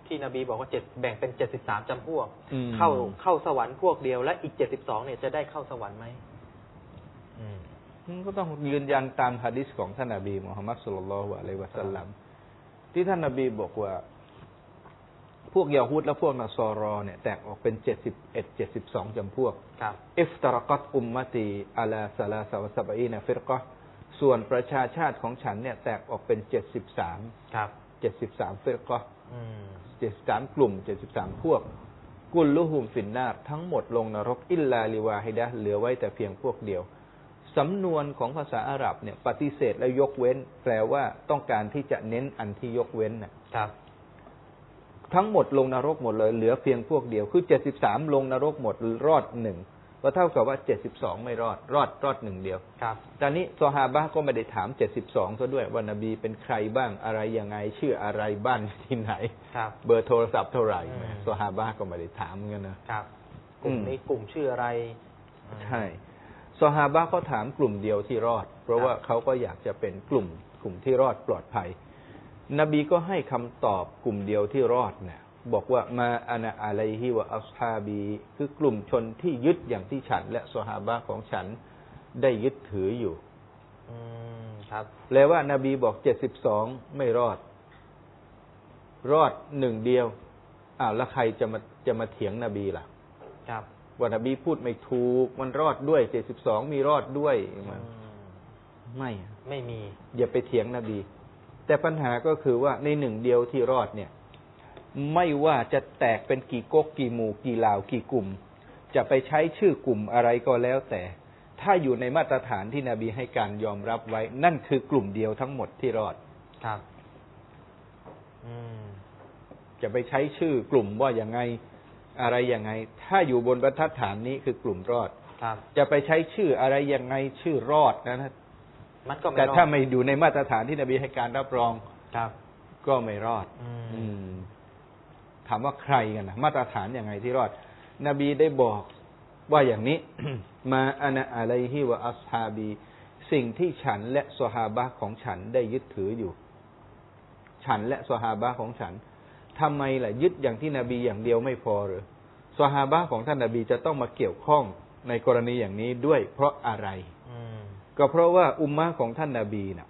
ที่นบีบอกว่าเจ็ดแบ่งเป็นเจ็ดสิบสามจำพวกอืมเข้าเข้าสวรรค์พวกเดียวและอีกเจ็ดสิบสองเนี่ยจะได้เข้าสวรรค์ไหมอืมก็ต้องยืนยันตามหะดีษของท่านนบีมุฮัมมัดศ็อลลัลลอฮุอะลัยฮิวะซัลลัมที่ท่านนบีบอกว่าพวกยะฮูดและพวกนัสรอเนี่ยแตกออกเป็นเจ็ดสิบเอ็ด เจ็ดสิบสองจำพวกครับอิฟตารกัตอุมมะตีอะลาซะลาซะวะซะบะอีนะฟิรกะฮ์ส่วนประชาชาติของฉันเนี่ยแตกออกเป็นเจ็ดสิบสามครับเจ็ดสิบสามฟิรกะฮ์อืมเจ็ดสิบสามกลุ่มเจ็ดสิบสามพวกกุลลุฮุมฟินนาร์ทั้งหมดลงนรกอิลลาลิวาฮิดะห์เหลือไว้แต่เพียงพวกเดียวสำนวนของภาษาอาหรับเนี่ยปฏิเสธและยกเว้นแปลว่าต้องการที่จะเน้นอันที่ยกเว้นน่ะครับทั้งหมดลงนรกหมดเลยเหลือเพียงพวกเดียวคือเจ็ดสิบสามลงนรกหมดรอดหนึ่งก็เท่ากับว่าเจ็ดสิบสองไม่รอดรอดรอดหนึ่งเดียวครับตอนนี้ซอฮาบะห์ก็ไม่ได้ถามเจ็ดสิบสองซะด้วยว่านบีเป็นใครบ้างอะไรยังไงชื่ออะไรบ้านที่ไหนครับเบอร์โทรศัพท์เท่าไหร่อืมซอฮาบะห์ก็ไม่ได้ถามเหมือนกันนะครับกลุ่มนี้กลุ่มชื่ออะไรใช่ซอฮาบะห์เขาถามกลุ่มเดียวที่รอด เพราะว่าเขาก็อยากจะเป็นกลุ่มกลุ่มที่รอดปลอดภัย นบีก็ให้คำตอบกลุ่มเดียวที่รอดเนี่ยบอกว่ามาอานะอะลัยฮิวะอัศฮาบีคือกลุ่มชนที่ยึดอย่างที่ฉันและซอฮาบะห์ของฉันได้ยึดถืออยู่อืมครับแปลว่านบีบอกเจ็ดสิบสองไม่รอด รอดหนึ่งเดียวอ้าวแล้วใครจะมาจะมาเถียงนบีล่ะครับว่านบีพูดไม่ถูกมันรอดด้วยเจ็ดสิบสองมีรอดด้วยมันอืมไม่ไม่มีอย่าไปเถียงนบี แต่ปัญหาก็คือว่าในหนึ่งเดียวที่รอดเนี่ยไม่ว่าจะแตกเป็นกี่ก๊กกี่หมู่กี่เหล่ากี่กลุ่ม จะไปใช้ชื่อกลุ่มอะไรก็แล้วแต่ ถ้าอยู่ในมาตรฐานที่นบีให้การยอมรับไว้ นั่นคือกลุ่มเดียวทั้งหมดที่รอดครับ อืมจะไปใช้ชื่อกลุ่มว่าอย่างไงอะไรยังไง ถ้าอยู่บนบรรทัดฐานนี้คือกลุ่มรอดครับจะไปใช้ชื่ออะไรยังไงชื่อรอดนะนะมันก็ไม่แต่รอดถ้าไม่อยู่ในมาตรฐานที่นบีให้การรับรองครับก็ไม่รอดอืมอืมถามว่าใครกันนะมาตรฐานยังไงที่รอด นบีได้บอกว่าอย่างนี้ มาอานะอะลัยฮิวะอัศฮาบีสิ่งที่ฉันและซอฮาบะห์ของฉันได้ยึดถืออยู่ ฉันและซอฮาบะห์ของฉันทำไมล่ะยึดอย่างที่นบีอย่างเดียวไม่พอหรือซอฮาบะห์ของท่านนบีจะต้องมาเกี่ยวข้องในกรณีอย่างนี้ด้วยเพราะอะไรอืมก็เพราะว่าอุมมะของท่านนบีน่ะ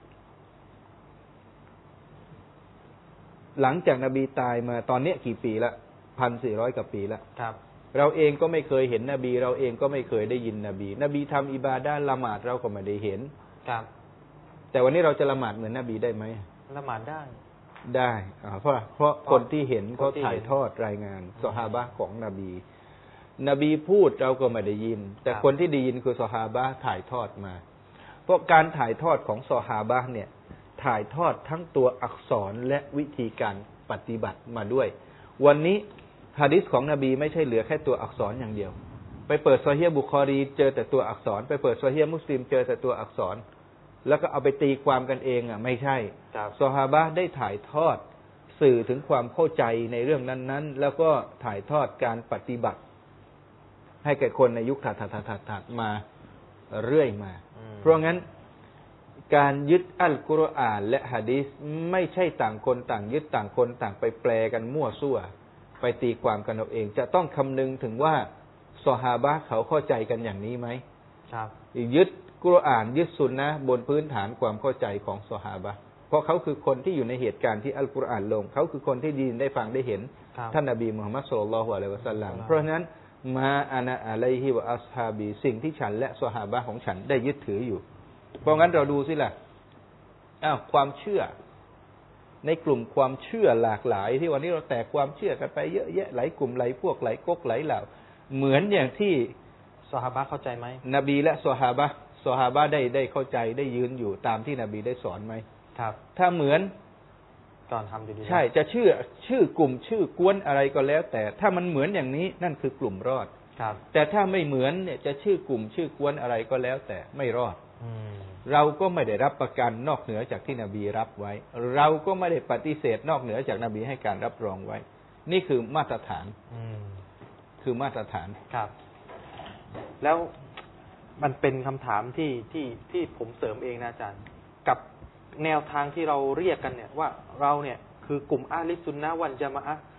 หลังจากนบีตายมาตอนนี้กี่ปีละพันสี่ร้อยกว่าปีละครับเราเองก็ไม่เคยเห็นนบี เราเองก็ไม่เคยได้ยินนบี นบีทำอิบาดะห์ละหมาดเราก็ไม่ได้เห็นครับแต่วันนี้เราจะละหมาดเหมือนนบีได้ไหมละหมาดได้ได้อ่าเพราะเพราะคนที่เห็นคนเขาที่ถ่ายเห็นทอดรายงานซอฮาบะห์ของนบี นบีพูดเราก็ไม่ได้ยิน แต่คนที่ได้ยินคือซอฮาบะห์ถ่ายทอดมา เพราะการถ่ายทอดของซอฮาบะห์เนี่ยถ่ายทอดทั้งตัวอักษรและวิธีการปฏิบัติมาด้วย วันนี้หะดีษของนบีไม่ใช่เหลือแค่ตัวอักษรอย่างเดียว ไปเปิดซอฮีฮ์บุคอรีเจอแต่ตัวอักษร ไปเปิดซอฮีฮ์มุสลิมเจอแต่ตัวอักษร แล้วก็เอาไปตีความกันเองอ่ะไม่ใช่ครับซอฮาบะห์ได้ถ่ายทอดสื่อถึงความเข้าใจในเรื่องนั้นๆ แล้วก็ถ่ายทอดการปฏิบัติ ให้แก่คนในยุคถัดๆๆๆมาเรื่อยมาอืมเพราะงั้นการยึดอัลกุรอานและหะดีษไม่ใช่ต่างคนต่างยึดต่างคนต่างไปแปลกันมั่วซั่วไปตีความกันเอาเอง จะต้องคำนึงถึงว่าซอฮาบะห์เขาเข้าใจกันอย่างนี้ไหมครับยึดกุรอานยึดซุนนะห์บนพื้นฐานความเข้าใจของซอฮาบะห์เพราะเขาคือคนที่อยู่ในเหตุการณ์ที่อัลกุรอานลงเขาคือคนที่ได้ยินได้ฟังได้เห็นครับท่านนบีมุฮัมมัดศ็อลลัลลอฮุอะลัยฮิวะซัลลัมเพราะฉะนั้นมาอานะอะลัยฮิวะอัศฮาบีสิ่งที่ฉันและซอฮาบะห์ของฉันได้ยึดถืออยู่ เพราะงั้นเราดูสิล่ะอ้าวความเชื่อ ในกลุ่มความเชื่อหลากหลายที่วันนี้เราแตกความเชื่อกันไปเยอะแยะหลายกลุ่มหลายพวกหลายก๊กหลายเหล่าเหมือนอย่างที่ซอฮาบะห์เข้าใจไหมนบีและซอฮาบะห์ซอฮาบะห์ได้ได้เข้าใจได้ยืนอยู่ตามที่นบีได้สอนไหมครับถ้าเหมือนก่อนทำดีๆใช่จะชื่อชื่อกลุ่มชื่อกวนอะไรก็แล้ว แต่ถ้ามันเหมือนอย่างนี้นั่นคือกลุ่มรอดครับแต่ถ้าไม่เหมือนเนี่ยจะชื่อกลุ่มชื่อกวนอะไรก็แล้ว แต่ไม่รอดอืมเราก็ไม่ได้รับประกันนอกเหนือจากที่นบีรับไว้ เราก็ไม่ได้ปฏิเสธนอกเหนือจากนบีให้การรับรองไว้ นี่คือมาตรฐานอืมคือมาตรฐานครับ แล้วมันเป็นคำถามที่ที่ที่ผมเสริมเองนะอาจารย์ กับแนวทางที่เราเรียกกันเนี่ยว่าเราเนี่ยคือกลุ่มอาลิสซุนนะฮ์วัลญะมาอะฮ์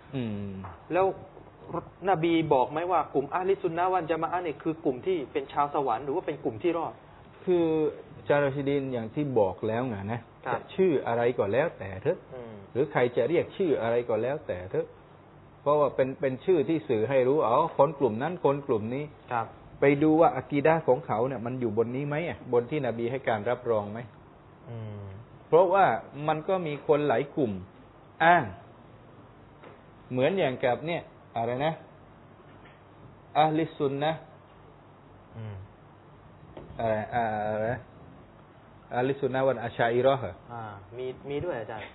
อืมแล้วนบีบอกไหมว่ากลุ่มอะห์ลิสซุนนะฮ์วัลญะมาอะห์เนี่ยคือกลุ่มที่เป็นชาวสวรรค์หรือว่าเป็นกลุ่มที่รอดคือจารชิดินอย่างที่บอกแล้วไงนะจะชื่ออะไรก็แล้วแต่เถอะหรือใครจะเรียกชื่ออะไรก็แล้วแต่เถอะเพราะว่าเป็นเป็นชื่อที่สื่อให้รู้อ๋อคนกลุ่มนั้นคนกลุ่มนี้ไปดูว่าอะกีดะห์ของเขาเนี่ยมันอยู่บนนี้ไหมบนที่นบีให้การรับรองไหมเพราะว่ามันก็มีคนหลายกลุ่มอ้างเหมือนอย่างกับเนี่ยอะไรนะอะห์ลิสซุนนะห์อะไรอะไรอะห์ลิสซุนนะห์วัลอะชอะอิเราะห์อ่ามีมีด้วยอาจารย์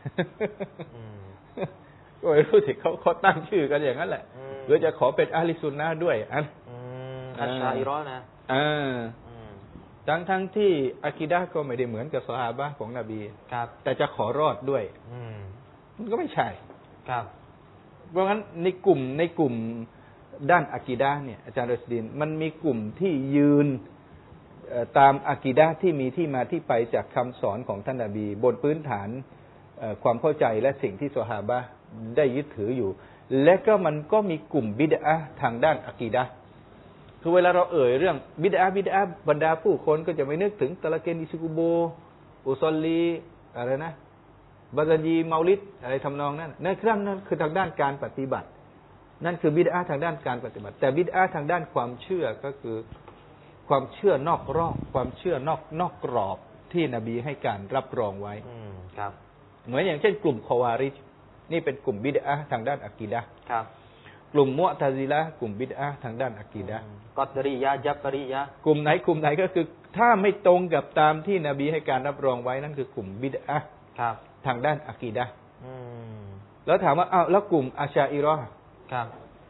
ก็ไม่รู้สิเขาเขาตั้งชื่อกันอย่างนั้นแหละหรือจะขอเป็นอะห์ลิสซุนนะห์ด้วยอันอะชอะอิเราะห์นะอ่าทั้งทั้งที่อะกีดะห์ก็ไม่ได้เหมือนกับซอฮาบะห์ของนบีครับแต่จะขอรอดด้วยมันก็ไม่ใช่ครับเพราะงั้นในกลุ่มในกลุ่มด้านอะกีดะห์เนี่ยอาจารย์รอชดีนมันมีกลุ่มที่ยืนตามอะกีดะห์ที่มีที่มาที่ไปจากคำสอนของท่านนบีบนพื้นฐานความเข้าใจและสิ่งที่ซอฮาบะห์ได้ยึดถืออยู่และก็มันก็มีกลุ่มบิดอะห์ทางด้านอะกีดะห์คือเวลาเราเอ่ยเรื่องบิดอะห์บิดอะห์บรรดาผู้คนก็จะไม่นึกถึงตะละเกนอิซุกุโบอุซอลลีอะไรนะบาซาญีเมาลิดอะไรทำนองนั้นนั่นคือนั่นคือทางด้านการปฏิบัตินั่นคือบิดอะห์ทางด้านการปฏิบัติแต่บิดอะห์ทางด้านความเชื่อก็คือความเชื่อนอกรอบความเชื่อนอกนอกกรอบที่นบีให้การรับรองไว้ครับเหมือนอย่างเช่นกลุ่มคอวาริจนี่เป็นกลุ่มบิดอะห์ทางด้านอะกีดะห์ครับกลุ่มมุอ์ตะซิละห์กลุ่มบิดอะห์ทางด้านอะกีดะห์กอดรียะญับรียะกลุ่มไหนกลุ่มไหนก็คือถ้าไม่ตรงกับตามที่นบีให้การรับรองไว้นั่นคือกลุ่มบิดอะห์ครับทางด้านอะกีดะห์แล้วถามว่าอ้าวแล้วกลุ่มอะชอะอิเราะห์ครับ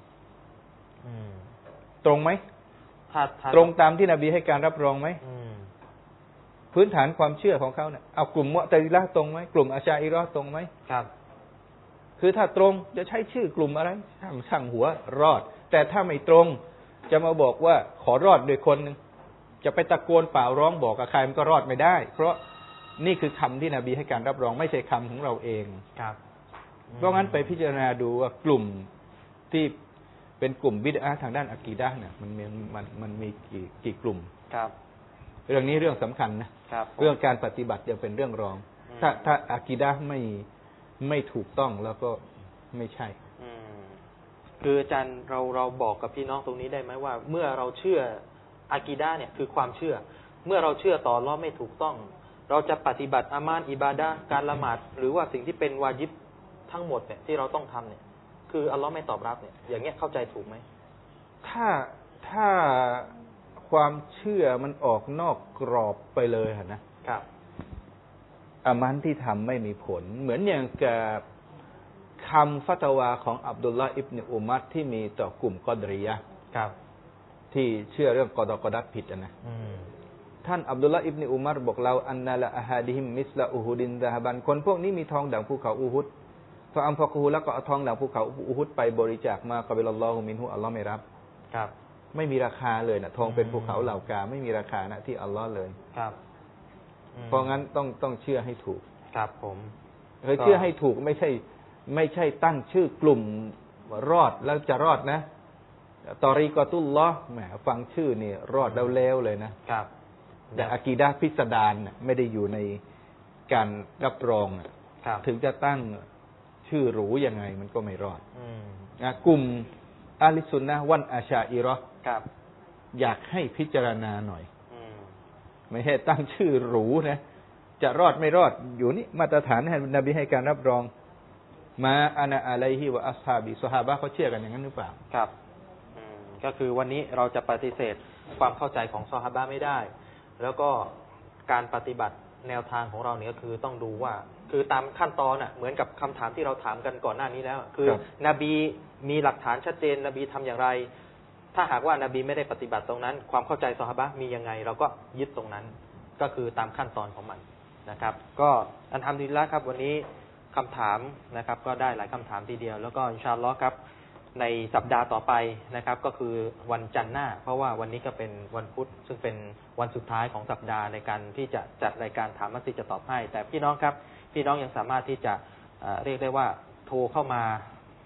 ตรงไหมตรงตามที่นบีให้การรับรองไหมพื้นฐานความเชื่อของเขาเนี่ยเอากลุ่มมุอ์ตะซิละห์ตรงไหมกลุ่มอะชอะอิเราะห์ตรงไหมครับคือถ้าตรงจะใช้ชื่อกลุ่มอะไรช่างช่างหัวรอดแต่ถ้าไม่ตรงจะมาบอกว่าขอรอดโดยคนหนึ่งจะไปตะโกนเปล่าร้องบอกกับใครมันก็รอดไม่ได้เพราะนี่คือคำที่นบีให้การรับรองไม่ใช่คำของเราเองครับเพราะงั้นไปพิจารณาดูว่ากลุ่มที่เป็นกลุ่มบิดอะห์ทางด้านอะกีดะห์เนี่ยมันมีมันมันมีกี่กี่กลุ่มครับเรื่องนี้เรื่องสำคัญนะครับเรื่องการปฏิบัติยังเป็นเรื่องรองถ้าถ้าอะกีดะห์ไม่ไม่ถูกต้องแล้วก็ไม่ใช่คืออาจารย์เราเราบอกกับพี่น้องตรงนี้ได้ไหมว่าเมื่อเราเชื่ออะกีดะห์เนี่ยคือความเชื่อเมื่อเราเชื่อต่ออัลเลาะห์ไม่ถูกต้องเราจะปฏิบัติอามานอิบาดะห์การละหมาดหรือว่าสิ่งที่เป็นวาญิบทั้งหมดเนี่ยที่เราต้องทำเนี่ยคืออัลเลาะห์ไม่ตอบรับเนี่ยอย่างเงี้ยเข้าใจถูกไหมถ้าถ้าความเชื่อมันออกนอกกรอบไปเลยนะครับอามันที่ทำไม่มีผลเหมือนอย่างกับคำฟัตวาของอับดุลลาห์อิบนุอุมัรที่มีต่อกลุ่มกอดรียะห์ครับที่เชื่อเรื่องกอฎอกอดัรผิดนะท่านอับดุลลาห์อิบนุอุมัรบอกเราอันนาละอะฮาดิฮิมมิสละอูฮุดินซะฮะบันคนพวกนี้มีทองดังภูเขาอูฮุดฟะอัมฟะกูฮุแล้วก็เอาทองดังภูเขาอูฮุดไปบริจาคมากะบิลัลลอฮุมินฮุอัลเลาะห์ไม่รับครับไม่มีราคาเลยนะทองเป็นภูเขาเหล่ากาไม่มีราคานะที่อัลเลาะห์เลยครับเพราะงั้นต้องต้องเชื่อให้ถูกครับผมเคยเชื่อให้ถูกไม่ใช่ไม่ใช่ตั้งชื่อกลุ่มรอดแล้วจะรอดนะตอรีกอตุลลอฮ์แหมฟังชื่อนี่รอดแล้วแล้วเลยนะครับแต่อะกีดะห์พิสดารน่ะไม่ได้อยู่ในการรับรองน่ะถึงจะตั้งชื่อหรูยังไงมันก็ไม่รอดนะกลุ่มอะห์ลิสซุนนะห์วัลอะชอะอิเราะห์อยากให้พิจารณาหน่อยไม่ให้ตั้งชื่อหรูนะจะรอดไม่รอดอยู่นี่มาตรฐานให้นบีให้การรับรองมาอานะอะลัยฮิวะอัศฮาบิซอฮาบะห์เขาเชื่อกันอย่างนั้นหรือเปล่าครับก็คือวันนี้เราจะปฏิเสธความเข้าใจของซอฮาบะห์ไม่ได้แล้วก็การปฏิบัติแนวทางของเราเนี่ยก็คือต้องดูว่าคือตามขั้นตอนน่ะเหมือนกับคำถามที่เราถามกันก่อนหน้านี้แล้วคือนบีมีหลักฐานชัดเจนนบีทำอย่างไรถ้าหากว่านบีไม่ได้ปฏิบัติตรงนั้นความเข้าใจซอฮาบะห์มียังไงเราก็ยึดตรงนั้นก็คือตามขั้นตอนของมันนะครับก็อัลฮัมดุลิลละห์ครับวันนี้คำถามนะครับก็ได้หลายคำถามทีเดียวแล้วก็อินชาอัลเลาะห์ครับในสัปดาห์ต่อไปนะครับก็คือวันจันทร์หน้าเพราะว่าวันนี้ก็เป็นวันพุธซึ่งเป็นวันสุดท้ายของสัปดาห์ในการที่จะจัดรายการถามมัสยิดจะตอบให้แต่พี่น้องครับพี่น้องยังสามารถที่จะเรียกได้ว่าโทรเข้ามา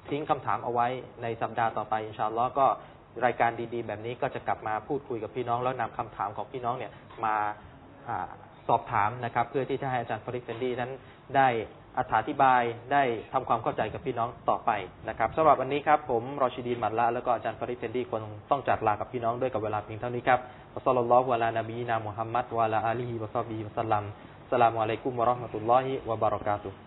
ทิ้งคำถามเอาไว้ในสัปดาห์ต่อไปอินชาอัลลอฮ์ก็รายการดีๆแบบนี้ก็จะกลับมาพูดคุยกับพี่น้องแล้วนำคำถามของพี่น้องเนี่ยมาสอบถามนะครับเพื่อที่จะให้อาจารย์ฟาริกเฟนดีนั้นได้อธิบายได้ทำความเข้าใจกับพี่น้องต่อไปนะครับสำหรับวันนี้ครับผมรอชิดีนหมัดละแล้วก็อาจารย์ฟาริกเฟนดีคงต้องจากลากับพี่น้องด้วยกับเวลาเพียงเท่านี้ครับอัสสลามุอะลานบีนามุฮัมมัดวะลาอาลีฮิวะซอฮบิฮิวะซัลลัมอัสสลามุอะลัยกุมวะเราะห์มะตุลลอฮิวะบะเราะกาตุฮ์